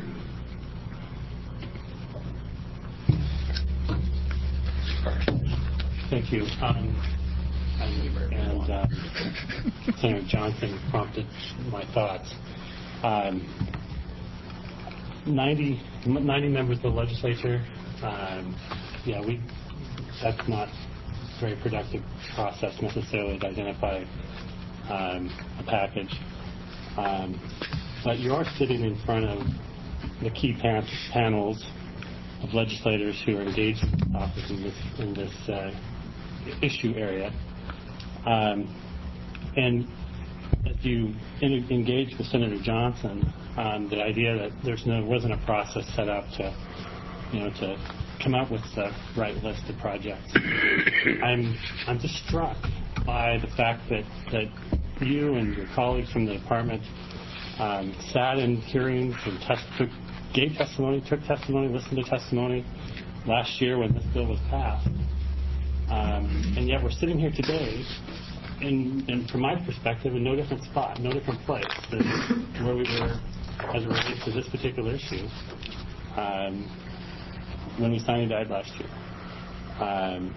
Thank you. Um, and uh, Senator Johnson prompted my thoughts. Um, ninety, ninety members of the legislature, um, yeah, we, that's not a very productive process necessarily to identify um, a package. Um, but you are sitting in front of the key pan- panels of legislators who are engaged in topics in this, in this uh, issue area. Um, and as you in, engage with Senator Johnson on the idea that there's no wasn't a process set up to, you know, to come up with the right list of projects. I'm I'm just struck by the fact that, that you and your colleagues from the department um, sat in hearings and test, took, gave testimony, took testimony, listened to testimony last year when this bill was passed. Um, and yet we're sitting here today in, in, from my perspective, in no different spot, no different place than where we were as it relates to this particular issue um, when Lasagna died last year. Um,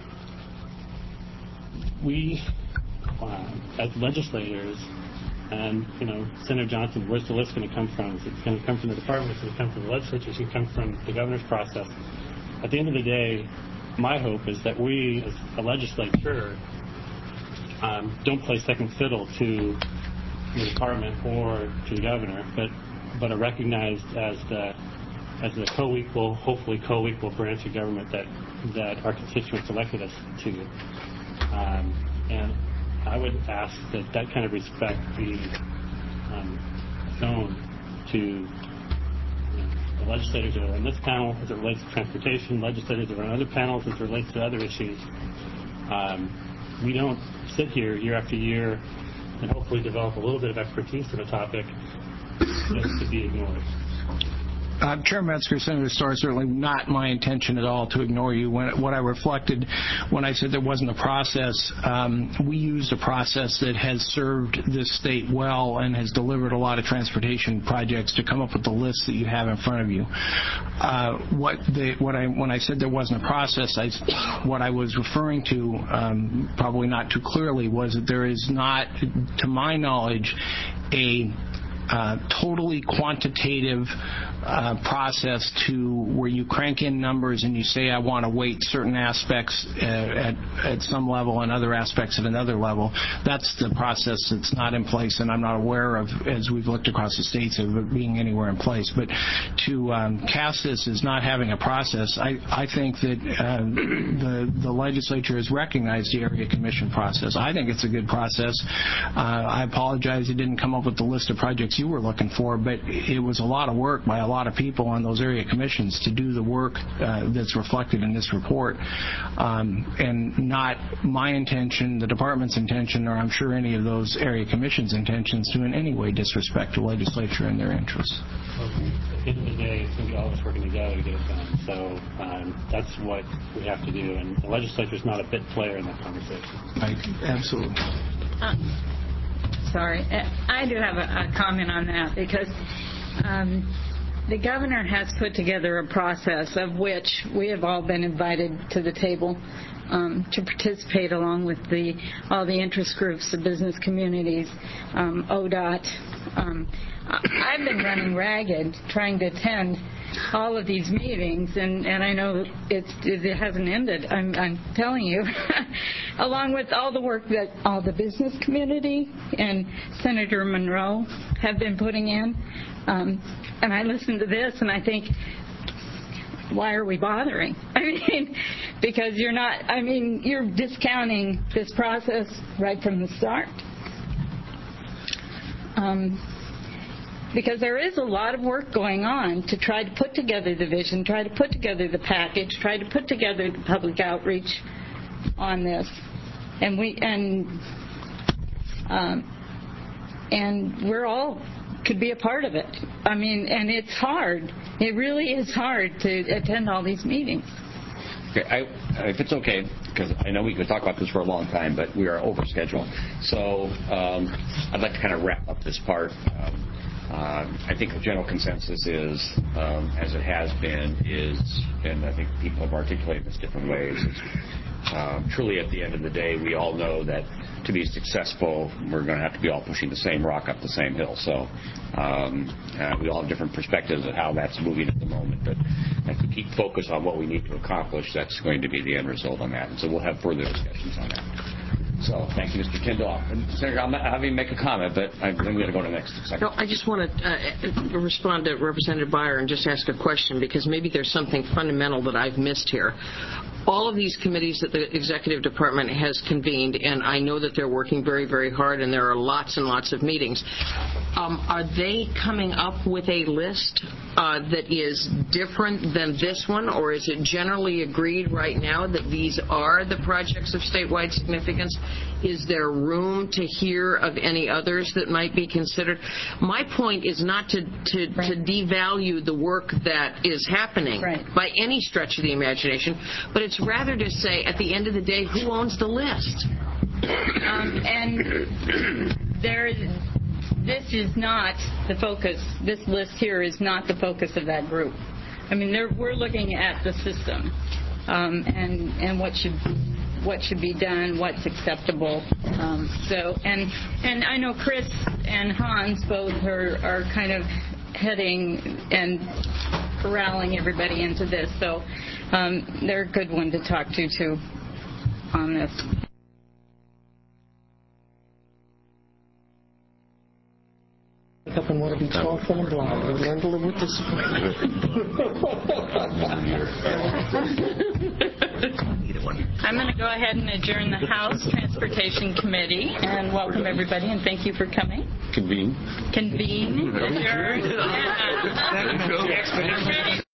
we, uh, as legislators, and, you know, Senator Johnson, where's the list going to come from? Is it going to come from the department? Is it going to come from the legislature? Is it going to come from the governor's process? At the end of the day, my hope is that we, as a legislature, um, don't play second fiddle to the department or to the governor, but but are recognized as the as the co-equal, hopefully co-equal branch of government that that our constituents elected us to. Um, and I would ask that that kind of respect be um, shown to you know, the legislators that are on this panel as it relates to transportation, legislators that are on other panels as it relates to other issues. Um, we don't sit here year after year and hopefully develop a little bit of expertise in a topic just to be ignored. Uh, Chair Metzger, Senator Starr, certainly not my intention at all to ignore you. When, what I reflected when I said there wasn't a process, um, we used a process that has served this state well and has delivered a lot of transportation projects to come up with the list that you have in front of you. Uh, what, the, what I, when I said there wasn't a process, I, what I was referring to, um, probably not too clearly, was that there is not, to my knowledge, a Uh, totally quantitative uh, process to where you crank in numbers and you say, I want to weight certain aspects uh, at, at some level and other aspects at another level. That's the process that's not in place, and I'm not aware of, as we've looked across the states, of it being anywhere in place. But to um, cast this as not having a process, I, I think that uh, the, the legislature has recognized the Area Commission process. I think it's a good process. Uh, I apologize it didn't come up with the list of projects you were looking for, but it was a lot of work by a lot of people on those area commissions to do the work uh, that's reflected in this report. Um, and not my intention, the department's intention, or I'm sure any of those area commissions' intentions to in any way disrespect the legislature and their interests. Well, at the end of the day, it's going to be all of us working together to get it done. So um, that's what we have to do, and the legislature is not a bit player in that conversation. I, absolutely. Uh, Sorry, I do have a, a comment on that because um, the governor has put together a process of which we have all been invited to the table um, to participate along with the all the interest groups, the business communities, um, O D O T. Um, I've been running ragged trying to attend all of these meetings, and, and I know it's, it hasn't ended, I'm, I'm telling you, along with all the work that all the business community and Senator Monroe have been putting in. Um, and I listen to this and I think, why are we bothering? I mean, because you're not, I mean, you're discounting this process right from the start. Um, Because there is a lot of work going on to try to put together the vision, try to put together the package, try to put together the public outreach on this, and we and um, and we're all could be a part of it. I mean, and it's hard. It really is hard to attend all these meetings. Okay, I, if it's okay, because I know we could talk about this for a long time, but we are over schedule. So um, I'd like to kind of wrap up this part. Um, Uh, I think the general consensus is, um, as it has been, is, and I think people have articulated this different ways, is, um, truly at the end of the day, we all know that to be successful, we're going to have to be all pushing the same rock up the same hill. So um, uh, we all have different perspectives of how that's moving at the moment. But if we keep focus on what we need to accomplish, that's going to be the end result on that. And so we'll have further discussions on that. So thank you, Mister Tyndall. Senator, I'll have you make a comment, but I'm going to go to the next second. No, I just want to uh, respond to Representative Beyer and just ask a question, because maybe there's something fundamental that I've missed here. All of these committees that the executive department has convened, and I know that they're working very, very hard, and there are lots and lots of meetings. Um, are they coming up with a list uh, that is different than this one, or is it generally agreed right now that these are the projects of statewide significance? Is there room to hear of any others that might be considered? My point is not to, to, right. to devalue the work that is happening right. by any stretch of the imagination, but it's rather to say, at the end of the day, who owns the list? Um, and there, this is not the focus. This list here is not the focus of that group. I mean, we're looking at the system um, and and what should what should be done, what's acceptable. Um, so, and and I know Chris and Hans both are are kind of heading and corralling everybody into this. So, um, they're a good one to talk to too on this. Wake up and want to be tall, thin, and blonde. We learn to live with disappointment. I'm going to go ahead and adjourn the House Transportation Committee and welcome everybody and thank you for coming. Convene. Convene. Adjourn.